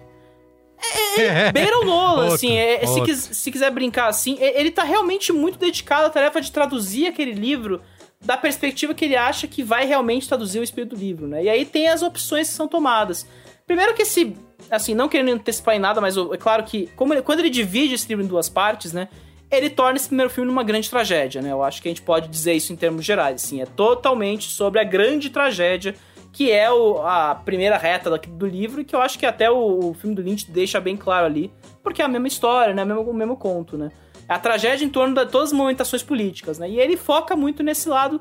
É, é, beira o Nolan, assim, é, se, quis, se quiser brincar assim, ele tá realmente muito dedicado à tarefa de traduzir aquele livro da perspectiva que ele acha que vai realmente traduzir o espírito do livro, né? E aí tem as opções que são tomadas. Primeiro que esse, assim, não querendo antecipar em nada, mas é claro que como ele, quando ele divide esse livro em duas partes, né, ele torna esse primeiro filme uma grande tragédia, né? Eu acho que a gente pode dizer isso em termos gerais, assim, é totalmente sobre a grande tragédia que é o, a primeira reta do livro, e que eu acho que até o, o filme do Lynch deixa bem claro ali, porque é a mesma história, né? O mesmo, o mesmo conto, né? É a tragédia em torno de todas as movimentações políticas, né? E ele foca muito nesse lado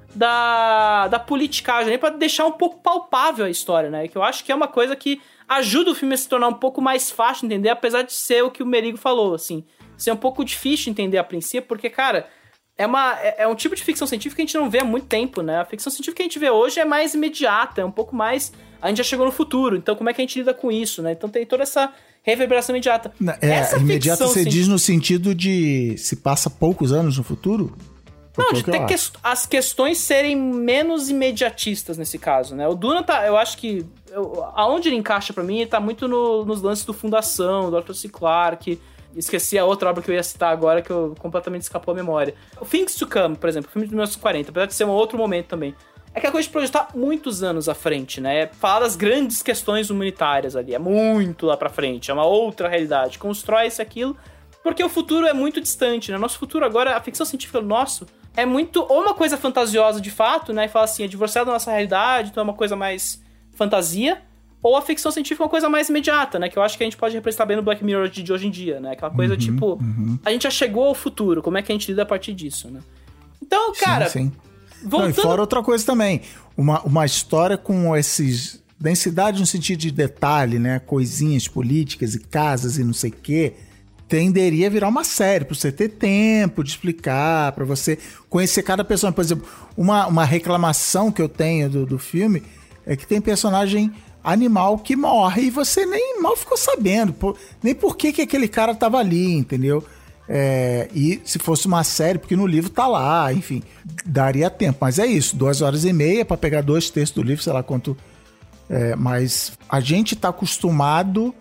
da, da politicagem, né? Pra deixar um pouco palpável a história, né? Que eu acho que é uma coisa que ajuda o filme a se tornar um pouco mais fácil de entender, apesar de ser o que o Merigo falou, assim. Ser um pouco difícil de entender a princípio, porque, cara... É, uma, é, é um tipo de ficção científica que a gente não vê há muito tempo, né? A ficção científica que a gente vê hoje é mais imediata, é um pouco mais... A gente já chegou no futuro, então como é que a gente lida com isso, né? Então tem toda essa reverberação imediata. É, essa imediata você diz no sentido de se passa poucos anos no futuro? Não, de ter que, as questões serem menos imediatistas nesse caso, né? O Duna tá, eu acho que... Eu, aonde ele encaixa pra mim, ele tá muito no, nos lances do Fundação, do Arthur C. Clarke... Esqueci a outra obra que eu ia citar agora, que eu completamente escapou a memória. O Things to Come, por exemplo, o filme de mil novecentos e quarenta, apesar de ser um outro momento também. É aquela coisa de projetar muitos anos à frente, né? Falar das grandes questões humanitárias ali. É muito lá pra frente, é uma outra realidade. Constrói isso e aquilo, porque o futuro é muito distante, né? Nosso futuro agora, a ficção científica nosso, é muito... Ou uma coisa fantasiosa de fato, né? E fala assim, é divorciado da nossa realidade, então é uma coisa mais fantasia... Ou a ficção científica é uma coisa mais imediata, né? Que eu acho que a gente pode representar bem no Black Mirror de, de hoje em dia, né? Aquela coisa, uhum, tipo... Uhum. A gente já chegou ao futuro, como é que a gente lida a partir disso, né? Então, cara... Sim, sim. Voltando... Não, e fora outra coisa também. Uma, uma história com esses... Densidade no sentido de detalhe, né? Coisinhas políticas e casas e não sei o quê... Tenderia a virar uma série, pra você ter tempo de explicar, pra você conhecer cada personagem. Por exemplo, uma, uma reclamação que eu tenho do, do filme é que tem personagem... animal que morre e você nem mal ficou sabendo, por, nem por que, que aquele cara tava ali, entendeu? É, e se fosse uma série, porque no livro tá lá, enfim, daria tempo. Mas é isso, duas horas e meia pra pegar dois terços do livro, sei lá quanto. É, mas a gente tá acostumado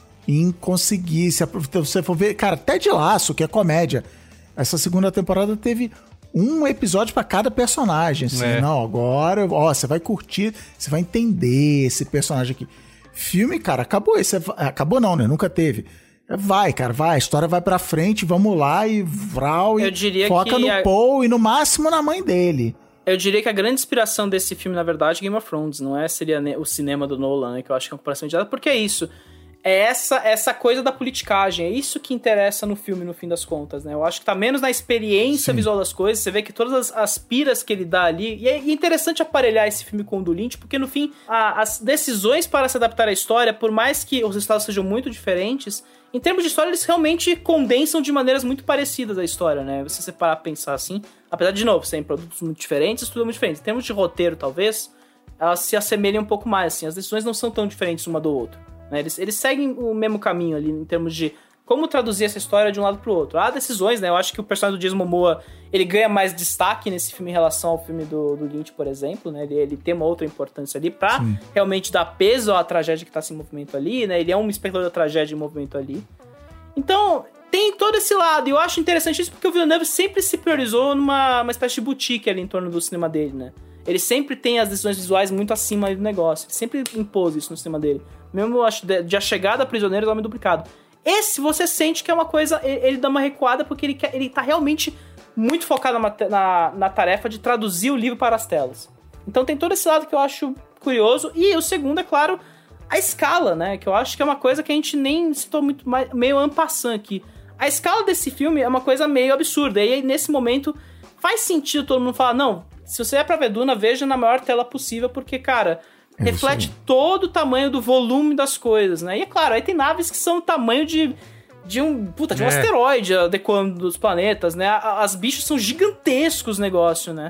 em conseguir, se você for ver, cara, até de Laço, que é comédia, essa segunda temporada teve um episódio pra cada personagem, assim, é. Não, agora, ó, você vai curtir, você vai entender esse personagem aqui. Filme, cara, acabou, esse é, acabou não, né, nunca teve. Vai, cara, vai, a história vai pra frente, vamos lá e vral, Eu e diria foca que no a... Paul e no máximo na mãe dele. Eu diria que a grande inspiração desse filme, na verdade, é Game of Thrones, não é seria o cinema do Nolan, né, que eu acho que é uma comparação imediata, porque é isso. É essa, essa coisa da politicagem, é isso que interessa no filme, no fim das contas, né? Eu acho que tá menos na experiência Sim. visual das coisas, você vê que todas as, as piras que ele dá ali, e é interessante aparelhar esse filme com o do Lynch, porque no fim, a, as decisões para se adaptar à história, por mais que os resultados sejam muito diferentes, em termos de história, eles realmente condensam de maneiras muito parecidas a história, né? Se você parar pra pensar assim, apesar de, de novo, serem produtos muito diferentes, tudo é muito diferente. Em termos de roteiro, talvez, elas se assemelham um pouco mais, assim, as decisões não são tão diferentes uma do outro. Né? Eles, eles seguem o mesmo caminho ali em termos de como traduzir essa história de um lado pro outro. Há decisões, né? Eu acho que o personagem do Jason Momoa, ele ganha mais destaque nesse filme em relação ao filme do, do Lynch, por exemplo, né? Ele, ele tem uma outra importância ali pra Sim. realmente dar peso à tragédia que tá em movimento ali, né? Ele é um espectador da tragédia em movimento ali. Então, tem todo esse lado. E eu acho interessante isso porque o Villeneuve sempre se priorizou numa uma espécie de boutique ali em torno do cinema dele, né? Ele sempre tem as decisões visuais muito acima do negócio. Ele sempre impôs isso no cinema dele. Mesmo, acho, de, de A Chegada, Prisioneiros, Homem Duplicado. Esse, você sente que é uma coisa... Ele, ele dá uma recuada porque ele, quer, ele tá realmente muito focado na, na, na tarefa de traduzir o livro para as telas. Então tem todo esse lado que eu acho curioso. E o segundo, é claro, a escala, né? Que eu acho que é uma coisa que a gente nem citou muito, mais, meio en passant aqui. A escala desse filme é uma coisa meio absurda. E aí, nesse momento, faz sentido todo mundo falar, não, se você é pra ver Duna, veja na maior tela possível, porque, cara... É reflete todo o tamanho do volume das coisas, né? E é claro, aí tem naves que são o tamanho de, de um puta, de um é. asteroide adequando dos planetas, né? As bichos são gigantescos o negócio, né?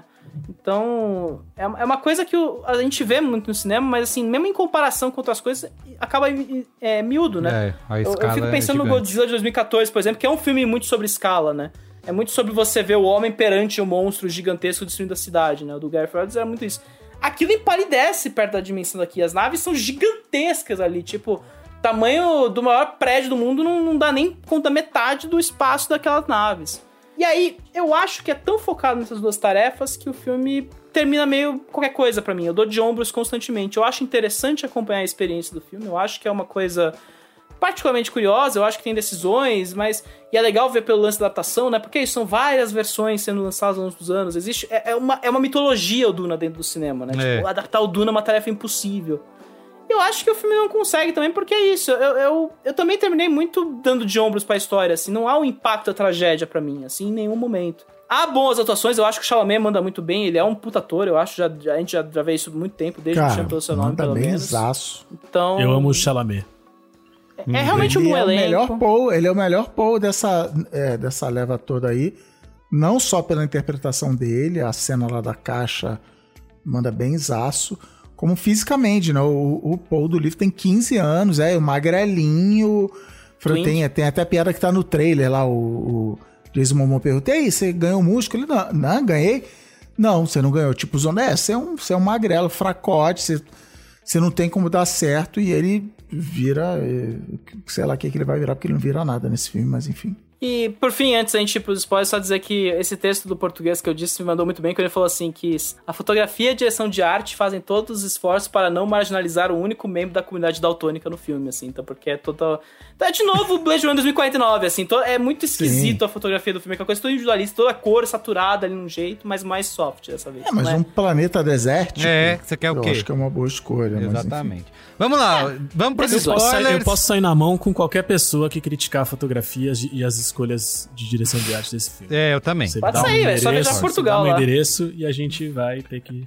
Então, é, é uma coisa que o, a gente vê muito no cinema, mas assim, mesmo em comparação com outras coisas, acaba é, miúdo, né? É, a escala eu, eu fico pensando é no Godzilla de dois mil e catorze, por exemplo, que é um filme muito sobre escala, né? É muito sobre você ver o homem perante o monstro gigantesco destruindo a cidade, né? O do Gareth Edwards era muito isso. Aquilo empalidece perto da dimensão daqui. As naves são gigantescas ali, tipo, tamanho do maior prédio do mundo não, não dá nem conta metade do espaço daquelas naves. E aí, eu acho que é tão focado nessas duas tarefas que o filme termina meio qualquer coisa pra mim. Eu dou de ombros constantemente. Eu acho interessante acompanhar a experiência do filme. Eu acho que é uma coisa particularmente curiosa. Eu acho que tem decisões, mas... E é legal ver pelo lance da adaptação, né? Porque são várias versões sendo lançadas ao longo dos anos. Existe... É, é, uma, é uma mitologia o Duna dentro do cinema, né? É. Tipo, adaptar o Duna é uma tarefa impossível. Eu acho que o filme não consegue também, porque é isso. Eu, eu, eu também terminei muito dando de ombros pra história, assim. Não há um impacto da tragédia pra mim, assim, em nenhum momento. Há boas atuações, eu acho que o Chalamet manda muito bem. Ele é um puta ator, eu acho. Já, a gente já, já vê isso há muito tempo, desde que chama pelo seu nome, pelo menos. Exaço. Então... Eu amo o Chalamet. É, é realmente um bom elenco. É o melhor Paul, ele é o melhor Paul dessa, é, dessa leva toda aí. Não só pela interpretação dele, a cena lá da caixa manda bem zaço, como fisicamente, né? O, o Paul do livro tem quinze anos, é, o magrelinho. Tem, tem até a piada que tá no trailer lá, o, o Jason Momoa pergunta, e aí, você ganhou músculo? Ele, não, não, ganhei. Não, você não ganhou. Tipo, Zona, é, você é um, você é um magrelo, fracote, você, você não tem como dar certo, e ele vira, sei lá o que, que ele vai virar, porque ele não vira nada nesse filme, mas enfim. E, por fim, antes da gente ir pros spoilers, só dizer que esse texto do português que eu disse me mandou muito bem, quando ele falou assim, que a fotografia e a direção de arte fazem todos os esforços para não marginalizar o único membro da comunidade daltônica no filme, assim, então, porque é total... Então, é de novo o Blade Runner dois mil e quarenta e nove, assim, to... é muito esquisito Sim. a fotografia do filme, que é uma coisa toda individualista, toda a cor saturada ali num jeito, mas mais soft dessa vez. É, mas é? um planeta desértico... É, você quer o quê? Eu acho que é uma boa escolha. Exatamente. Mas, vamos lá, é. vamos para os spoilers. Eu posso sair na mão com qualquer pessoa que criticar a fotografia e as escolhas de direção de arte desse filme. É, eu também. Você Pode sair, um é só viajar Portugal lá. Dá um endereço e a gente vai ter que...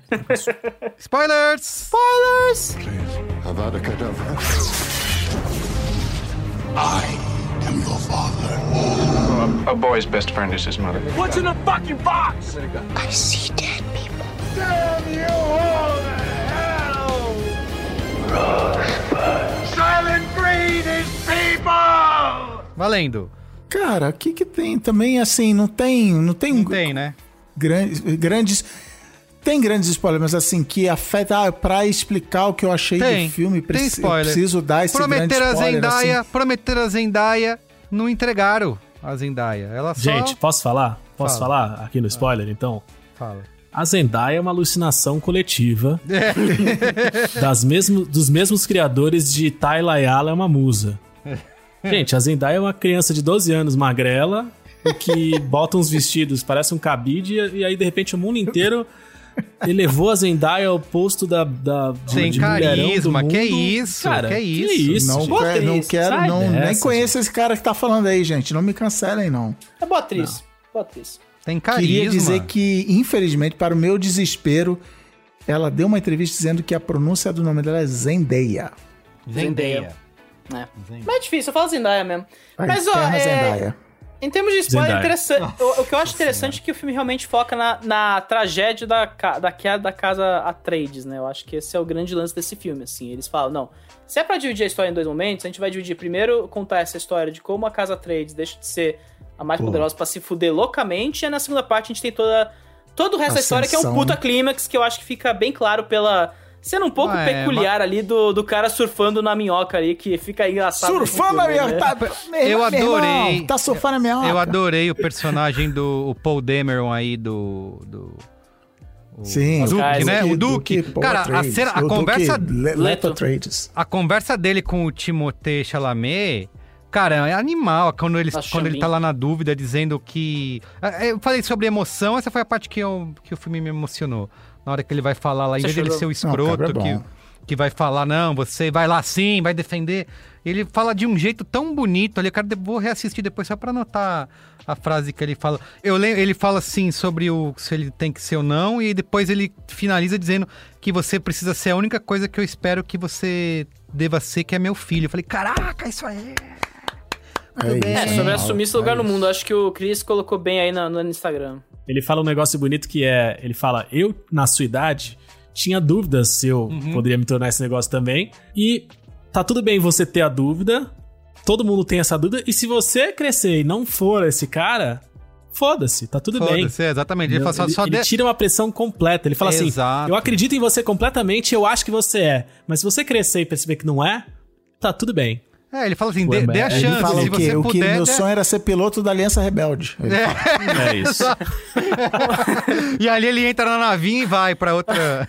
Spoilers! Spoilers! I am your father. A, a boy's best friend is his mother. What's in the fucking box? I see dead people. Damn you all to hell! Silent breed is people! Valendo. Cara, o que que tem também, assim, não tem... Não tem, não tem né? Grandes... grandes tem grandes spoilers, mas assim, que afeta... Ah, pra explicar o que eu achei tem, do filme, tem preci, preciso dar esse prometer grande spoiler. A Zendaya, assim. Prometer a Zendaya, não entregaram a Zendaya. Ela só... Gente, posso falar? Posso Fala. falar aqui no spoiler, então? Fala. A Zendaya é uma alucinação coletiva é. das mesmo, dos mesmos criadores de Tyler Ayala é uma musa. Gente, a Zendaya é uma criança de doze anos, magrela, que bota uns vestidos, parece um cabide, e aí de repente o mundo inteiro elevou a Zendaya ao posto da, da de, Sem de carisma, do mundo. que isso, cara, que isso. Que isso não, gente. quer, não quero, Sai não, dessa, nem conheço gente. esse cara que tá falando aí, gente. Não me cancelem, não. É boa atriz. Não. Boa atriz. Tem carisma. Queria dizer que, infelizmente, para o meu desespero, ela deu uma entrevista dizendo que a pronúncia do nome dela é Zendaya. Zendaya. É. Mas é difícil, eu falo Zendaya mesmo. A Mas, ó, é... Zendaya. Em termos de spoiler, Zendaya. interessante. O, o que eu acho interessante é que o filme realmente foca na, na tragédia da, da queda da casa Atreides, né? Eu acho que esse é o grande lance desse filme, assim. Eles falam, não, se é pra dividir a história em dois momentos, a gente vai dividir primeiro, contar essa história de como a casa Atreides deixa de ser a mais Pô. poderosa pra se fuder loucamente, e na segunda parte a gente tem toda, todo o resto da história, que é um puta clímax, que eu acho que fica bem claro pela... Sendo um pouco ah, peculiar é, mas... ali do, do cara surfando na minhoca ali, que fica engraçado. Surfando na minhoca! Tá, eu adorei. Irmão, tá surfando na minhoca. Eu adorei o personagem do o Paul Dameron aí, do... do o Sim, Duke, cara, né? Duke, o Duke. Duke cara, a, cena, a conversa... Le, Leto Trades. A conversa dele com o Timothée Chalamet... Cara, é animal, quando ele, quando ele tá lá na dúvida, dizendo que... Eu falei sobre emoção, essa foi a parte que, eu, que o filme me emocionou. Na hora que ele vai falar lá, em vez dele ser o escroto, não, que, que vai falar, não, você vai lá sim, vai defender. Ele fala de um jeito tão bonito ali, eu quero, vou reassistir depois só pra anotar a frase que ele fala. Eu lembro, ele fala assim sobre o se ele tem que ser ou não, e depois ele finaliza dizendo que você precisa ser a única coisa que eu espero que você deva ser, que é meu filho. Eu falei, caraca, isso aí... É, é, sobre assumir esse lugar é no mundo. Acho que o Chris colocou bem aí no, no Instagram. Ele fala um negócio bonito que é... Ele fala, eu, na sua idade, tinha dúvidas se eu uhum. poderia me tornar esse negócio também. E tá tudo bem você ter a dúvida. Todo mundo tem essa dúvida. E se você crescer e não for esse cara... Foda-se, tá tudo Foda-se, bem. Foda-se, exatamente. Ele, ele, fala, só ele de... tira uma pressão completa. Ele fala Exato. assim, eu acredito em você completamente, eu acho que você é. Mas se você crescer e perceber que não é, tá tudo bem. É, ele fala assim, dê, dê a chance, ele fala se o que, você o puder... Que meu sonho era ser piloto da Aliança Rebelde. É, é isso. E ali ele entra na navinha e vai pra outra...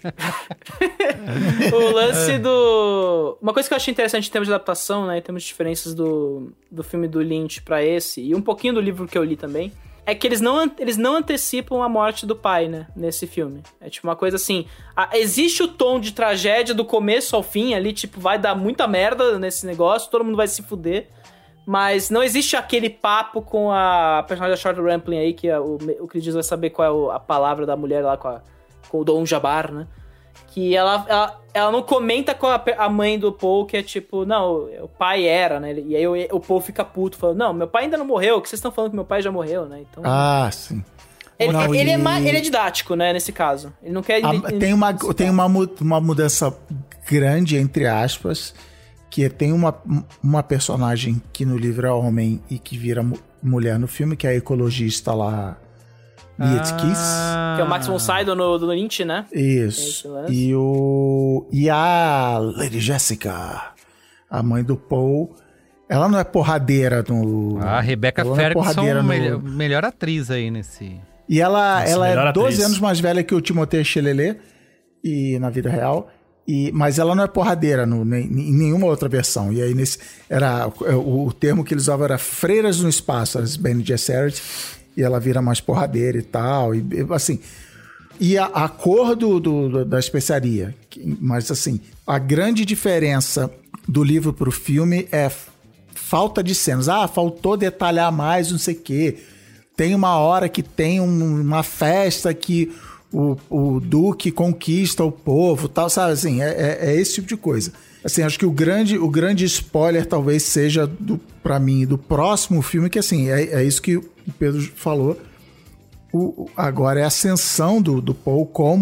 O lance do... Uma coisa que eu achei interessante em termos de adaptação, né, em termos de diferenças do, do filme do Lynch pra esse, e um pouquinho do livro que eu li também, é que eles não, eles não antecipam a morte do pai, né, nesse filme. É tipo uma coisa assim, a, existe o tom de tragédia do começo ao fim ali, tipo, vai dar muita merda nesse negócio, todo mundo vai se fuder, mas não existe aquele papo com a personagem da Short Rampling aí, que a, o, o Chris vai saber qual é a palavra da mulher lá com, a, com o Dom Jabbar, né, que ela, ela, ela não comenta com a, a mãe do Paul, que é tipo, não, o pai era, né? E aí o, o Paul fica puto, falando, não, meu pai ainda não morreu, o que vocês estão falando que meu pai já morreu, né? Então, ah, sim. Ele, não, ele, e... é, mais, ele é didático, né, nesse caso. Ele não quer... A, ele, tem uma, tem uma, uma mudança grande, entre aspas, que tem uma, uma personagem que no livro é homem e que vira mulher no filme, que é a ecologista lá... Ah, que é o Max von Sydow no, no Lynch, né? Isso. E, o, e a Lady Jessica, a mãe do Paul, ela não é porradeira no... A Rebecca Ferguson, é melhor, no... melhor atriz aí nesse... E ela, Nossa, ela é doze atriz. anos mais velha que o Timothée Chalamet, e na vida real, e, mas ela não é porradeira no, nem, em nenhuma outra versão. E aí nesse, era, o, o termo que eles usavam era freiras no espaço, as Bene Gesserit, e ela vira mais porradeira e tal, e assim... E a, a cor do, do, da especiaria, mas assim, a grande diferença do livro pro filme é falta de cenas. Ah, faltou detalhar mais, não sei o quê. Tem uma hora que tem um, uma festa que o, o Duque conquista o povo, tal, sabe? Assim, é, é, é esse tipo de coisa. Assim, acho que o grande, o grande spoiler talvez seja, do, pra mim, do próximo filme, que assim, é, é isso que o Pedro falou. O, agora é a ascensão do, do Paul como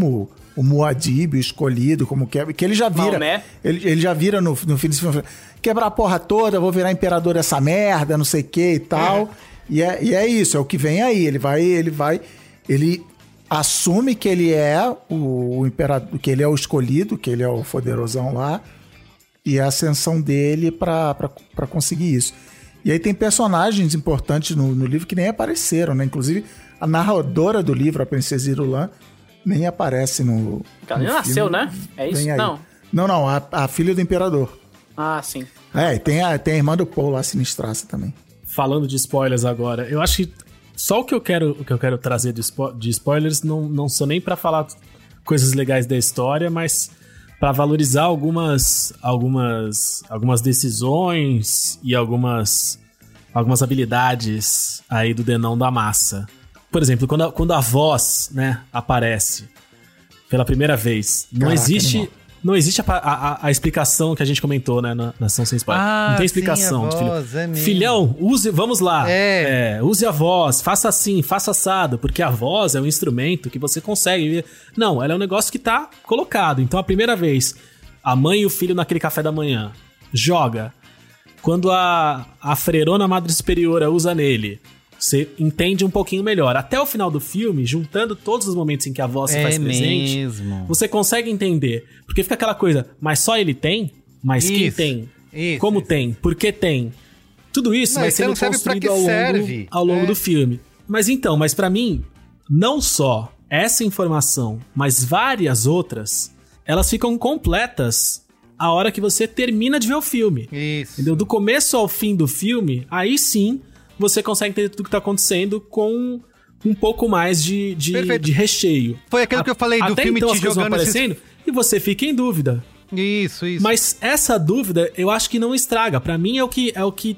o Muad'Dib, o escolhido, como que é, que ele já vira, Maomé. ele, ele já vira no, no fim desse filme, quebrar a porra toda, vou virar imperador dessa merda, não sei o que e tal, é. E, é, e é isso, é o que vem aí, ele vai, ele vai, ele assume que ele é o, o imperador, que ele é o escolhido, que ele é o poderosão lá, e a ascensão dele pra, pra, pra conseguir isso. E aí tem personagens importantes no, no livro que nem apareceram, né? Inclusive, a narradora do livro, a Princesa Irulan, nem aparece no. Ela nem nasceu, né? É isso? Não. Não, não, a, a filha do imperador. Ah, sim. É, e tem a, tem a irmã do Paul lá, Sinistraça também. Falando de spoilers agora, eu acho que só o que eu quero, o que eu quero trazer de, spo- de spoilers não, não são nem pra falar coisas legais da história, mas pra valorizar algumas, algumas, algumas decisões e algumas, algumas habilidades aí do Denão da Massa. Por exemplo, quando a, quando a voz, né, aparece pela primeira vez, não Caraca, existe... animal. Não existe a, a, a explicação que a gente comentou, né, na, na Ação Sem Spoiler. Ah, não tem explicação. sim, a voz, filho. é mesmo. Filhão, use, vamos lá. É. É, use a voz, faça assim, faça assado, porque a voz é um instrumento que você consegue ver. Não, ela é um negócio que tá colocado. Então, a primeira vez, a mãe e o filho naquele café da manhã, joga. Quando a, a freirona Madre Superiora usa nele, você entende um pouquinho melhor. Até o final do filme, juntando todos os momentos em que a voz se É faz presente, mesmo. você consegue entender. Porque fica aquela coisa, mas só ele tem? Mas Isso, quem tem? isso, Como isso. tem? Por que tem? Tudo isso Não, vai e você sendo não sabe pra construído que ao longo, serve. ao longo É. do filme. Mas então, mas pra mim, não só essa informação, mas várias outras, elas ficam completas a hora que você termina de ver o filme. Isso. Entendeu? Do começo ao fim do filme, aí sim você consegue entender tudo que tá acontecendo com um pouco mais de, de, Perfeito. de recheio. Foi aquilo que eu falei do Até filme então te as coisas vão jogando esses- aparecendo e você fica em dúvida. Isso, isso. Mas essa dúvida, eu acho que não estraga. Pra mim é o que é o que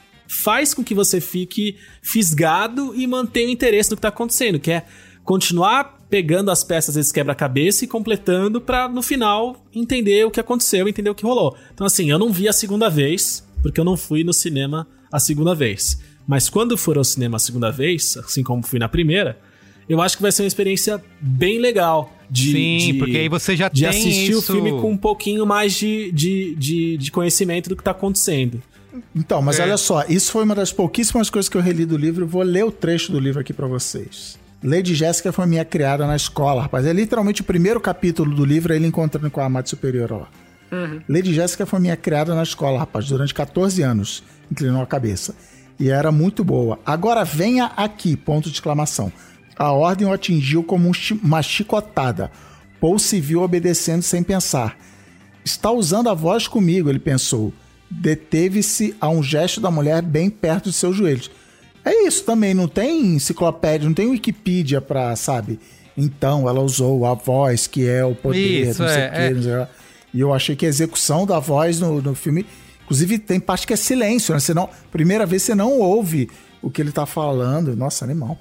faz com que você fique fisgado e mantenha o interesse no que tá acontecendo, que é continuar pegando as peças desse quebra-cabeça e completando pra, no final, entender o que aconteceu, entender o que rolou. Então, assim, eu não vi a segunda vez, porque eu não fui no cinema a segunda vez. Mas quando for ao cinema a segunda vez, assim como fui na primeira, eu acho que vai ser uma experiência bem legal de, Sim, de, porque aí você já de tem assistir isso... o filme com um pouquinho mais de, de, de, de conhecimento do que tá acontecendo. Então, mas É. olha só, isso foi uma das pouquíssimas coisas que eu reli do livro. Eu vou ler o trecho do livro aqui pra vocês. Lady Jéssica foi minha criada na escola, rapaz. É literalmente o primeiro capítulo do livro, é ele encontrando com a Madre Superiora lá. Uhum. Lady Jéssica foi minha criada na escola, rapaz, durante catorze anos. Inclinou a cabeça. E era muito boa. Agora venha aqui, ponto de exclamação. A ordem o atingiu como um chi- uma chicotada. Paul se viu obedecendo sem pensar. Está usando a voz comigo, ele pensou. Deteve-se a um gesto da mulher bem perto de seus joelhos. É isso também, não tem enciclopédia, não tem Wikipedia pra, sabe? Então, ela usou a voz, que é o poder, Isso, não sei é, o quê, é. não sei o quê. E eu achei que a execução da voz no, no filme... Inclusive, tem parte que é silêncio, né? Você não, primeira vez você não ouve o que ele tá falando. Nossa, animal.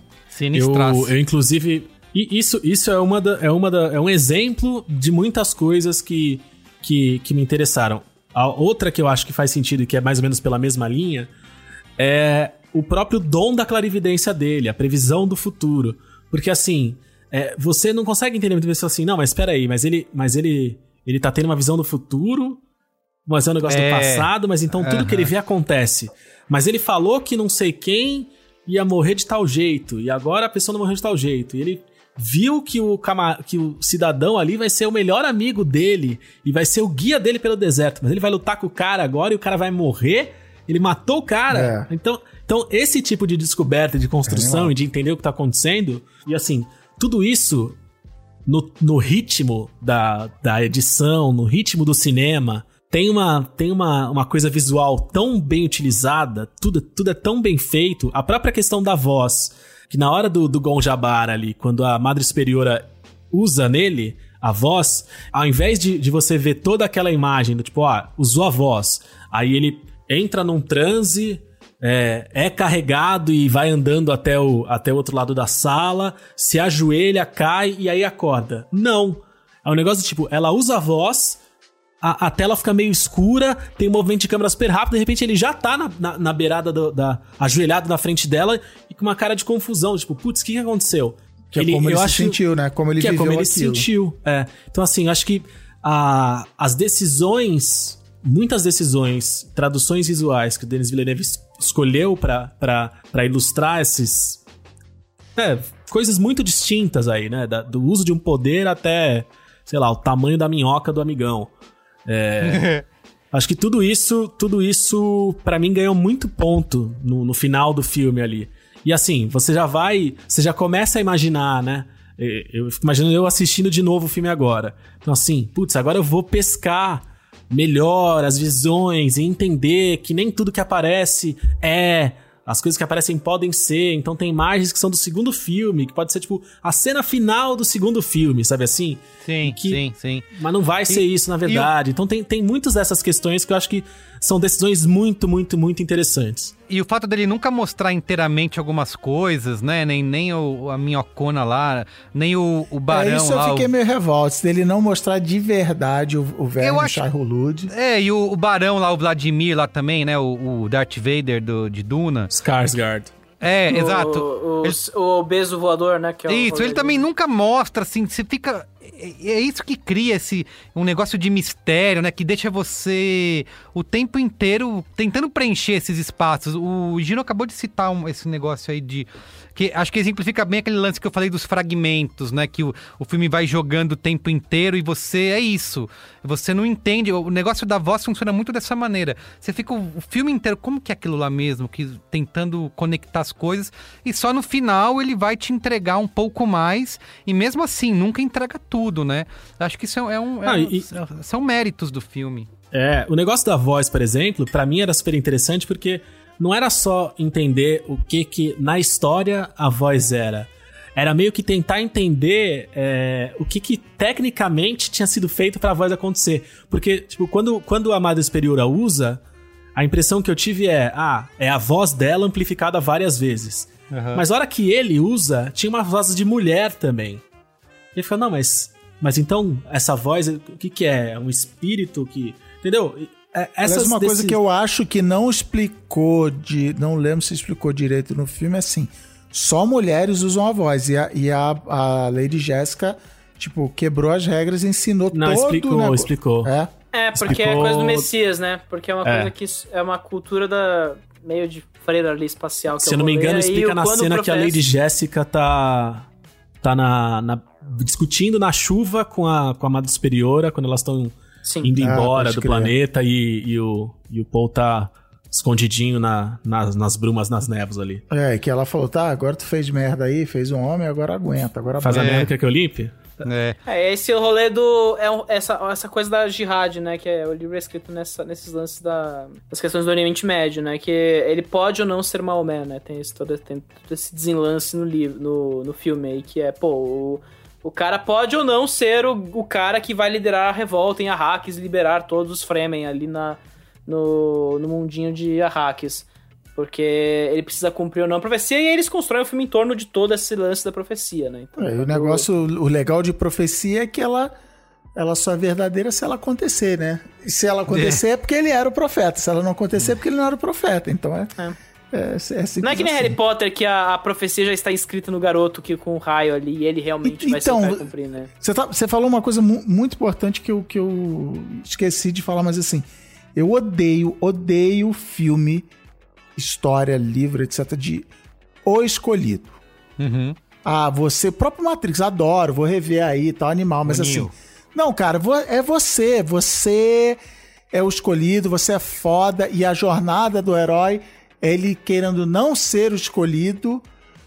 Eu, eu, inclusive... E isso, isso é, uma da, é, uma da, é um exemplo de muitas coisas que, que, que me interessaram. A outra que eu acho que faz sentido e que é mais ou menos pela mesma linha é o próprio dom da clarividência dele, a previsão do futuro. Porque, assim, é, você não consegue entender muito bem assim, não, mas espera aí, mas ele, mas ele, ele tá tendo uma visão do futuro, mas é um negócio É. do passado, mas então tudo Aham. que ele vê acontece. Mas ele falou que não sei quem ia morrer de tal jeito, e agora a pessoa não morreu de tal jeito, e ele viu que o, cama- que o cidadão ali vai ser o melhor amigo dele, e vai ser o guia dele pelo deserto, mas ele vai lutar com o cara agora e o cara vai morrer, ele matou o cara. É. Então, então, esse tipo de descoberta, de construção É. e de entender o que tá acontecendo, e assim, tudo isso no, no ritmo da, da edição, no ritmo do cinema, tem uma, tem uma, uma coisa visual tão bem utilizada, tudo, tudo é tão bem feito, a própria questão da voz, que na hora do, do Gonjabar ali, quando a Madre Superiora usa nele a voz, ao invés de, de você ver toda aquela imagem do tipo, ah, usou a voz, aí ele entra num transe, é, é carregado e vai andando até o, até o outro lado da sala, se ajoelha, cai e aí acorda. Não. É um negócio de tipo, ela usa a voz, a, a tela fica meio escura, tem um movimento de câmera super rápido, de repente ele já tá na, na, na beirada do, da... ajoelhado na frente dela e com uma cara de confusão, tipo, putz, o que, que aconteceu? Que é como ele se sentiu, né? Como ele que viveu é como ele aquilo. se sentiu. É. Então, assim, eu acho que a, as decisões, muitas decisões, traduções visuais que o Denis Villeneuve es- escolheu pra, pra, pra ilustrar esses... É, coisas muito distintas aí, né? Da, do uso de um poder até, sei lá, o tamanho da minhoca do amigão. É... Acho que tudo isso, tudo isso, pra mim, ganhou muito ponto no, no final do filme ali. E assim, você já vai, você já começa a imaginar, né? Eu fico imaginando eu assistindo de novo o filme agora. Então assim, putz, agora eu vou pescar melhor as visões e entender que nem tudo que aparece é... As coisas que aparecem podem ser, então tem imagens que são do segundo filme, que pode ser, tipo, a cena final do segundo filme, sabe assim? Sim, que, sim, sim. Mas não vai ser isso, na verdade. Então tem, tem muitas dessas questões que eu acho que são decisões muito, muito, muito interessantes. E o fato dele nunca mostrar inteiramente algumas coisas, né? Nem, nem o, a minhocona lá, nem o, o barão lá. É isso eu lá, fiquei o... meio revolto, dele não mostrar de verdade o, o velho acho... Shai-Hulud. É, e o, o barão lá, o Vladimir lá também, né? O, o Darth Vader do, de Duna. Skarsgård. É, o, exato. O, ele... o obeso voador, né? Que é isso, ele também nunca mostra, assim, você fica... É isso que cria esse um negócio de mistério, né? Que deixa você o tempo inteiro tentando preencher esses espaços. O Gino acabou de citar um, esse negócio aí de... que acho que exemplifica bem aquele lance que eu falei dos fragmentos, né? Que o, o filme vai jogando o tempo inteiro e você... É isso. Você não entende. O negócio da voz funciona muito dessa maneira. Você fica o, o filme inteiro... Como que é aquilo lá mesmo? Que, tentando conectar as coisas. E só no final ele vai te entregar um pouco mais. E mesmo assim, nunca entrega tudo, né? Acho que isso é um... É ah, um e... são méritos do filme. É, o negócio da voz, por exemplo, pra mim era super interessante porque não era só entender o que que na história a voz era. Era meio que tentar entender é, o que que tecnicamente tinha sido feito pra voz acontecer. Porque, tipo, quando, quando a Madre Superiora usa, a impressão que eu tive é, ah, é a voz dela amplificada várias vezes. Uhum. Mas a hora que ele usa, tinha uma voz de mulher também. E ele fica, não, mas, mas então essa voz, o que que é? É um espírito que... Entendeu? Essas Mas uma desse... coisa que eu acho que não explicou, de, não lembro se explicou direito no filme, é assim, só mulheres usam a voz, e a, e a, a Lady Jessica, tipo, quebrou as regras e ensinou não, todo explicou, o negócio. explicou. É, é porque explicou... é coisa do Messias, né? Porque é uma é. coisa que é uma cultura da meio de freira ali espacial. Que se eu não me engano, explica na cena professa... que a Lady Jessica tá, tá na, na, discutindo na chuva com a, com a Madre Superiora, quando elas estão... Sim. Indo embora ah, do crer. planeta e, e, o, e o Paul tá escondidinho na, nas, nas brumas, nas névoas ali. É, que ela falou, tá, agora tu fez merda aí, fez um homem, agora aguenta. Agora Faz é. a merda que eu limpe? É. é, esse é o rolê do... É um, essa, essa coisa da jihad, né? Que é o livro é escrito nessa, nesses lances da, das questões do Oriente Médio, né? Que ele pode ou não ser Maomé, né? Tem esse, todo, tem todo esse desenlace no, livro, no, no filme aí, que é, pô... O, O cara pode ou não ser o, o cara que vai liderar a revolta em Arrakis e liberar todos os Fremen ali na, no, no mundinho de Arrakis. Porque ele precisa cumprir ou não a profecia e eles constroem o filme em torno de todo esse lance da profecia, né? Então, é, o negócio, o legal de profecia é que ela, ela só é verdadeira se ela acontecer, né? E se ela acontecer é, é porque ele era o profeta. Se ela não acontecer é porque ele não era o profeta. Então é... é. É, é não é que nem assim. Harry Potter, que a, a profecia já está escrita no garoto que, com o raio ali e ele realmente e, vai então, ser o cara cumprir, né? Você tá, falou uma coisa mu- muito importante que eu, que eu esqueci de falar, mas assim, eu odeio, odeio filme, história, livro, etcétera, de O Escolhido. Uhum. Ah, você, próprio Matrix, adoro, vou rever aí, tal, animal, mas Bonil. assim, não, cara, é você, você é o escolhido, você é foda e a jornada do herói... ele querendo não ser o escolhido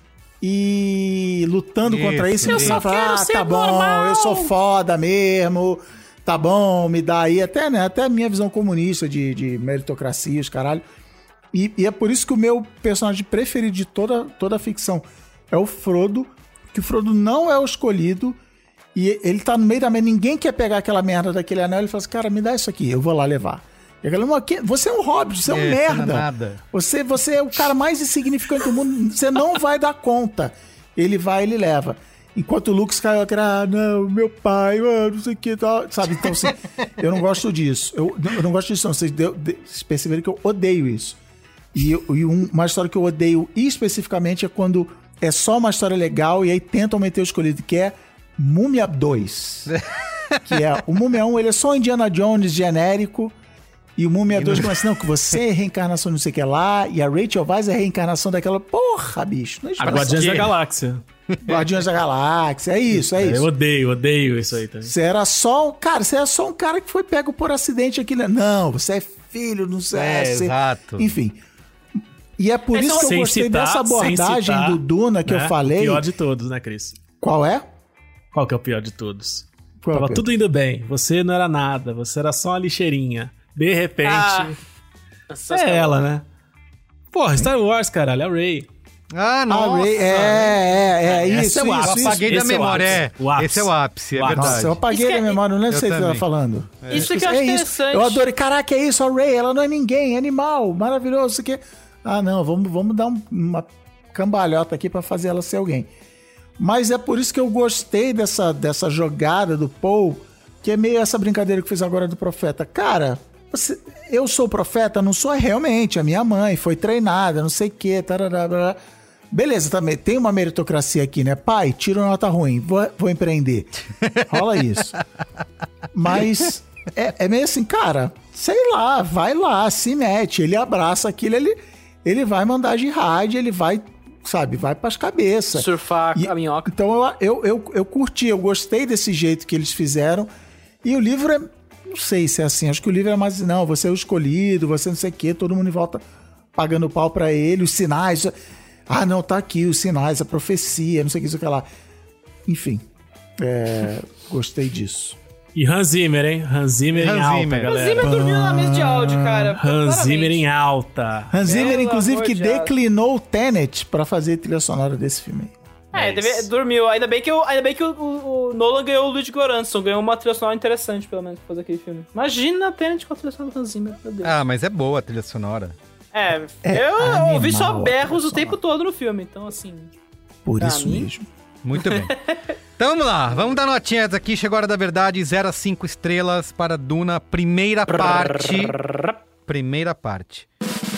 e lutando isso, contra isso. Eu só quero ah, ser tá bom, normal. Eu sou foda mesmo, tá bom, me dá aí. Até, né, até a minha visão comunista de, de meritocracia, os caralho. E, e é por isso que o meu personagem preferido de toda, toda a ficção é o Frodo, que o Frodo não é o escolhido e ele tá no meio da merda. Ninguém quer pegar aquela merda daquele anel. Ele fala assim, cara, me dá isso aqui, eu vou lá levar. E a galera, você é um hobbit, você é um é, merda. Não é nada. Você, você é o cara mais insignificante do mundo, você não vai dar conta. Ele vai, ele leva. Enquanto o Luke Skywalker, ah, não, meu pai, ah, não sei o que, tal, sabe? Então, assim, eu não gosto disso. Eu, eu não gosto disso, não. Vocês, deu, de, vocês perceberam que eu odeio isso. E, e um, uma história que eu odeio especificamente é quando é só uma história legal e aí tentam meter o escolhido, que é Múmia dois. Que é, o Múmia um, ele é só Indiana Jones genérico, e o Múmia dois começa, não, que você é reencarnação não sei o que lá, e a Rachel Weisz é a reencarnação daquela... Porra, bicho. Não é a Guardiões da Galáxia. Guardiões da Galáxia, é isso, é isso. Eu odeio, odeio isso aí também. Você era só um... Cara, você era só um cara que foi pego por acidente aqui, né? Não, você é filho, não sei... É, você... exato. Enfim... E é por isso que eu gostei citar, dessa abordagem citar, do Duna que né? eu falei. O pior de todos, né, Cris? Qual é? Qual que é o pior de todos? Qual Tava tudo indo bem. Você não era nada. Você era só uma lixeirinha. De repente... Ah, é ela, né? Porra, Star Wars, caralho. É a Rey. Ah, não. A Rey, é, é, é, é isso, é o ápice. isso. Eu apaguei isso. da memória, é. O ápice. Esse é o ápice, é o verdade. Nossa, eu apaguei da memória, não lembro se você estava falando. É. Isso que eu acho é interessante. Isso. Eu adorei. Caraca, é isso, a Rey. Ela não é ninguém, é animal. Maravilhoso, isso aqui. Ah, não, vamos, vamos dar um, uma cambalhota aqui pra fazer ela ser alguém. Mas é por isso que eu gostei dessa, dessa jogada do Paul, que é meio essa brincadeira que eu fiz agora do profeta. Cara, você, eu sou o profeta, não sou realmente. A minha mãe foi treinada, não sei o quê. Tarará, beleza, também tem uma meritocracia aqui, né? Pai, tira uma nota ruim, vou, vou empreender. Rola isso. Mas é, é meio assim, cara, sei lá, vai lá, se mete. Ele abraça aquilo, ele... Ele vai mandar jihad, ele vai, sabe, vai pras cabeças. Surfar e, a minhoca. Então eu, eu, eu, eu curti, eu gostei desse jeito que eles fizeram. E o livro é, não sei se é assim, acho que o livro é mais, não, você é o escolhido, você não sei o quê, todo mundo em volta pagando pau pra ele, os sinais. Ah, não, tá aqui os sinais, a profecia, não sei o que, isso que lá. Enfim, é, gostei disso. E Hans Zimmer, hein? Hans Zimmer Hans em alta, Zimmer. galera. Hans Zimmer dormiu na mesa de áudio, cara. Hans Zimmer em alta. Hans Zimmer, inclusive, que declinou o Tenet pra fazer a trilha sonora desse filme. É, deve, dormiu. Ainda bem que, eu, ainda bem que o, o, o Nolan ganhou o Ludwig Göransson. Ganhou uma trilha sonora interessante, pelo menos, pra fazer aquele filme. Imagina a Tenet com a trilha sonora do Hans Zimmer, meu Deus. Ah, mas é boa a trilha sonora. É, é eu animal, ouvi só berros o tempo todo no filme. Então, assim... Por isso mim, mesmo. Muito bem. Então vamos lá, vamos dar notinhas aqui. Chegou a hora da verdade, zero a cinco estrelas para Duna, primeira parte. Primeira parte.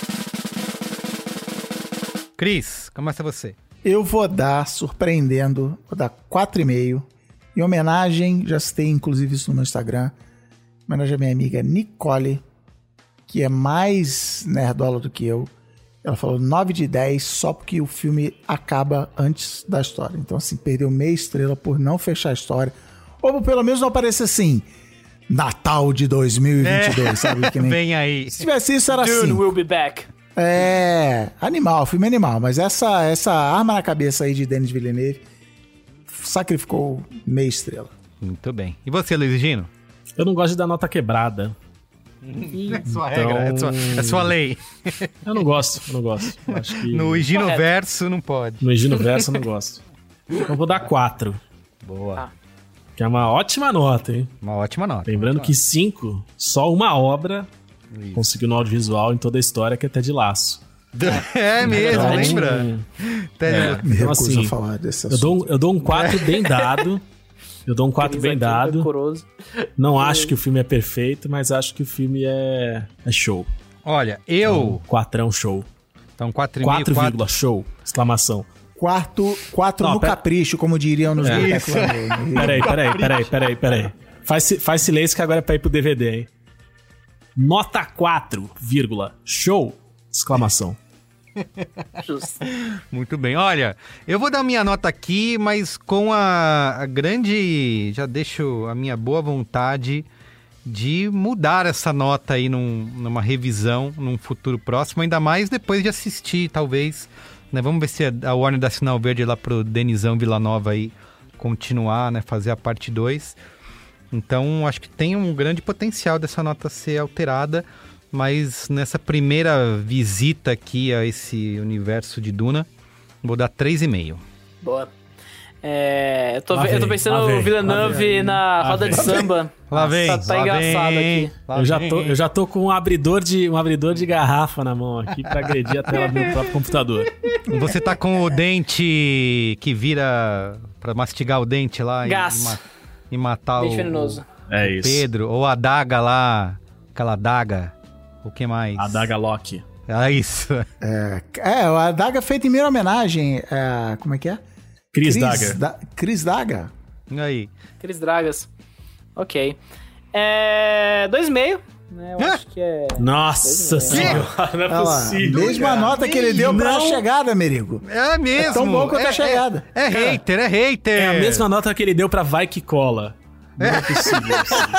Cris, começa você. Eu vou dar, surpreendendo, vou dar quatro e meio. Em homenagem, já citei inclusive isso no meu Instagram, em homenagem à minha amiga Nicole, que é mais nerdola do que eu. Ela falou nove de dez só porque o filme acaba antes da história. Então, assim, perdeu meia estrela por não fechar a história. Ou pelo menos não aparecer assim, Natal de dois mil e vinte e dois, é, sabe? Que nem... Vem aí. Se tivesse isso, era Dune assim. will be back. É, animal, filme animal. Mas essa, essa arma na cabeça aí de Denis Villeneuve sacrificou meia estrela. Muito bem. E você, Luiz Gino? Eu não gosto de dar nota quebrada. É sua então... regra, é sua, é sua lei. Eu não gosto, eu não gosto. Acho que... No Higinoverso não pode. No Higinoverso eu não gosto. Então eu vou dar quatro. Boa. Ah. Que é uma ótima nota, hein? Uma ótima nota. Lembrando ótima que nota. cinco, só uma obra Isso. conseguiu no audiovisual em toda a história, que é Ted Laço. É mesmo, então, lembra? É, Me então, recuso assim, a falar desse eu dou, eu dou um quatro bem dado. Eu dou um quatro bem dado. Não acho que o filme é perfeito, mas acho que o filme é, é show. Olha, eu... Então, quatrão show. Então, quatro e meio, quatro, quatro... show, exclamação. Quarto, quatro Não, no pera... capricho, como diriam nos é. bonecos. Peraí, peraí, peraí, peraí, peraí. Faz, faz silêncio que agora é pra ir pro D V D, hein? Nota quatro, vírgula, show, exclamação. Muito bem, olha, eu vou dar minha nota aqui, mas com a, a grande, já deixo a minha boa vontade de mudar essa nota aí num, numa revisão num futuro próximo, ainda mais depois de assistir, talvez, né? Vamos ver se a Warner dá sinal verde lá pro Denizão Villanova aí continuar, né? Fazer a parte dois. Então, acho que tem um grande potencial dessa nota ser alterada. Mas nessa primeira visita aqui a esse universo de Duna, vou dar três e meio. Boa. É, eu, tô, vem, eu tô pensando no Villeneuve na roda vem. de samba. Lá vem, Tá, tá lá engraçado vem, aqui. lá Eu já, vem. tô, eu já tô com um abridor, de, um abridor de garrafa na mão aqui pra agredir a tela do meu próprio computador. Você tá com o dente que vira pra mastigar o dente lá e, Gás. e, ma- e matar Dente o, venenoso. É o isso. Pedro. Ou a daga lá, aquela daga. O que mais? A Daga Loki. É isso. É, é, a adaga feita em minha homenagem. É, como é que é? Chris Daga. Da, Chris Daga. Aí. Chris Dragas. Ok. É... Dois e meio. Né? Eu acho que é... Nossa senhora, não é possível. Mesma cara. nota que ele deu pra Não. chegada, Merigo. É mesmo. É tão bom quanto é, a chegada. É, é hater, é hater. É a mesma nota que ele deu pra Vai Que Cola. Não é, é possível.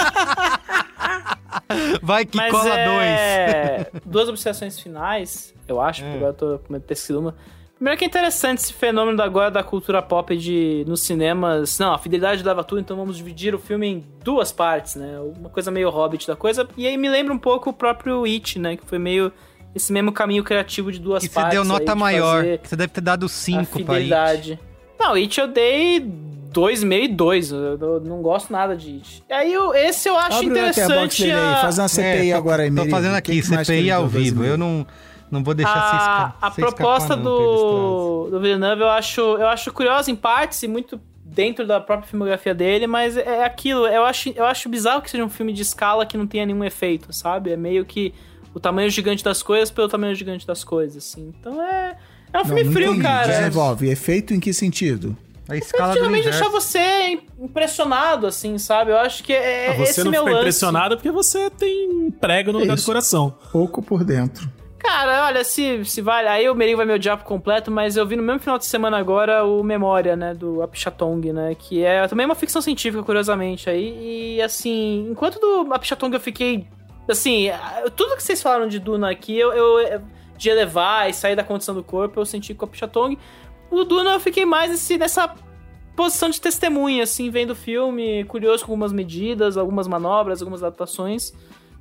Vai Que Mas Cola é... dois. Duas observações finais, eu acho, porque agora eu tô com medo de ter sido uma. Primeiro que é interessante esse fenômeno da agora da cultura pop de nos cinemas. Não, a fidelidade leva tudo, então vamos dividir o filme em duas partes, né? Uma coisa meio Hobbit da coisa. E aí me lembra um pouco o próprio It, né? Que foi meio esse mesmo caminho criativo de duas que partes. Você deu nota maior. Que você deve ter dado cinco pra It. Não, It eu dei dois e meio e dois. Eu, eu não gosto nada de It. E aí eu, esse eu acho Abre interessante. A... Aí, faz uma C P I é, agora aí, Tô Merigo. fazendo aqui, C P I ao vivo. Eu não... Não vou deixar a, você escapar. A proposta não, do, do Villeneuve eu acho, eu acho curiosa em partes e muito dentro da própria filmografia dele, mas é aquilo, eu acho, eu acho bizarro que seja um filme de escala que não tenha nenhum efeito, sabe? É meio que o tamanho gigante das coisas pelo tamanho gigante das coisas, assim. Então é, é um não, filme não frio, entendi. cara. Desenvolve. Efeito em que sentido? A escala do universo. Deixar você impressionado, assim, sabe? Eu acho que é ah, você esse não meu fica lance. impressionado porque você tem prego no lugar do coração. Pouco por dentro. Cara, olha, se, se vale... Aí o Merigo vai me odiar por completo, mas eu vi no mesmo final de semana agora o Memória, né, do Apichatong, né, que é também uma ficção científica, curiosamente, aí, e assim, enquanto do Apichatong eu fiquei, assim, tudo que vocês falaram de Duna aqui, eu, eu de elevar e sair da condição do corpo, eu senti com o Apichatong. O Duna eu fiquei mais nesse, nessa posição de testemunha, assim, vendo o filme, curioso com algumas medidas, algumas manobras, algumas adaptações,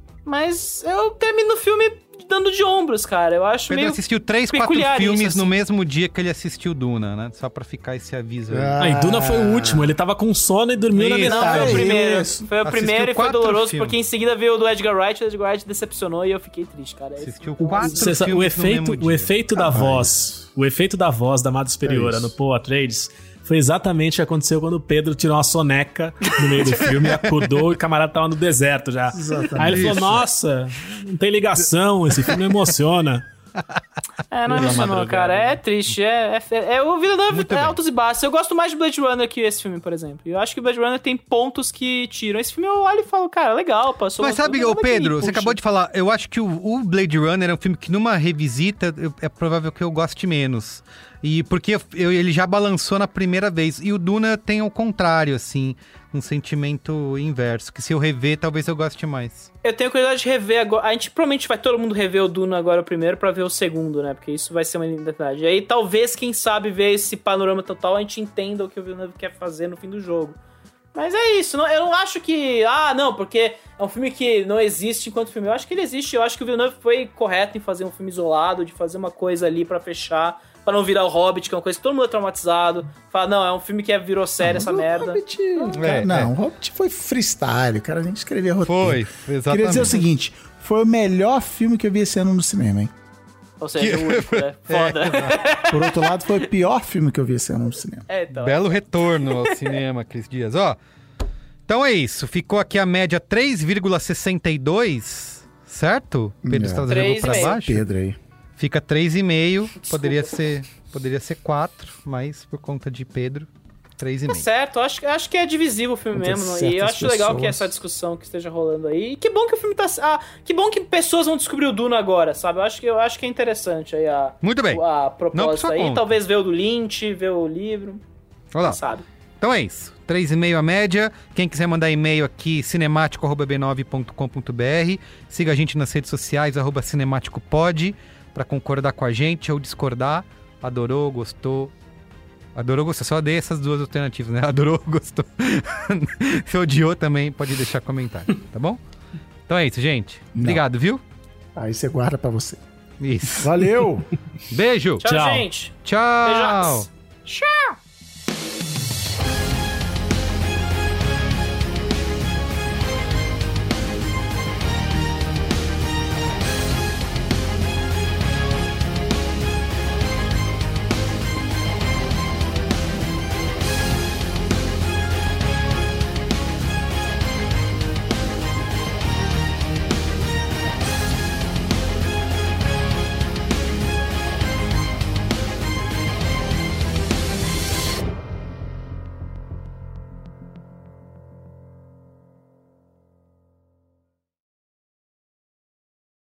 mas eu termino o filme dando de ombros, cara. Eu acho Pedro meio assistiu três, quatro filmes isso, assim. no mesmo dia que ele assistiu Duna, né? Só pra ficar esse aviso aí. Ah, e Duna foi o último. Ele tava com sono e dormiu Isso, na metade. Não, foi o primeiro. Isso. Foi o Assistiu primeiro e foi quatro doloroso, filmes. porque em seguida veio o do Edgar Wright, o Edgar Wright decepcionou e eu fiquei triste, cara. Assistiu quatro Cê sabe, filmes o efeito, no mesmo o dia. efeito da Rapaz. voz, o efeito da voz da Amada Superiora É no Paul Atreides foi exatamente o que aconteceu quando o Pedro tirou uma soneca no meio do filme, acordou e o camarada tava no deserto já. Exatamente. Aí ele falou, nossa, não tem ligação, esse filme não emociona. É, não emocionou, cara. É triste. É, é, é, o Villeneuve Muito é bem. altos e baixos. Eu gosto mais de Blade Runner que esse filme, por exemplo. Eu acho que o Blade Runner tem pontos que tiram. Esse filme eu olho e falo, cara, legal, passou. Mas sabe, ô Pedro, você acabou de falar, eu acho que o, o Blade Runner é um filme que numa revisita eu- é provável que eu goste menos. E porque eu- eu- ele já balançou na primeira vez. E o Duna tem o contrário, assim, um sentimento inverso. Que se eu rever, talvez eu goste mais. Eu tenho curiosidade de rever agora. A gente provavelmente vai todo mundo rever o Duna agora o primeiro pra ver o segundo, né? Porque isso vai ser uma identidade. E aí talvez, quem sabe, ver esse panorama total, a gente entenda o que o Villeneuve quer fazer no fim do jogo. Mas é isso, não- eu não acho que... Ah, não, porque é um filme que não existe enquanto filme. Eu acho que ele existe, eu acho que o Villeneuve foi correto em fazer um filme isolado, de fazer uma coisa ali pra fechar, pra não virar o Hobbit, que é uma coisa que todo mundo é traumatizado. Fala, não, é um filme que é, virou sério essa O merda. Hobbit, É, não, é. o Hobbit foi freestyle, cara, a gente escrevia roteiro. Foi, exatamente. Queria dizer o seguinte, foi o melhor filme que eu vi esse ano no cinema, hein? Ou seja, o único, né? Foda. Por outro lado, foi o pior filme que eu vi esse ano no cinema. É, então. Belo retorno ao cinema, Cris Dias. Ó, então é isso. Ficou aqui a média três vírgula sessenta e dois, certo? Pedro É. Estrada Três jogou e pra meio. baixo. Pedro aí. Fica três vírgula cinco. Poderia ser, poderia ser quatro, mas por conta de Pedro, três Tá vírgula cinco. certo, acho, acho que é divisível o filme Contra mesmo. E eu certas acho legal que pessoas. essa discussão que esteja rolando aí. E que bom que o filme tá. Ah, que bom que pessoas vão descobrir o Duna agora, sabe? Eu acho que, eu acho que é interessante aí a, Muito bem. a Não por proposta sua aí. conta. Talvez ver o do Lynch, ver o livro. Olha lá. Quem sabe? Então é isso. três vírgula cinco a média. Quem quiser mandar e-mail aqui, cinemático arroba b nove ponto com ponto b r. Siga a gente nas redes sociais, arroba cinemáticopod, para concordar com a gente ou discordar. Adorou, gostou. Adorou, gostou. Só dei essas duas alternativas, né? Adorou, gostou. Se odiou também, pode deixar comentário, tá bom? Então é isso, gente. Não. Obrigado, viu? Aí você guarda pra você. Isso. Valeu! Beijo. Tchau, Tchau. gente. Tchau. Beijox. Tchau.